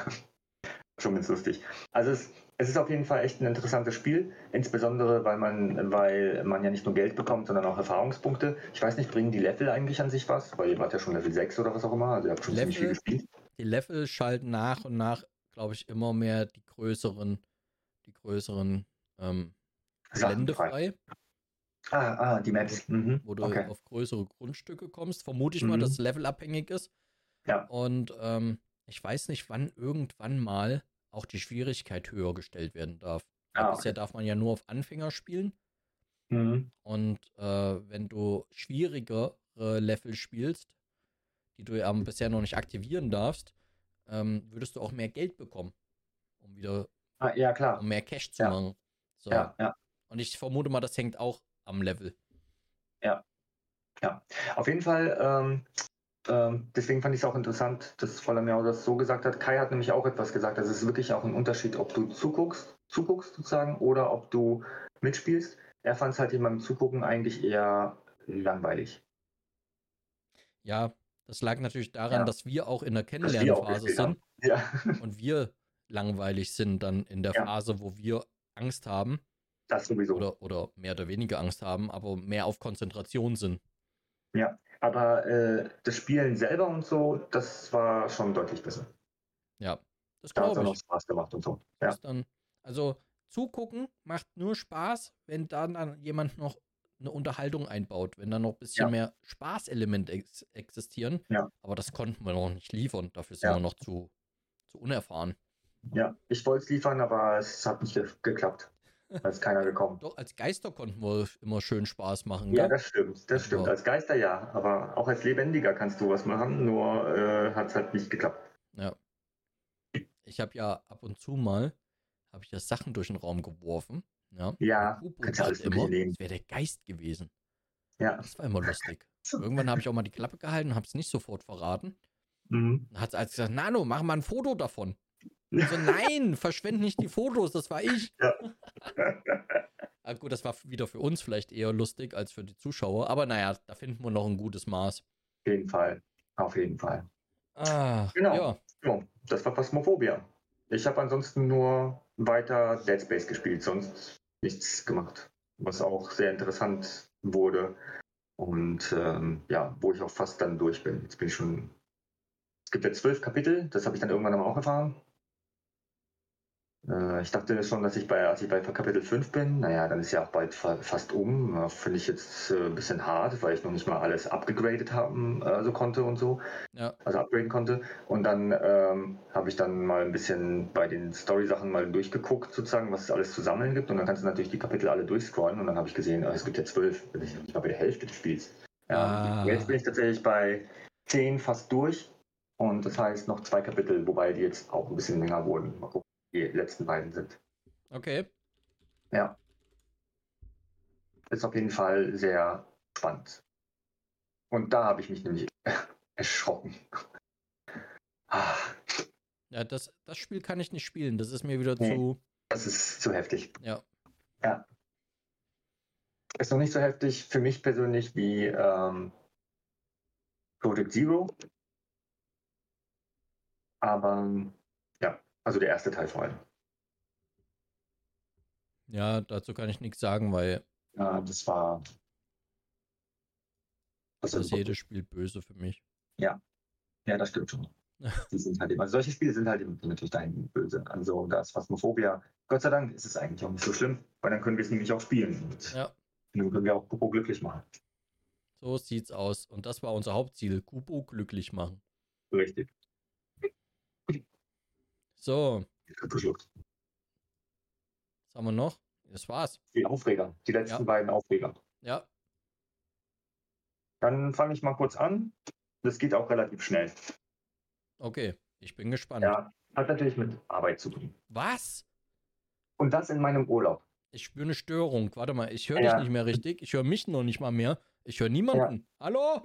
[SPEAKER 2] Schon ganz lustig. Also es, es ist auf jeden Fall echt ein interessantes Spiel, insbesondere weil man, weil man ja nicht nur Geld bekommt, sondern auch Erfahrungspunkte. Ich weiß nicht, bringen die Level eigentlich an sich was? Weil ihr wart ja schon Level sechs oder was auch immer, also ihr habt
[SPEAKER 1] die
[SPEAKER 2] schon ziemlich viel
[SPEAKER 1] Level,
[SPEAKER 2] gespielt.
[SPEAKER 1] die Level schalten nach und nach, glaube ich, immer mehr die größeren, die größeren ähm,
[SPEAKER 2] Sachen
[SPEAKER 1] Gelände
[SPEAKER 2] frei.
[SPEAKER 1] frei,
[SPEAKER 2] Ah, ah, die
[SPEAKER 1] wo du,
[SPEAKER 2] Maps. Mhm.
[SPEAKER 1] wo du
[SPEAKER 2] Okay.
[SPEAKER 1] auf größere Grundstücke kommst. Vermute ich mal, dass es
[SPEAKER 2] Mhm.
[SPEAKER 1] levelabhängig ist.
[SPEAKER 2] Ja.
[SPEAKER 1] Und ähm, ich weiß nicht, wann irgendwann mal auch die Schwierigkeit höher gestellt werden darf. Weil
[SPEAKER 2] Ah,
[SPEAKER 1] bisher
[SPEAKER 2] okay.
[SPEAKER 1] darf man ja nur auf Anfänger spielen.
[SPEAKER 2] Mhm.
[SPEAKER 1] Und äh, wenn du schwierigere Level spielst, die du ja bisher noch nicht aktivieren darfst, ähm, würdest du auch mehr Geld bekommen, um wieder,
[SPEAKER 2] Ah, ja,
[SPEAKER 1] um
[SPEAKER 2] klar.
[SPEAKER 1] mehr Cash zu
[SPEAKER 2] Ja,
[SPEAKER 1] machen. So.
[SPEAKER 2] ja, ja,
[SPEAKER 1] Und ich vermute mal, das hängt auch am Level.
[SPEAKER 2] ja, ja. Auf jeden Fall, ähm, ähm, deswegen fand ich es auch interessant, dass Frau Lamau das so gesagt hat. Kai hat nämlich auch etwas gesagt. Also es ist wirklich auch ein Unterschied, ob du zuguckst, zuguckst sozusagen, oder ob du mitspielst. Er fand es halt in meinem Zugucken eigentlich eher langweilig.
[SPEAKER 1] Ja, das lag natürlich daran,
[SPEAKER 2] Ja,
[SPEAKER 1] dass wir auch in der
[SPEAKER 2] dass wir auch
[SPEAKER 1] Kennenlernphase
[SPEAKER 2] gespielt haben.
[SPEAKER 1] sind
[SPEAKER 2] Ja,
[SPEAKER 1] und wir langweilig sind dann in der
[SPEAKER 2] ja,
[SPEAKER 1] Phase, wo wir Angst haben
[SPEAKER 2] das sowieso.
[SPEAKER 1] oder, oder mehr oder weniger Angst haben, aber mehr auf Konzentration sind.
[SPEAKER 2] Ja, aber äh, das Spielen selber und so, das war schon deutlich besser.
[SPEAKER 1] Ja, das
[SPEAKER 2] Da hat es auch
[SPEAKER 1] glaube
[SPEAKER 2] noch
[SPEAKER 1] ich.
[SPEAKER 2] Spaß gemacht und so.
[SPEAKER 1] Das
[SPEAKER 2] Ja,
[SPEAKER 1] ist dann, also zugucken macht nur Spaß, wenn dann, dann jemand noch eine Unterhaltung einbaut, wenn da noch ein bisschen
[SPEAKER 2] ja,
[SPEAKER 1] mehr Spaßelemente ex existieren.
[SPEAKER 2] ja,
[SPEAKER 1] Aber das konnten wir noch nicht liefern. Dafür sind wir
[SPEAKER 2] ja,
[SPEAKER 1] noch zu, zu unerfahren.
[SPEAKER 2] ja. Ich wollte es liefern, aber es hat nicht ge geklappt. Da ist keiner gekommen.
[SPEAKER 1] Doch, als Geister konnten wir immer schön Spaß machen,
[SPEAKER 2] Ja,
[SPEAKER 1] gell?
[SPEAKER 2] das stimmt, das
[SPEAKER 1] Hatten
[SPEAKER 2] stimmt.
[SPEAKER 1] wir,
[SPEAKER 2] Als Geister ja, aber auch als Lebendiger kannst du was machen, nur äh, hat es halt nicht geklappt.
[SPEAKER 1] ja. Ich habe ja ab und zu mal, habe ich ja Sachen durch den Raum geworfen. Ja. Und
[SPEAKER 2] Ja,
[SPEAKER 1] Kubo
[SPEAKER 2] kannst ja alles
[SPEAKER 1] dachte
[SPEAKER 2] Mögliche
[SPEAKER 1] immer,
[SPEAKER 2] nehmen.
[SPEAKER 1] es wäre der Geist gewesen.
[SPEAKER 2] Ja.
[SPEAKER 1] Das war immer lustig. Irgendwann habe ich auch mal die Klappe gehalten und habe es nicht sofort verraten.
[SPEAKER 2] Mhm.
[SPEAKER 1] Dann hat sie als gesagt, Nano, mach mal ein Foto davon. Ich so, nein, verschwende nicht die Fotos, das war ich.
[SPEAKER 2] Ja.
[SPEAKER 1] Ah, gut, das war wieder für uns vielleicht eher lustig als für die Zuschauer. Aber naja, da finden wir noch ein gutes Maß.
[SPEAKER 2] Auf jeden Fall. Auf jeden Fall.
[SPEAKER 1] Ach,
[SPEAKER 2] Genau.
[SPEAKER 1] ja.
[SPEAKER 2] So, das war Phasmophobia. Ich habe ansonsten nur weiter Dead Space gespielt, sonst nichts gemacht. Was auch sehr interessant wurde. Und ähm, ja, wo ich auch fast dann durch bin. Jetzt bin ich schon. Es gibt ja zwölf Kapitel, das habe ich dann irgendwann aber auch erfahren. Äh, ich dachte schon, dass ich bei, als ich bei Kapitel fünf bin, naja, dann ist ja auch bald fa fast um. Ja, finde ich jetzt äh, ein bisschen hart, weil ich noch nicht mal alles abgegradet haben äh, so konnte und so.
[SPEAKER 1] Ja.
[SPEAKER 2] Also upgraden konnte. Und dann ähm, habe ich dann mal ein bisschen bei den Story-Sachen mal durchgeguckt, sozusagen, was es alles zu sammeln gibt. Und dann kannst du natürlich die Kapitel alle durchscrollen. Und dann habe ich gesehen, äh, es gibt ja zwölf. Bin ich nicht mal bei der Hälfte des Spiels. Ja, jetzt bin
[SPEAKER 1] Ah,
[SPEAKER 2] ich tatsächlich bei zehn fast durch. Und das heißt noch zwei Kapitel, wobei die jetzt auch ein bisschen länger wurden. Mal gucken, wie die letzten beiden sind.
[SPEAKER 1] okay.
[SPEAKER 2] Ja, ist auf jeden Fall sehr spannend. Und da habe ich mich nämlich erschrocken. Ah,
[SPEAKER 1] Ja, das, das Spiel kann ich nicht spielen. Das ist mir wieder
[SPEAKER 2] nee,
[SPEAKER 1] zu.
[SPEAKER 2] das ist zu heftig.
[SPEAKER 1] Ja.
[SPEAKER 2] Ja. Ist noch nicht so heftig für mich persönlich wie ähm, Project Zero. Aber ja, also der erste Teil vor allem.
[SPEAKER 1] Ja, dazu kann ich nichts sagen, weil
[SPEAKER 2] Ja, das war. Das
[SPEAKER 1] das
[SPEAKER 2] war
[SPEAKER 1] ist jedes Spiel böse für mich.
[SPEAKER 2] Ja, ja, das stimmt schon. Die sind halt immer, also solche Spiele sind halt eben natürlich dahin böse. Also das Phasmophobia, Gott sei Dank ist es eigentlich auch nicht so schlimm, weil dann können wir es nämlich auch spielen. Und
[SPEAKER 1] Ja,
[SPEAKER 2] dann können wir auch Popo glücklich machen.
[SPEAKER 1] so sieht's aus. Und das war unser Hauptziel, Kubo glücklich machen.
[SPEAKER 2] Richtig.
[SPEAKER 1] So,
[SPEAKER 2] Ich hab verschluckt.
[SPEAKER 1] was haben wir noch? Das war's.
[SPEAKER 2] Die Aufreger, die letzten
[SPEAKER 1] Ja.
[SPEAKER 2] beiden Aufreger.
[SPEAKER 1] Ja,
[SPEAKER 2] Dann fange ich mal kurz an. Das geht auch relativ schnell.
[SPEAKER 1] okay. Ich bin gespannt.
[SPEAKER 2] Ja, hat natürlich mit Arbeit zu tun.
[SPEAKER 1] Was?
[SPEAKER 2] Und das in meinem Urlaub.
[SPEAKER 1] Ich spüre eine Störung. Warte mal, ich höre
[SPEAKER 2] Ja.
[SPEAKER 1] dich nicht mehr richtig. Ich höre mich noch nicht mal mehr. Ich höre niemanden. Hallo?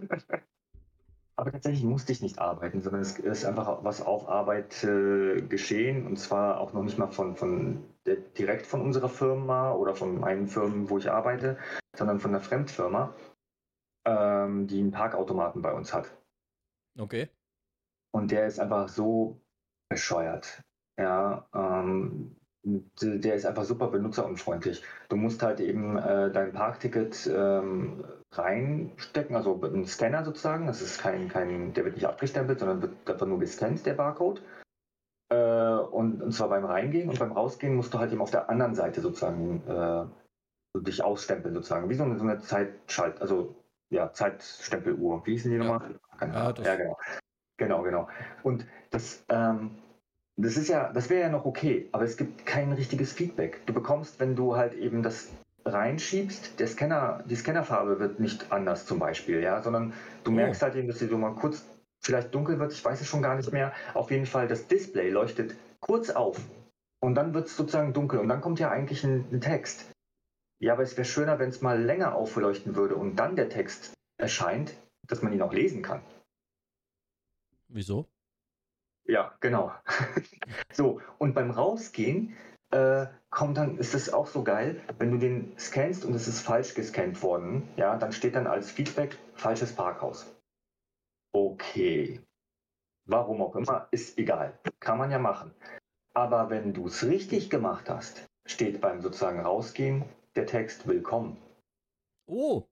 [SPEAKER 2] Aber tatsächlich musste ich nicht arbeiten, sondern es ist einfach was auf Arbeit äh, geschehen. Und zwar auch noch nicht mal von, von äh, direkt von unserer Firma oder von meinen Firmen, wo ich arbeite, sondern von einer Fremdfirma, ähm, die einen Parkautomaten bei uns hat.
[SPEAKER 1] Okay.
[SPEAKER 2] Und der ist einfach so bescheuert. Ja, ähm, der ist einfach super benutzerunfreundlich. Du musst halt eben äh, dein Parkticket ähm, reinstecken, also mit einem Scanner sozusagen. Das ist kein, kein, der wird nicht abgestempelt, sondern wird einfach nur gescannt, der Barcode. Äh, und, und zwar beim Reingehen und beim Rausgehen musst du halt eben auf der anderen Seite sozusagen äh, so dich ausstempeln sozusagen. Wie so eine, so eine Zeitschalt, also ja, Zeitstempeluhr. Wie hießen die
[SPEAKER 1] Ja.
[SPEAKER 2] nochmal? Keine
[SPEAKER 1] Ja,
[SPEAKER 2] Ahnung.
[SPEAKER 1] das-
[SPEAKER 2] Ja, genau. Genau, genau. Und das, ähm, das ist ja, das wäre ja noch okay, aber es gibt kein richtiges Feedback. Du bekommst, wenn du halt eben das reinschiebst, der Scanner, die Scannerfarbe wird nicht anders zum Beispiel, ja, sondern du
[SPEAKER 1] Oh.
[SPEAKER 2] merkst halt eben, dass sie so mal kurz vielleicht dunkel wird, ich weiß es schon gar nicht mehr. Auf jeden Fall, das Display leuchtet kurz auf und dann wird es sozusagen dunkel und dann kommt ja eigentlich ein, ein Text. Ja, aber es wäre schöner, wenn es mal länger aufleuchten würde und dann der Text erscheint, dass man ihn auch lesen kann.
[SPEAKER 1] Wieso?
[SPEAKER 2] Ja, genau. So, und beim Rausgehen äh, kommt dann, ist es auch so geil, wenn du den scannst und es ist falsch gescannt worden, ja, dann steht dann als Feedback falsches Parkhaus. Okay. Warum auch immer, ist egal. Kann man ja machen. Aber wenn du es richtig gemacht hast, steht beim sozusagen Rausgehen der Text Willkommen.
[SPEAKER 1] Oh.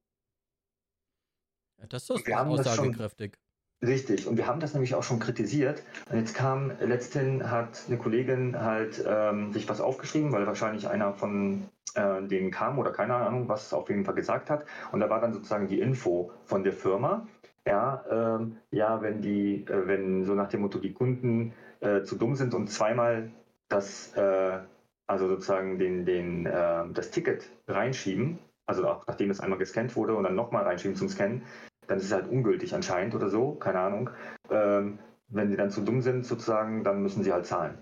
[SPEAKER 1] Ja, das ist
[SPEAKER 2] Wir haben das schon-
[SPEAKER 1] aussagekräftig.
[SPEAKER 2] Richtig, und wir haben das nämlich auch schon kritisiert. Und jetzt kam, letzthin hat eine Kollegin halt ähm, sich was aufgeschrieben, weil wahrscheinlich einer von äh, denen kam oder keine Ahnung, was auf jeden Fall gesagt hat. Und da war dann sozusagen die Info von der Firma. Ja, ähm, ja, wenn die, äh, wenn so nach dem Motto die Kunden äh, zu dumm sind und zweimal das, äh, also sozusagen den, den, äh, das Ticket reinschieben, also auch nachdem es einmal gescannt wurde und dann nochmal reinschieben zum Scannen, dann ist es halt ungültig anscheinend oder so, keine Ahnung. Ähm, wenn sie dann zu dumm sind sozusagen, dann müssen sie halt zahlen.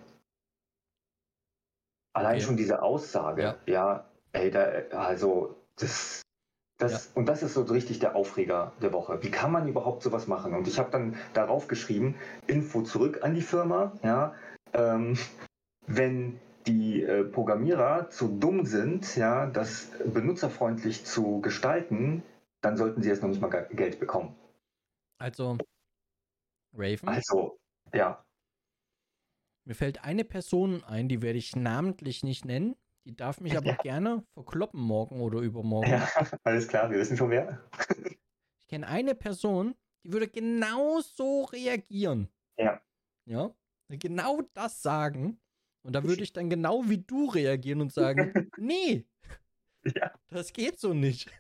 [SPEAKER 2] Allein
[SPEAKER 1] Okay.
[SPEAKER 2] schon diese Aussage,
[SPEAKER 1] Ja.
[SPEAKER 2] ja, ey, da, also das, das und das ist so richtig der Aufreger der Woche. Wie kann man überhaupt sowas machen? Und ich habe dann darauf geschrieben, Info zurück an die Firma, ja, ähm, wenn die äh, Programmierer zu dumm sind, ja, das benutzerfreundlich zu gestalten, dann sollten sie jetzt noch nicht mal Ge- Geld bekommen.
[SPEAKER 1] Also, Raven,
[SPEAKER 2] Also, ja,
[SPEAKER 1] mir fällt eine Person ein, die werde ich namentlich nicht nennen. Die darf mich aber
[SPEAKER 2] Ja.
[SPEAKER 1] gerne verkloppen morgen oder übermorgen.
[SPEAKER 2] ja, alles klar, wir wissen schon wer.
[SPEAKER 1] Ich kenne eine Person, die würde genau so reagieren.
[SPEAKER 2] Ja.
[SPEAKER 1] Ja? Genau das sagen. Und da würde ich dann genau wie du reagieren und sagen, nee,
[SPEAKER 2] Ja.
[SPEAKER 1] das geht so nicht.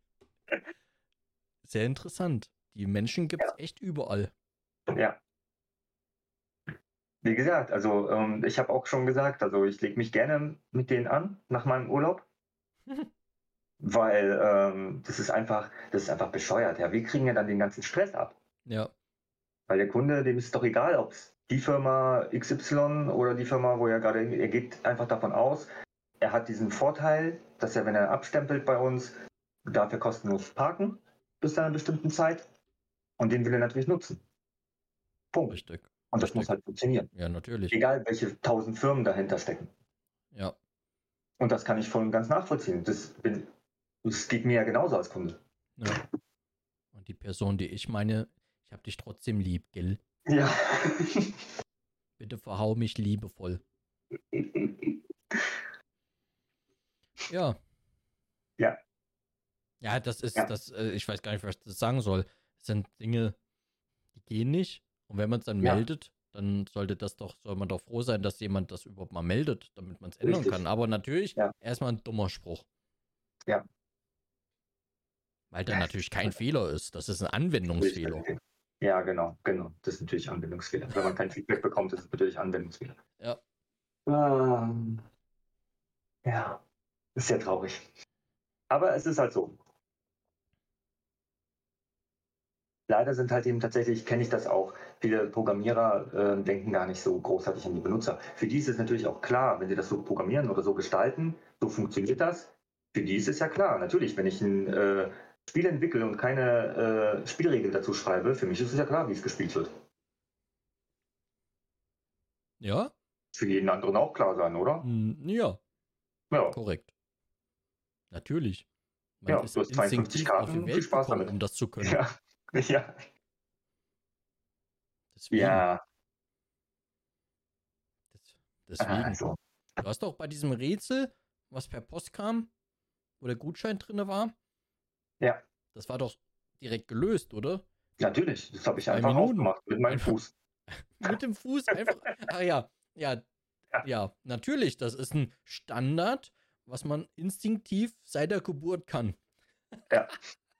[SPEAKER 1] Sehr interessant. Die Menschen gibt es echt überall.
[SPEAKER 2] Ja. Wie gesagt, also ähm, ich habe auch schon gesagt, also ich lege mich gerne mit denen an nach meinem Urlaub, weil ähm, das ist einfach, das ist einfach bescheuert. Ja, wir kriegen ja dann den ganzen Stress ab,
[SPEAKER 1] Ja,
[SPEAKER 2] weil der Kunde, dem ist doch egal, ob es die Firma X Y oder die Firma, wo er gerade, er geht einfach davon aus, er hat diesen Vorteil, dass er, wenn er abstempelt bei uns, darf er kostenlos parken bis zu einer bestimmten Zeit und den will er natürlich nutzen. Punkt.
[SPEAKER 1] richtig.
[SPEAKER 2] Und das
[SPEAKER 1] richtig.
[SPEAKER 2] muss halt funktionieren.
[SPEAKER 1] Ja, natürlich.
[SPEAKER 2] Egal, welche tausend Firmen dahinter stecken.
[SPEAKER 1] Ja,
[SPEAKER 2] Und das kann ich voll und ganz nachvollziehen. Das, bin, das geht mir ja genauso als Kunde.
[SPEAKER 1] ja. Und die Person, die ich meine, ich hab dich trotzdem lieb, gell?
[SPEAKER 2] Ja.
[SPEAKER 1] Bitte verhau mich liebevoll. Ja.
[SPEAKER 2] Ja.
[SPEAKER 1] Ja, das ist,
[SPEAKER 2] Ja.
[SPEAKER 1] das, äh, ich weiß gar nicht, was ich das sagen soll. Das sind Dinge, die gehen nicht. Und wenn man es dann
[SPEAKER 2] Ja.
[SPEAKER 1] meldet, dann sollte das doch, soll man doch froh sein, dass jemand das überhaupt mal meldet, damit man es ändern
[SPEAKER 2] Richtig.
[SPEAKER 1] kann. Aber natürlich
[SPEAKER 2] Ja.
[SPEAKER 1] erstmal ein dummer Spruch.
[SPEAKER 2] Ja.
[SPEAKER 1] Weil da
[SPEAKER 2] Ja.
[SPEAKER 1] natürlich kein Fehler ist. Das ist ein Anwendungsfehler.
[SPEAKER 2] Ja, genau, genau. Das ist natürlich Anwendungsfehler. Wenn man kein Feedback bekommt, ist es natürlich Anwendungsfehler.
[SPEAKER 1] Ja.
[SPEAKER 2] Ähm, ja, ist sehr traurig. Aber es ist halt so. Leider sind halt eben tatsächlich, kenne ich das auch, viele Programmierer äh, denken gar nicht so großartig an die Benutzer. Für die ist es natürlich auch klar, wenn sie das so programmieren oder so gestalten, so funktioniert das. Für die ist es ja klar, natürlich, wenn ich ein äh, Spiel entwickle und keine äh, Spielregeln dazu schreibe, für mich ist es ja klar, wie es gespielt wird.
[SPEAKER 1] Ja?
[SPEAKER 2] Für jeden anderen auch klar sein, oder?
[SPEAKER 1] Hm, ja,
[SPEAKER 2] Ja,
[SPEAKER 1] korrekt. Natürlich. Man
[SPEAKER 2] ja,
[SPEAKER 1] ist
[SPEAKER 2] du hast zweiundfünfzig
[SPEAKER 1] instinktiv auf die
[SPEAKER 2] Karten, viel
[SPEAKER 1] Welt
[SPEAKER 2] Spaß
[SPEAKER 1] gekommen,
[SPEAKER 2] damit.
[SPEAKER 1] um das zu können.
[SPEAKER 2] Ja, ja,
[SPEAKER 1] Deswegen.
[SPEAKER 2] ja.
[SPEAKER 1] Des- Deswegen.
[SPEAKER 2] Also,
[SPEAKER 1] Du hast doch bei diesem Rätsel, was per Post kam, wo der Gutschein drin war,
[SPEAKER 2] ja,
[SPEAKER 1] das war doch direkt gelöst, oder?
[SPEAKER 2] natürlich, das habe ich
[SPEAKER 1] Zwei
[SPEAKER 2] einfach
[SPEAKER 1] Minuten.
[SPEAKER 2] aufgemacht mit meinem
[SPEAKER 1] Einfach-
[SPEAKER 2] Fuß.
[SPEAKER 1] Mit dem Fuß einfach. Ach ja, ja,
[SPEAKER 2] Ja.
[SPEAKER 1] ja, natürlich. Das ist ein Standard, was man instinktiv seit der Geburt kann.
[SPEAKER 2] Ja.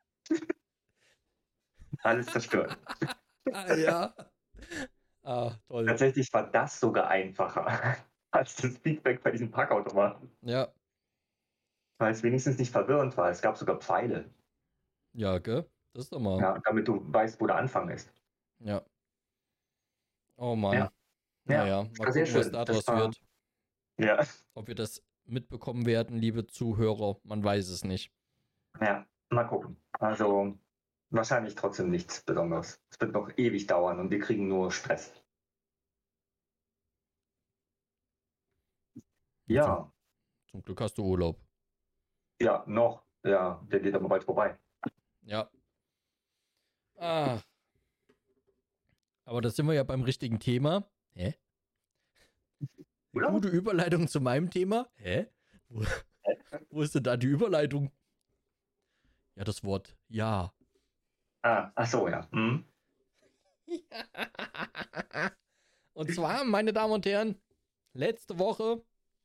[SPEAKER 2] Alles zerstört.
[SPEAKER 1] Ah, ja. Ah, toll.
[SPEAKER 2] Tatsächlich war das sogar einfacher als das Feedback bei diesem Packautomaten,
[SPEAKER 1] Ja,
[SPEAKER 2] weil es wenigstens nicht verwirrend war. Es gab sogar Pfeile,
[SPEAKER 1] ja, gell? Das ist doch mal.
[SPEAKER 2] ja, damit du weißt, wo der Anfang ist.
[SPEAKER 1] Ja. Oh Mann.
[SPEAKER 2] Ja.
[SPEAKER 1] Naja,
[SPEAKER 2] Ja,
[SPEAKER 1] mal
[SPEAKER 2] war sehr
[SPEAKER 1] gucken, was
[SPEAKER 2] schön.
[SPEAKER 1] daraus
[SPEAKER 2] Das war-
[SPEAKER 1] wird.
[SPEAKER 2] Ja,
[SPEAKER 1] Ob wir das mitbekommen werden, liebe Zuhörer, man weiß es nicht.
[SPEAKER 2] ja, mal gucken. Also wahrscheinlich trotzdem nichts Besonderes. Es wird noch ewig dauern und wir kriegen nur Stress. Ja,
[SPEAKER 1] Zum, zum Glück hast du Urlaub.
[SPEAKER 2] ja, noch. Ja, der geht aber bald vorbei.
[SPEAKER 1] Ja. Ah. Aber da sind wir ja beim richtigen Thema. Hä? Eine
[SPEAKER 2] Oder?
[SPEAKER 1] gute Überleitung zu meinem Thema. Hä? Wo, wo ist denn da die Überleitung? Ja, das Wort ja.
[SPEAKER 2] Ah, ach so, ja. Hm.
[SPEAKER 1] Und zwar, meine Damen und Herren, letzte Woche.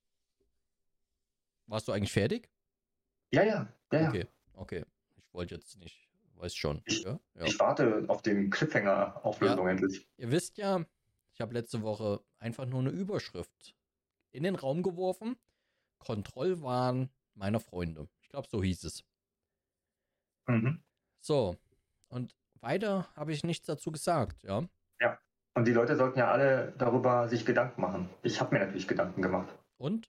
[SPEAKER 1] Warst du eigentlich fertig?
[SPEAKER 2] Ja, ja, ja, ja.
[SPEAKER 1] Okay, okay. Ich wollte jetzt nicht, weiß schon.
[SPEAKER 2] Ich-
[SPEAKER 1] Ja, ja.
[SPEAKER 2] Ich warte auf den Cliffhanger-Auflösung endlich.
[SPEAKER 1] Ihr wisst ja, ich habe letzte Woche einfach nur eine Überschrift in den Raum geworfen. Kontrollwahn meiner Freunde. Ich glaube, so hieß es.
[SPEAKER 2] Mhm.
[SPEAKER 1] So, und weiter habe ich nichts dazu gesagt, ja.
[SPEAKER 2] Und die Leute sollten ja alle darüber sich Gedanken machen. Ich habe mir natürlich Gedanken gemacht.
[SPEAKER 1] Und?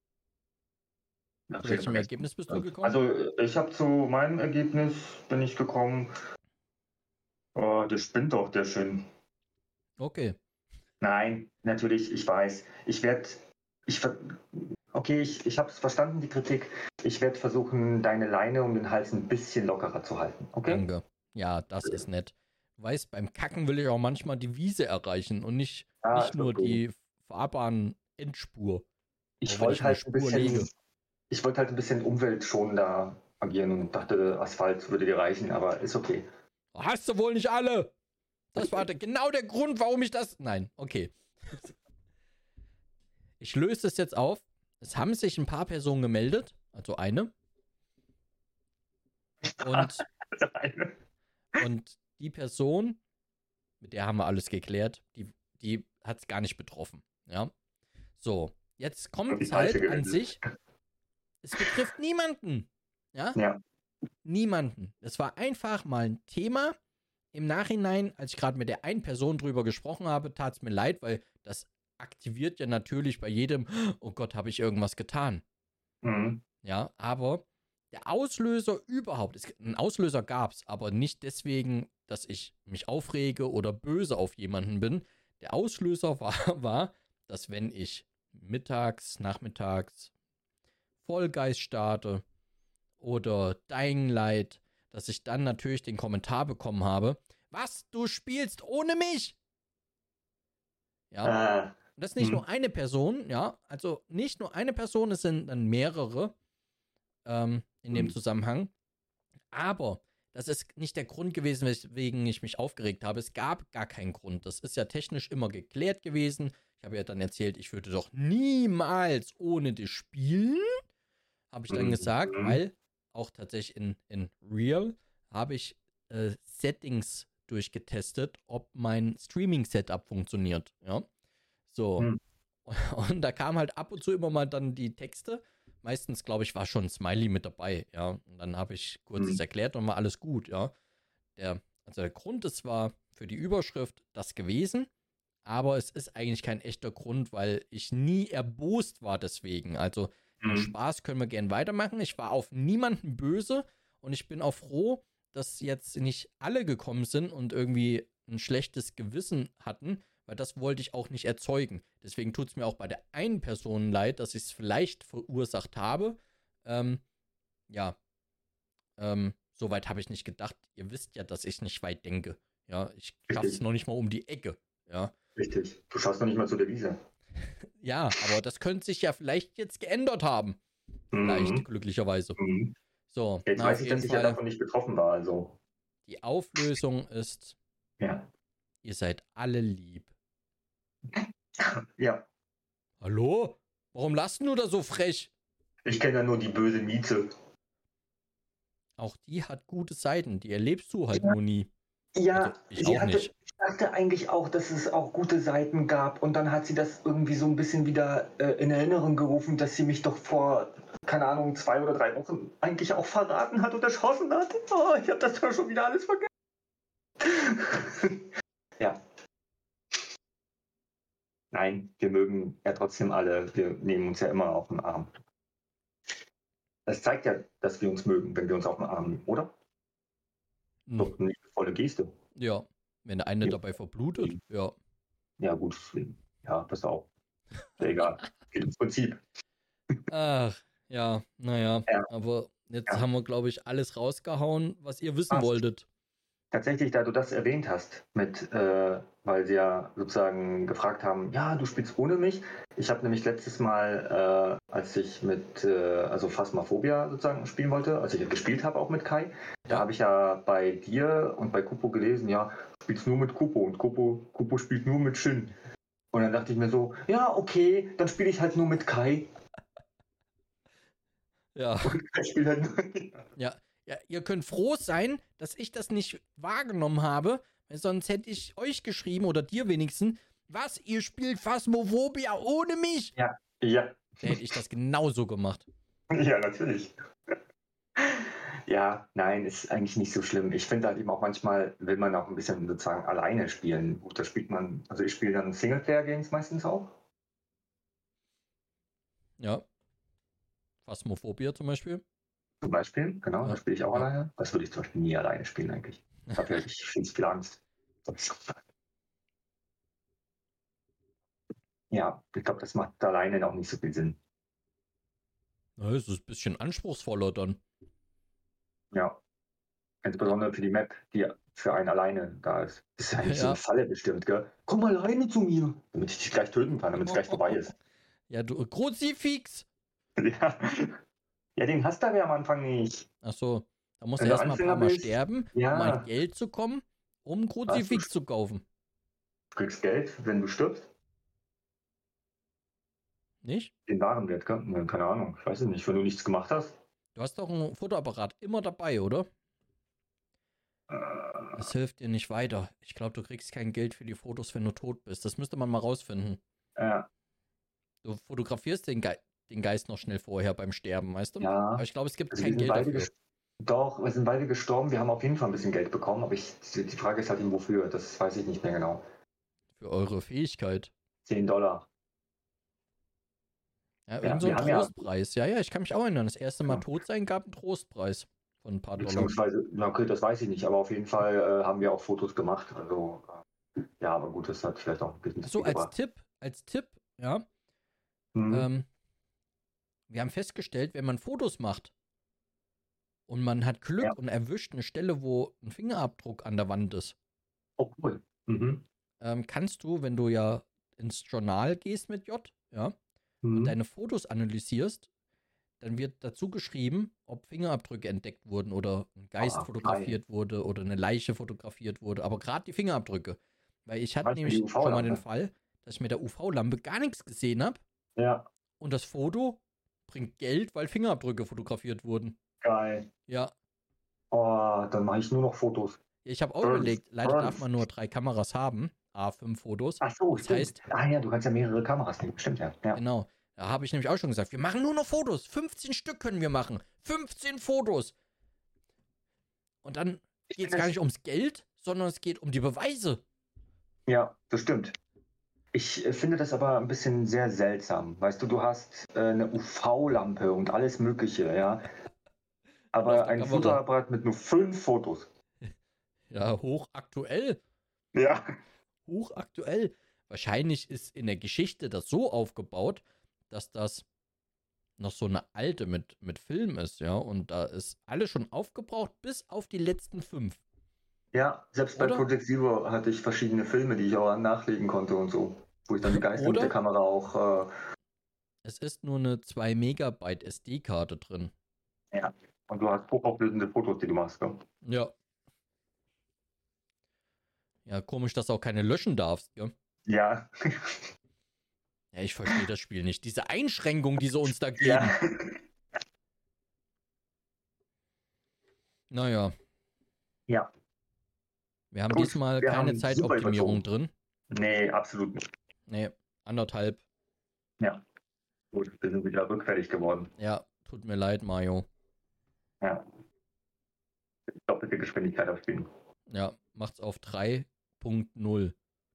[SPEAKER 2] Ja,
[SPEAKER 1] Zu welchem Ergebnis bist du gekommen?
[SPEAKER 2] Also ich habe zu meinem Ergebnis bin ich gekommen. Oh, der spinnt doch, der schön.
[SPEAKER 1] Okay.
[SPEAKER 2] Nein, natürlich, ich weiß. Ich werde, ich ver- okay, ich, ich habe es verstanden, die Kritik. Ich werde versuchen, deine Leine um den Hals ein bisschen lockerer zu halten. Okay?
[SPEAKER 1] Danke. Ja, das ist nett. Du weißt, beim Kacken will ich auch manchmal die Wiese erreichen und nicht,
[SPEAKER 2] Ja,
[SPEAKER 1] nicht
[SPEAKER 2] ist
[SPEAKER 1] nur
[SPEAKER 2] okay.
[SPEAKER 1] die Fahrbahn-Endspur.
[SPEAKER 2] Ich
[SPEAKER 1] auch wenn
[SPEAKER 2] wollte
[SPEAKER 1] ich
[SPEAKER 2] halt
[SPEAKER 1] eine
[SPEAKER 2] ein
[SPEAKER 1] Spur
[SPEAKER 2] bisschen,
[SPEAKER 1] lege.
[SPEAKER 2] ich wollte halt ein bisschen umweltschonender agieren und dachte, Asphalt würde dir reichen, aber ist okay.
[SPEAKER 1] Hast du wohl nicht alle? Das war der, genau der Grund, warum ich das... Nein, okay. Ich löse es jetzt auf. Es haben sich ein paar Personen gemeldet. Also eine. Und, und die Person, mit der haben wir alles geklärt, die, die hat es gar nicht betroffen. Ja. So, jetzt kommt
[SPEAKER 2] Die
[SPEAKER 1] es halt
[SPEAKER 2] falsche
[SPEAKER 1] an
[SPEAKER 2] gewählt.
[SPEAKER 1] sich. Es betrifft niemanden. Ja?
[SPEAKER 2] Ja.
[SPEAKER 1] Niemanden. Es war einfach mal ein Thema. Im Nachhinein, als ich gerade mit der einen Person drüber gesprochen habe, tat es mir leid, weil das aktiviert ja natürlich bei jedem, oh Gott, habe ich irgendwas getan.
[SPEAKER 2] Mhm.
[SPEAKER 1] Ja, aber der Auslöser überhaupt, es, einen Auslöser gab es, aber nicht deswegen, dass ich mich aufrege oder böse auf jemanden bin. Der Auslöser war, war dass wenn ich mittags, nachmittags Fall Guys starte oder Dying Light, dass ich dann natürlich den Kommentar bekommen habe, was, du spielst ohne mich? Ja,
[SPEAKER 2] Äh,
[SPEAKER 1] und das ist nicht
[SPEAKER 2] hm.
[SPEAKER 1] nur eine Person, ja, also nicht nur eine Person, es sind dann mehrere, ähm, in dem
[SPEAKER 2] Mhm.
[SPEAKER 1] Zusammenhang. Aber das ist nicht der Grund gewesen, weswegen ich mich aufgeregt habe. Es gab gar keinen Grund. Das ist ja technisch immer geklärt gewesen. Ich habe ja dann erzählt, ich würde doch niemals ohne dich spielen, habe ich dann gesagt,
[SPEAKER 2] Mhm.
[SPEAKER 1] weil auch tatsächlich in, in Real habe ich äh, Settings durchgetestet, ob mein Streaming-Setup funktioniert. Ja, so.
[SPEAKER 2] Mhm.
[SPEAKER 1] Und da kam halt ab und zu immer mal dann die Texte. Meistens, glaube ich, war schon ein Smiley mit dabei, ja. Und dann habe ich kurzes
[SPEAKER 2] Mhm.
[SPEAKER 1] erklärt und war alles gut, ja. Der, also der Grund ist zwar für die Überschrift das gewesen, aber es ist eigentlich kein echter Grund, weil ich nie erbost war deswegen. Also den
[SPEAKER 2] Mhm.
[SPEAKER 1] Spaß können wir gern weitermachen. Ich war auf niemanden böse und ich bin auch froh, dass jetzt nicht alle gekommen sind und irgendwie ein schlechtes Gewissen hatten, weil das wollte ich auch nicht erzeugen. Deswegen tut es mir auch bei der einen Person leid, dass ich es vielleicht verursacht habe. Ähm, ja, ähm, soweit habe ich nicht gedacht. Ihr wisst ja, dass ich nicht weit denke. Ja, ich schaffe es
[SPEAKER 2] Richtig.
[SPEAKER 1] noch nicht mal um die Ecke. Ja,
[SPEAKER 2] Richtig. Du schaust noch nicht mal zu der Wiese.
[SPEAKER 1] ja, aber das könnte sich ja vielleicht jetzt geändert haben. Vielleicht,
[SPEAKER 2] Mhm.
[SPEAKER 1] glücklicherweise.
[SPEAKER 2] Mhm.
[SPEAKER 1] So,
[SPEAKER 2] Jetzt
[SPEAKER 1] na,
[SPEAKER 2] weiß
[SPEAKER 1] auf
[SPEAKER 2] ich, dass
[SPEAKER 1] jeden
[SPEAKER 2] ich ja
[SPEAKER 1] Fall,
[SPEAKER 2] davon nicht betroffen war, also.
[SPEAKER 1] die Auflösung ist,
[SPEAKER 2] Ja.
[SPEAKER 1] ihr seid alle lieb.
[SPEAKER 2] Ja.
[SPEAKER 1] Hallo? Warum lasst du da so frech?
[SPEAKER 2] Ich kenne ja nur die böse Mieze.
[SPEAKER 1] Auch die hat gute Seiten, die erlebst du halt
[SPEAKER 2] Ja.
[SPEAKER 1] nur nie. Also,
[SPEAKER 2] Ja,
[SPEAKER 1] ich
[SPEAKER 2] sie
[SPEAKER 1] auch
[SPEAKER 2] hatte,
[SPEAKER 1] nicht.
[SPEAKER 2] ich dachte eigentlich auch, dass es auch gute Seiten gab und dann hat sie das irgendwie so ein bisschen wieder äh, in Erinnerung gerufen, dass sie mich doch vor, keine Ahnung, zwei oder drei Wochen eigentlich auch verraten hat und erschossen hat. Oh, ich habe das doch schon wieder alles vergessen. Ja. Nein, wir mögen ja trotzdem alle, wir nehmen uns ja immer auf den Arm. Das zeigt ja, dass wir uns mögen, wenn wir uns auf den Arm nehmen, oder?
[SPEAKER 1] Hm,
[SPEAKER 2] Doch eine volle Geste.
[SPEAKER 1] ja, wenn der eine
[SPEAKER 2] Ja.
[SPEAKER 1] dabei verblutet, ja.
[SPEAKER 2] Ja, gut, ja, das auch. Ist ja egal. Geht ums Prinzip.
[SPEAKER 1] Ach, ja, naja.
[SPEAKER 2] Ja,
[SPEAKER 1] Aber jetzt
[SPEAKER 2] ja.
[SPEAKER 1] haben wir, glaube ich, alles rausgehauen, was ihr wissen
[SPEAKER 2] Passt.
[SPEAKER 1] wolltet.
[SPEAKER 2] Tatsächlich, da du das erwähnt hast, mit, äh, weil sie ja sozusagen gefragt haben, ja, du spielst ohne mich. Ich habe nämlich letztes Mal, äh, als ich mit, äh, also Phasmophobia sozusagen spielen wollte, als ich gespielt habe auch mit Kai, da
[SPEAKER 1] Ja.
[SPEAKER 2] habe ich ja bei dir und bei Kupo gelesen, ja, du spielst nur mit Kupo und Kupo, Kupo spielt nur mit Shin. Und dann dachte ich mir so, ja, okay, dann spiele ich halt nur mit Kai.
[SPEAKER 1] Ja.
[SPEAKER 2] Und Kai spielt halt nur.
[SPEAKER 1] Ja. Ja, ihr könnt froh sein, dass ich das nicht wahrgenommen habe, weil sonst hätte ich euch geschrieben oder dir wenigstens, was, ihr spielt Phasmophobia ohne mich?
[SPEAKER 2] Ja, ja,
[SPEAKER 1] Da hätte ich das genauso gemacht.
[SPEAKER 2] ja, natürlich. Ja, nein, ist eigentlich nicht so schlimm. Ich finde halt eben auch manchmal will man auch ein bisschen sozusagen alleine spielen. Gut, da spielt man, also ich spiele dann Singleplayer-Games meistens auch.
[SPEAKER 1] Ja. Phasmophobia zum Beispiel.
[SPEAKER 2] Zum Beispiel, genau, da
[SPEAKER 1] Ja.
[SPEAKER 2] spiele ich auch
[SPEAKER 1] Ja.
[SPEAKER 2] alleine. Das würde ich zum Beispiel nie alleine spielen eigentlich. Dafür hätte ich viel zu viel Angst. Ja, ich glaube, das macht alleine auch nicht so viel Sinn.
[SPEAKER 1] Na, es ist ein bisschen anspruchsvoller dann.
[SPEAKER 2] Ja, insbesondere für die Map, die für einen alleine da ist. Das ist ja eigentlich so
[SPEAKER 1] Ja.
[SPEAKER 2] eine Falle bestimmt, gell? Komm alleine zu mir, damit ich dich gleich töten kann, damit es gleich vorbei ist.
[SPEAKER 1] Ja, du Kruzifix.
[SPEAKER 2] Ja. Ja, den hast du aber am Anfang nicht.
[SPEAKER 1] Achso, da musst du
[SPEAKER 2] Wenn du
[SPEAKER 1] erstmal ein paar
[SPEAKER 2] Anfänger
[SPEAKER 1] Mal
[SPEAKER 2] bist,
[SPEAKER 1] sterben, um
[SPEAKER 2] ja,
[SPEAKER 1] an Geld zu kommen, um ein Kruzifix
[SPEAKER 2] du-
[SPEAKER 1] zu kaufen.
[SPEAKER 2] du kriegst Geld, wenn du stirbst.
[SPEAKER 1] Nicht?
[SPEAKER 2] Den Warenwert, gell? Ja, keine Ahnung, ich weiß es nicht, wenn du nichts gemacht hast.
[SPEAKER 1] Du hast doch ein Fotoapparat immer dabei, oder?
[SPEAKER 2] Äh,
[SPEAKER 1] Das hilft dir nicht weiter. Ich glaube, du kriegst kein Geld für die Fotos, wenn du tot bist. Das müsste man mal rausfinden.
[SPEAKER 2] ja,
[SPEAKER 1] Du fotografierst den, Ge den Geist noch schnell vorher beim Sterben, weißt du?
[SPEAKER 2] ja.
[SPEAKER 1] Aber ich glaube, es gibt
[SPEAKER 2] Also wir
[SPEAKER 1] kein
[SPEAKER 2] sind
[SPEAKER 1] Geld
[SPEAKER 2] beide
[SPEAKER 1] dafür.
[SPEAKER 2] ges- Doch, wir sind beide gestorben. Wir haben auf jeden Fall ein bisschen Geld bekommen, aber ich, die die Frage ist halt eben, wofür. Das weiß ich nicht mehr genau.
[SPEAKER 1] Für eure Fähigkeit.
[SPEAKER 2] zehn Dollar.
[SPEAKER 1] Ja,
[SPEAKER 2] Ja,
[SPEAKER 1] irgend so
[SPEAKER 2] wir
[SPEAKER 1] ein
[SPEAKER 2] haben ja,
[SPEAKER 1] Trostpreis. Ja, ja, ich kann mich auch erinnern. Das erste Mal
[SPEAKER 2] ja,
[SPEAKER 1] tot sein gab einen Trostpreis von ein paar Dollar.
[SPEAKER 2] beziehungsweise, na, okay, das weiß ich nicht, aber auf jeden Fall äh, haben wir auch Fotos gemacht. Also, äh, ja, aber gut, das hat vielleicht auch ein bisschen zu
[SPEAKER 1] Achso,
[SPEAKER 2] viel
[SPEAKER 1] als
[SPEAKER 2] gebracht.
[SPEAKER 1] Tipp, als Tipp, ja.
[SPEAKER 2] Mhm.
[SPEAKER 1] Ähm, wir haben festgestellt, wenn man Fotos macht und man hat Glück
[SPEAKER 2] Ja,
[SPEAKER 1] und erwischt eine Stelle, wo ein Fingerabdruck an der Wand ist,
[SPEAKER 2] oh cool. Mhm.
[SPEAKER 1] ähm, kannst du, wenn du ja ins Journal gehst mit J, ja, und
[SPEAKER 2] Mhm.
[SPEAKER 1] deine Fotos analysierst, dann wird dazu geschrieben, ob Fingerabdrücke entdeckt wurden oder ein Geist
[SPEAKER 2] Ah,
[SPEAKER 1] fotografiert wurde oder eine Leiche fotografiert wurde. Aber gerade die Fingerabdrücke. Weil ich hatte
[SPEAKER 2] Manchmal die
[SPEAKER 1] nämlich schon mal den
[SPEAKER 2] U V-Lampe.
[SPEAKER 1] Fall, dass ich mit der U V-Lampe gar nichts gesehen habe
[SPEAKER 2] Ja,
[SPEAKER 1] und das Foto bringt Geld, weil Fingerabdrücke fotografiert wurden.
[SPEAKER 2] geil.
[SPEAKER 1] Ja,
[SPEAKER 2] Oh, dann mache ich nur noch Fotos.
[SPEAKER 1] ich habe auch
[SPEAKER 2] Ernst,
[SPEAKER 1] überlegt, leider darf
[SPEAKER 2] ernst.
[SPEAKER 1] man nur drei Kameras haben, A fünf Fotos.
[SPEAKER 2] Ach so,
[SPEAKER 1] Das
[SPEAKER 2] stimmt.
[SPEAKER 1] heißt,
[SPEAKER 2] Ah ja, du kannst ja mehrere Kameras nehmen. Stimmt ja. Ja.
[SPEAKER 1] genau, da habe ich nämlich auch schon gesagt, wir machen nur noch Fotos. fünfzehn Stück können wir machen. fünfzehn Fotos. Und dann
[SPEAKER 2] Ich
[SPEAKER 1] geht es
[SPEAKER 2] find
[SPEAKER 1] gar
[SPEAKER 2] das-
[SPEAKER 1] nicht ums Geld, sondern es geht um die Beweise.
[SPEAKER 2] Ja, das stimmt. Ich äh, finde das aber ein bisschen sehr seltsam. Weißt du, du hast äh, eine U V-Lampe und alles Mögliche, ja.
[SPEAKER 1] auf
[SPEAKER 2] Aber
[SPEAKER 1] der
[SPEAKER 2] ein
[SPEAKER 1] Kamera.
[SPEAKER 2] Fotoapparat mit nur fünf Fotos.
[SPEAKER 1] Ja, hochaktuell.
[SPEAKER 2] Ja.
[SPEAKER 1] Hochaktuell. Wahrscheinlich ist in der Geschichte das so aufgebaut, dass das noch so eine alte mit, mit Film ist, ja. Und da ist alles schon aufgebraucht, bis auf die letzten fünf.
[SPEAKER 2] Ja, selbst bei
[SPEAKER 1] Oder?
[SPEAKER 2] Project Zero hatte ich verschiedene Filme, die ich auch nachlegen konnte und so. Wo ich dann die Geister mit
[SPEAKER 1] Oder?
[SPEAKER 2] der Kamera auch. Äh,
[SPEAKER 1] Es ist nur eine zwei Megabyte S D-Karte drin.
[SPEAKER 2] ja. Und du hast hochauflösende Fotos, die du machst. Ne?
[SPEAKER 1] Ja. Ja, komisch, dass du auch keine löschen darfst, gell?
[SPEAKER 2] Ja.
[SPEAKER 1] Ja, ich verstehe das Spiel nicht. Diese Einschränkung, die sie uns da geben.
[SPEAKER 2] Ja.
[SPEAKER 1] Naja.
[SPEAKER 2] Ja.
[SPEAKER 1] Wir haben
[SPEAKER 2] Gut,
[SPEAKER 1] diesmal
[SPEAKER 2] wir
[SPEAKER 1] keine
[SPEAKER 2] haben
[SPEAKER 1] Zeitoptimierung
[SPEAKER 2] super
[SPEAKER 1] drin.
[SPEAKER 2] Nee, absolut nicht.
[SPEAKER 1] Nee, anderthalb.
[SPEAKER 2] Ja. Gut, wir sind wieder rückfällig geworden.
[SPEAKER 1] Ja, tut mir leid, Mario.
[SPEAKER 2] Ja. Doppelte Geschwindigkeit aufspielen.
[SPEAKER 1] Ja, macht's auf drei Punkt null.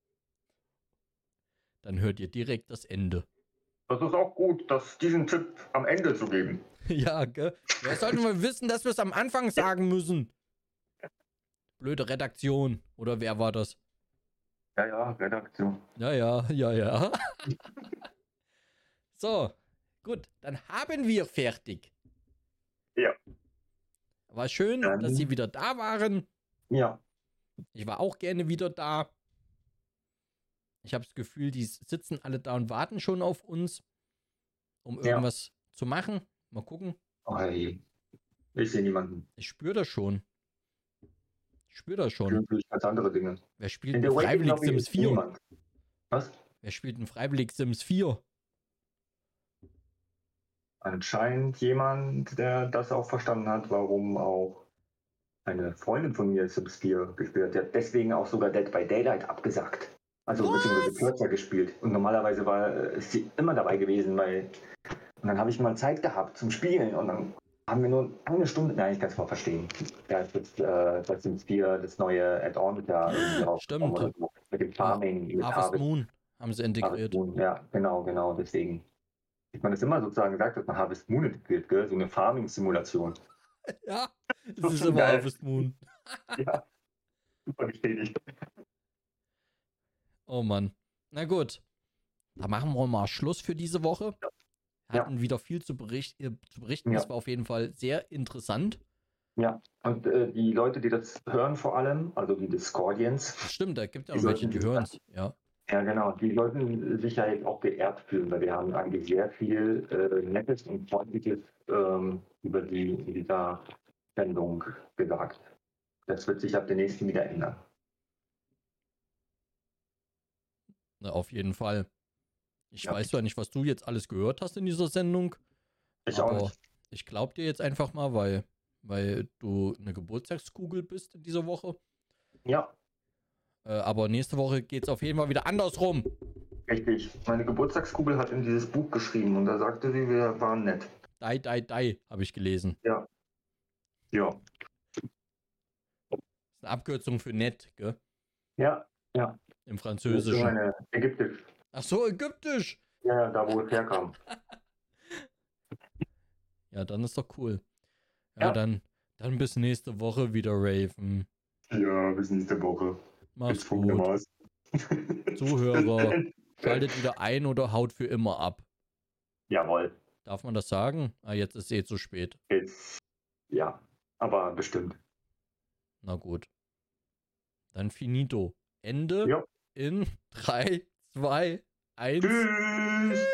[SPEAKER 1] Dann hört ihr direkt das Ende.
[SPEAKER 2] Das ist auch gut, das, diesen Tipp am Ende zu geben.
[SPEAKER 1] Ja, gell? Wer sollte mal wissen, dass wir es am Anfang sagen müssen? Blöde Redaktion. Oder wer war das?
[SPEAKER 2] Ja, ja, Redaktion.
[SPEAKER 1] Ja, ja, ja, ja. So, gut, dann haben wir fertig.
[SPEAKER 2] Ja.
[SPEAKER 1] War schön,
[SPEAKER 2] Dann-
[SPEAKER 1] dass Sie wieder da waren.
[SPEAKER 2] Ja.
[SPEAKER 1] Ich war auch gerne wieder da. Ich habe das Gefühl, die sitzen alle da und warten schon auf uns, um
[SPEAKER 2] Ja.
[SPEAKER 1] irgendwas zu machen. Mal gucken.
[SPEAKER 2] Oh, hey. Ich sehe niemanden.
[SPEAKER 1] Ich spüre das schon. Ich spüre das
[SPEAKER 2] Ich
[SPEAKER 1] schon.
[SPEAKER 2] spüre natürlich ganz andere Dinge.
[SPEAKER 1] Wer spielt
[SPEAKER 2] In
[SPEAKER 1] denn
[SPEAKER 2] der Waiting
[SPEAKER 1] freiwillig
[SPEAKER 2] Lobby
[SPEAKER 1] Sims
[SPEAKER 2] ist
[SPEAKER 1] vier?
[SPEAKER 2] niemand. Was?
[SPEAKER 1] Wer spielt denn freiwillig Sims vier?
[SPEAKER 2] Anscheinend jemand, der das auch verstanden hat, warum auch eine Freundin von mir Sims vier gespielt hat. Der hat deswegen auch sogar Dead by Daylight abgesagt. Also
[SPEAKER 1] Was?
[SPEAKER 2] beziehungsweise kürzer gespielt. Und normalerweise war äh, ist sie immer dabei gewesen, weil und dann habe ich mal Zeit gehabt zum Spielen und dann haben wir nur eine Stunde. Nein, ich kann es mal verstehen. Da ist jetzt äh, bei Sims vier das neue Add-on mit der irgendwie rausgekommen
[SPEAKER 1] Stimmt.
[SPEAKER 2] oder so. Mit dem Farming, mit
[SPEAKER 1] Harvest
[SPEAKER 2] Harvest
[SPEAKER 1] Moon haben sie
[SPEAKER 2] Harvest
[SPEAKER 1] integriert.
[SPEAKER 2] Moon, ja, genau, genau, deswegen. Ich meine, das immer sozusagen gesagt, dass man Harvest Moon integriert, gell? So eine Farming-Simulation.
[SPEAKER 1] Ja, es
[SPEAKER 2] Das ist
[SPEAKER 1] ist
[SPEAKER 2] schon
[SPEAKER 1] immer
[SPEAKER 2] geil.
[SPEAKER 1] Harvest Moon.
[SPEAKER 2] Ja, super bestätigt.
[SPEAKER 1] Oh Mann. Na gut. Da machen wir mal Schluss für diese Woche. Wir
[SPEAKER 2] Ja.
[SPEAKER 1] hatten wieder viel zu, bericht, äh, zu berichten.
[SPEAKER 2] Ja.
[SPEAKER 1] Das war auf jeden Fall sehr interessant.
[SPEAKER 2] Ja, und äh, die Leute, die das hören vor allem, also die Discordians,
[SPEAKER 1] Das stimmt, da gibt es ja
[SPEAKER 2] Die
[SPEAKER 1] noch welche,
[SPEAKER 2] sollten
[SPEAKER 1] die
[SPEAKER 2] sich
[SPEAKER 1] hören es. Ja.
[SPEAKER 2] ja genau, die sollten sich ja jetzt auch geehrt fühlen, weil wir haben eigentlich sehr viel äh, Nettes und Freundliches ähm, über die in dieser Sendung gesagt. Das wird sich ab der nächsten wieder ändern.
[SPEAKER 1] Na, auf jeden Fall. Ich
[SPEAKER 2] Ja.
[SPEAKER 1] weiß zwar nicht, was du jetzt alles gehört hast in dieser Sendung,
[SPEAKER 2] Ich auch
[SPEAKER 1] aber
[SPEAKER 2] nicht.
[SPEAKER 1] ich glaube dir jetzt einfach mal, weil, weil du eine Geburtstagskugel bist in dieser Woche.
[SPEAKER 2] Ja,
[SPEAKER 1] Äh, aber nächste Woche geht es auf jeden Fall wieder andersrum.
[SPEAKER 2] richtig. Meine Geburtstagskugel hat in dieses Buch geschrieben und da sagte sie, wir waren nett.
[SPEAKER 1] Dai, dai, dai, habe ich gelesen.
[SPEAKER 2] Ja. Ja.
[SPEAKER 1] Das ist eine Abkürzung für nett, gell?
[SPEAKER 2] Ja, ja.
[SPEAKER 1] Im
[SPEAKER 2] Das ist
[SPEAKER 1] Französischen.
[SPEAKER 2] meine Ägyptisch.
[SPEAKER 1] Ach so, ägyptisch.
[SPEAKER 2] Ja, da wo es herkam.
[SPEAKER 1] Ja, dann ist doch cool. Ja,
[SPEAKER 2] Ja.
[SPEAKER 1] Dann, dann bis nächste Woche wieder raven.
[SPEAKER 2] Ja, bis nächste Woche.
[SPEAKER 1] Mach's gut. Zuhörer, schaltet wieder ein oder haut für immer ab.
[SPEAKER 2] Jawohl.
[SPEAKER 1] Darf man das sagen? Ah, jetzt ist eh zu spät.
[SPEAKER 2] Jetzt, ja, aber bestimmt.
[SPEAKER 1] Na gut. Dann finito. Ende
[SPEAKER 2] Ja.
[SPEAKER 1] in drei, zwei, eins.
[SPEAKER 2] Tschüss.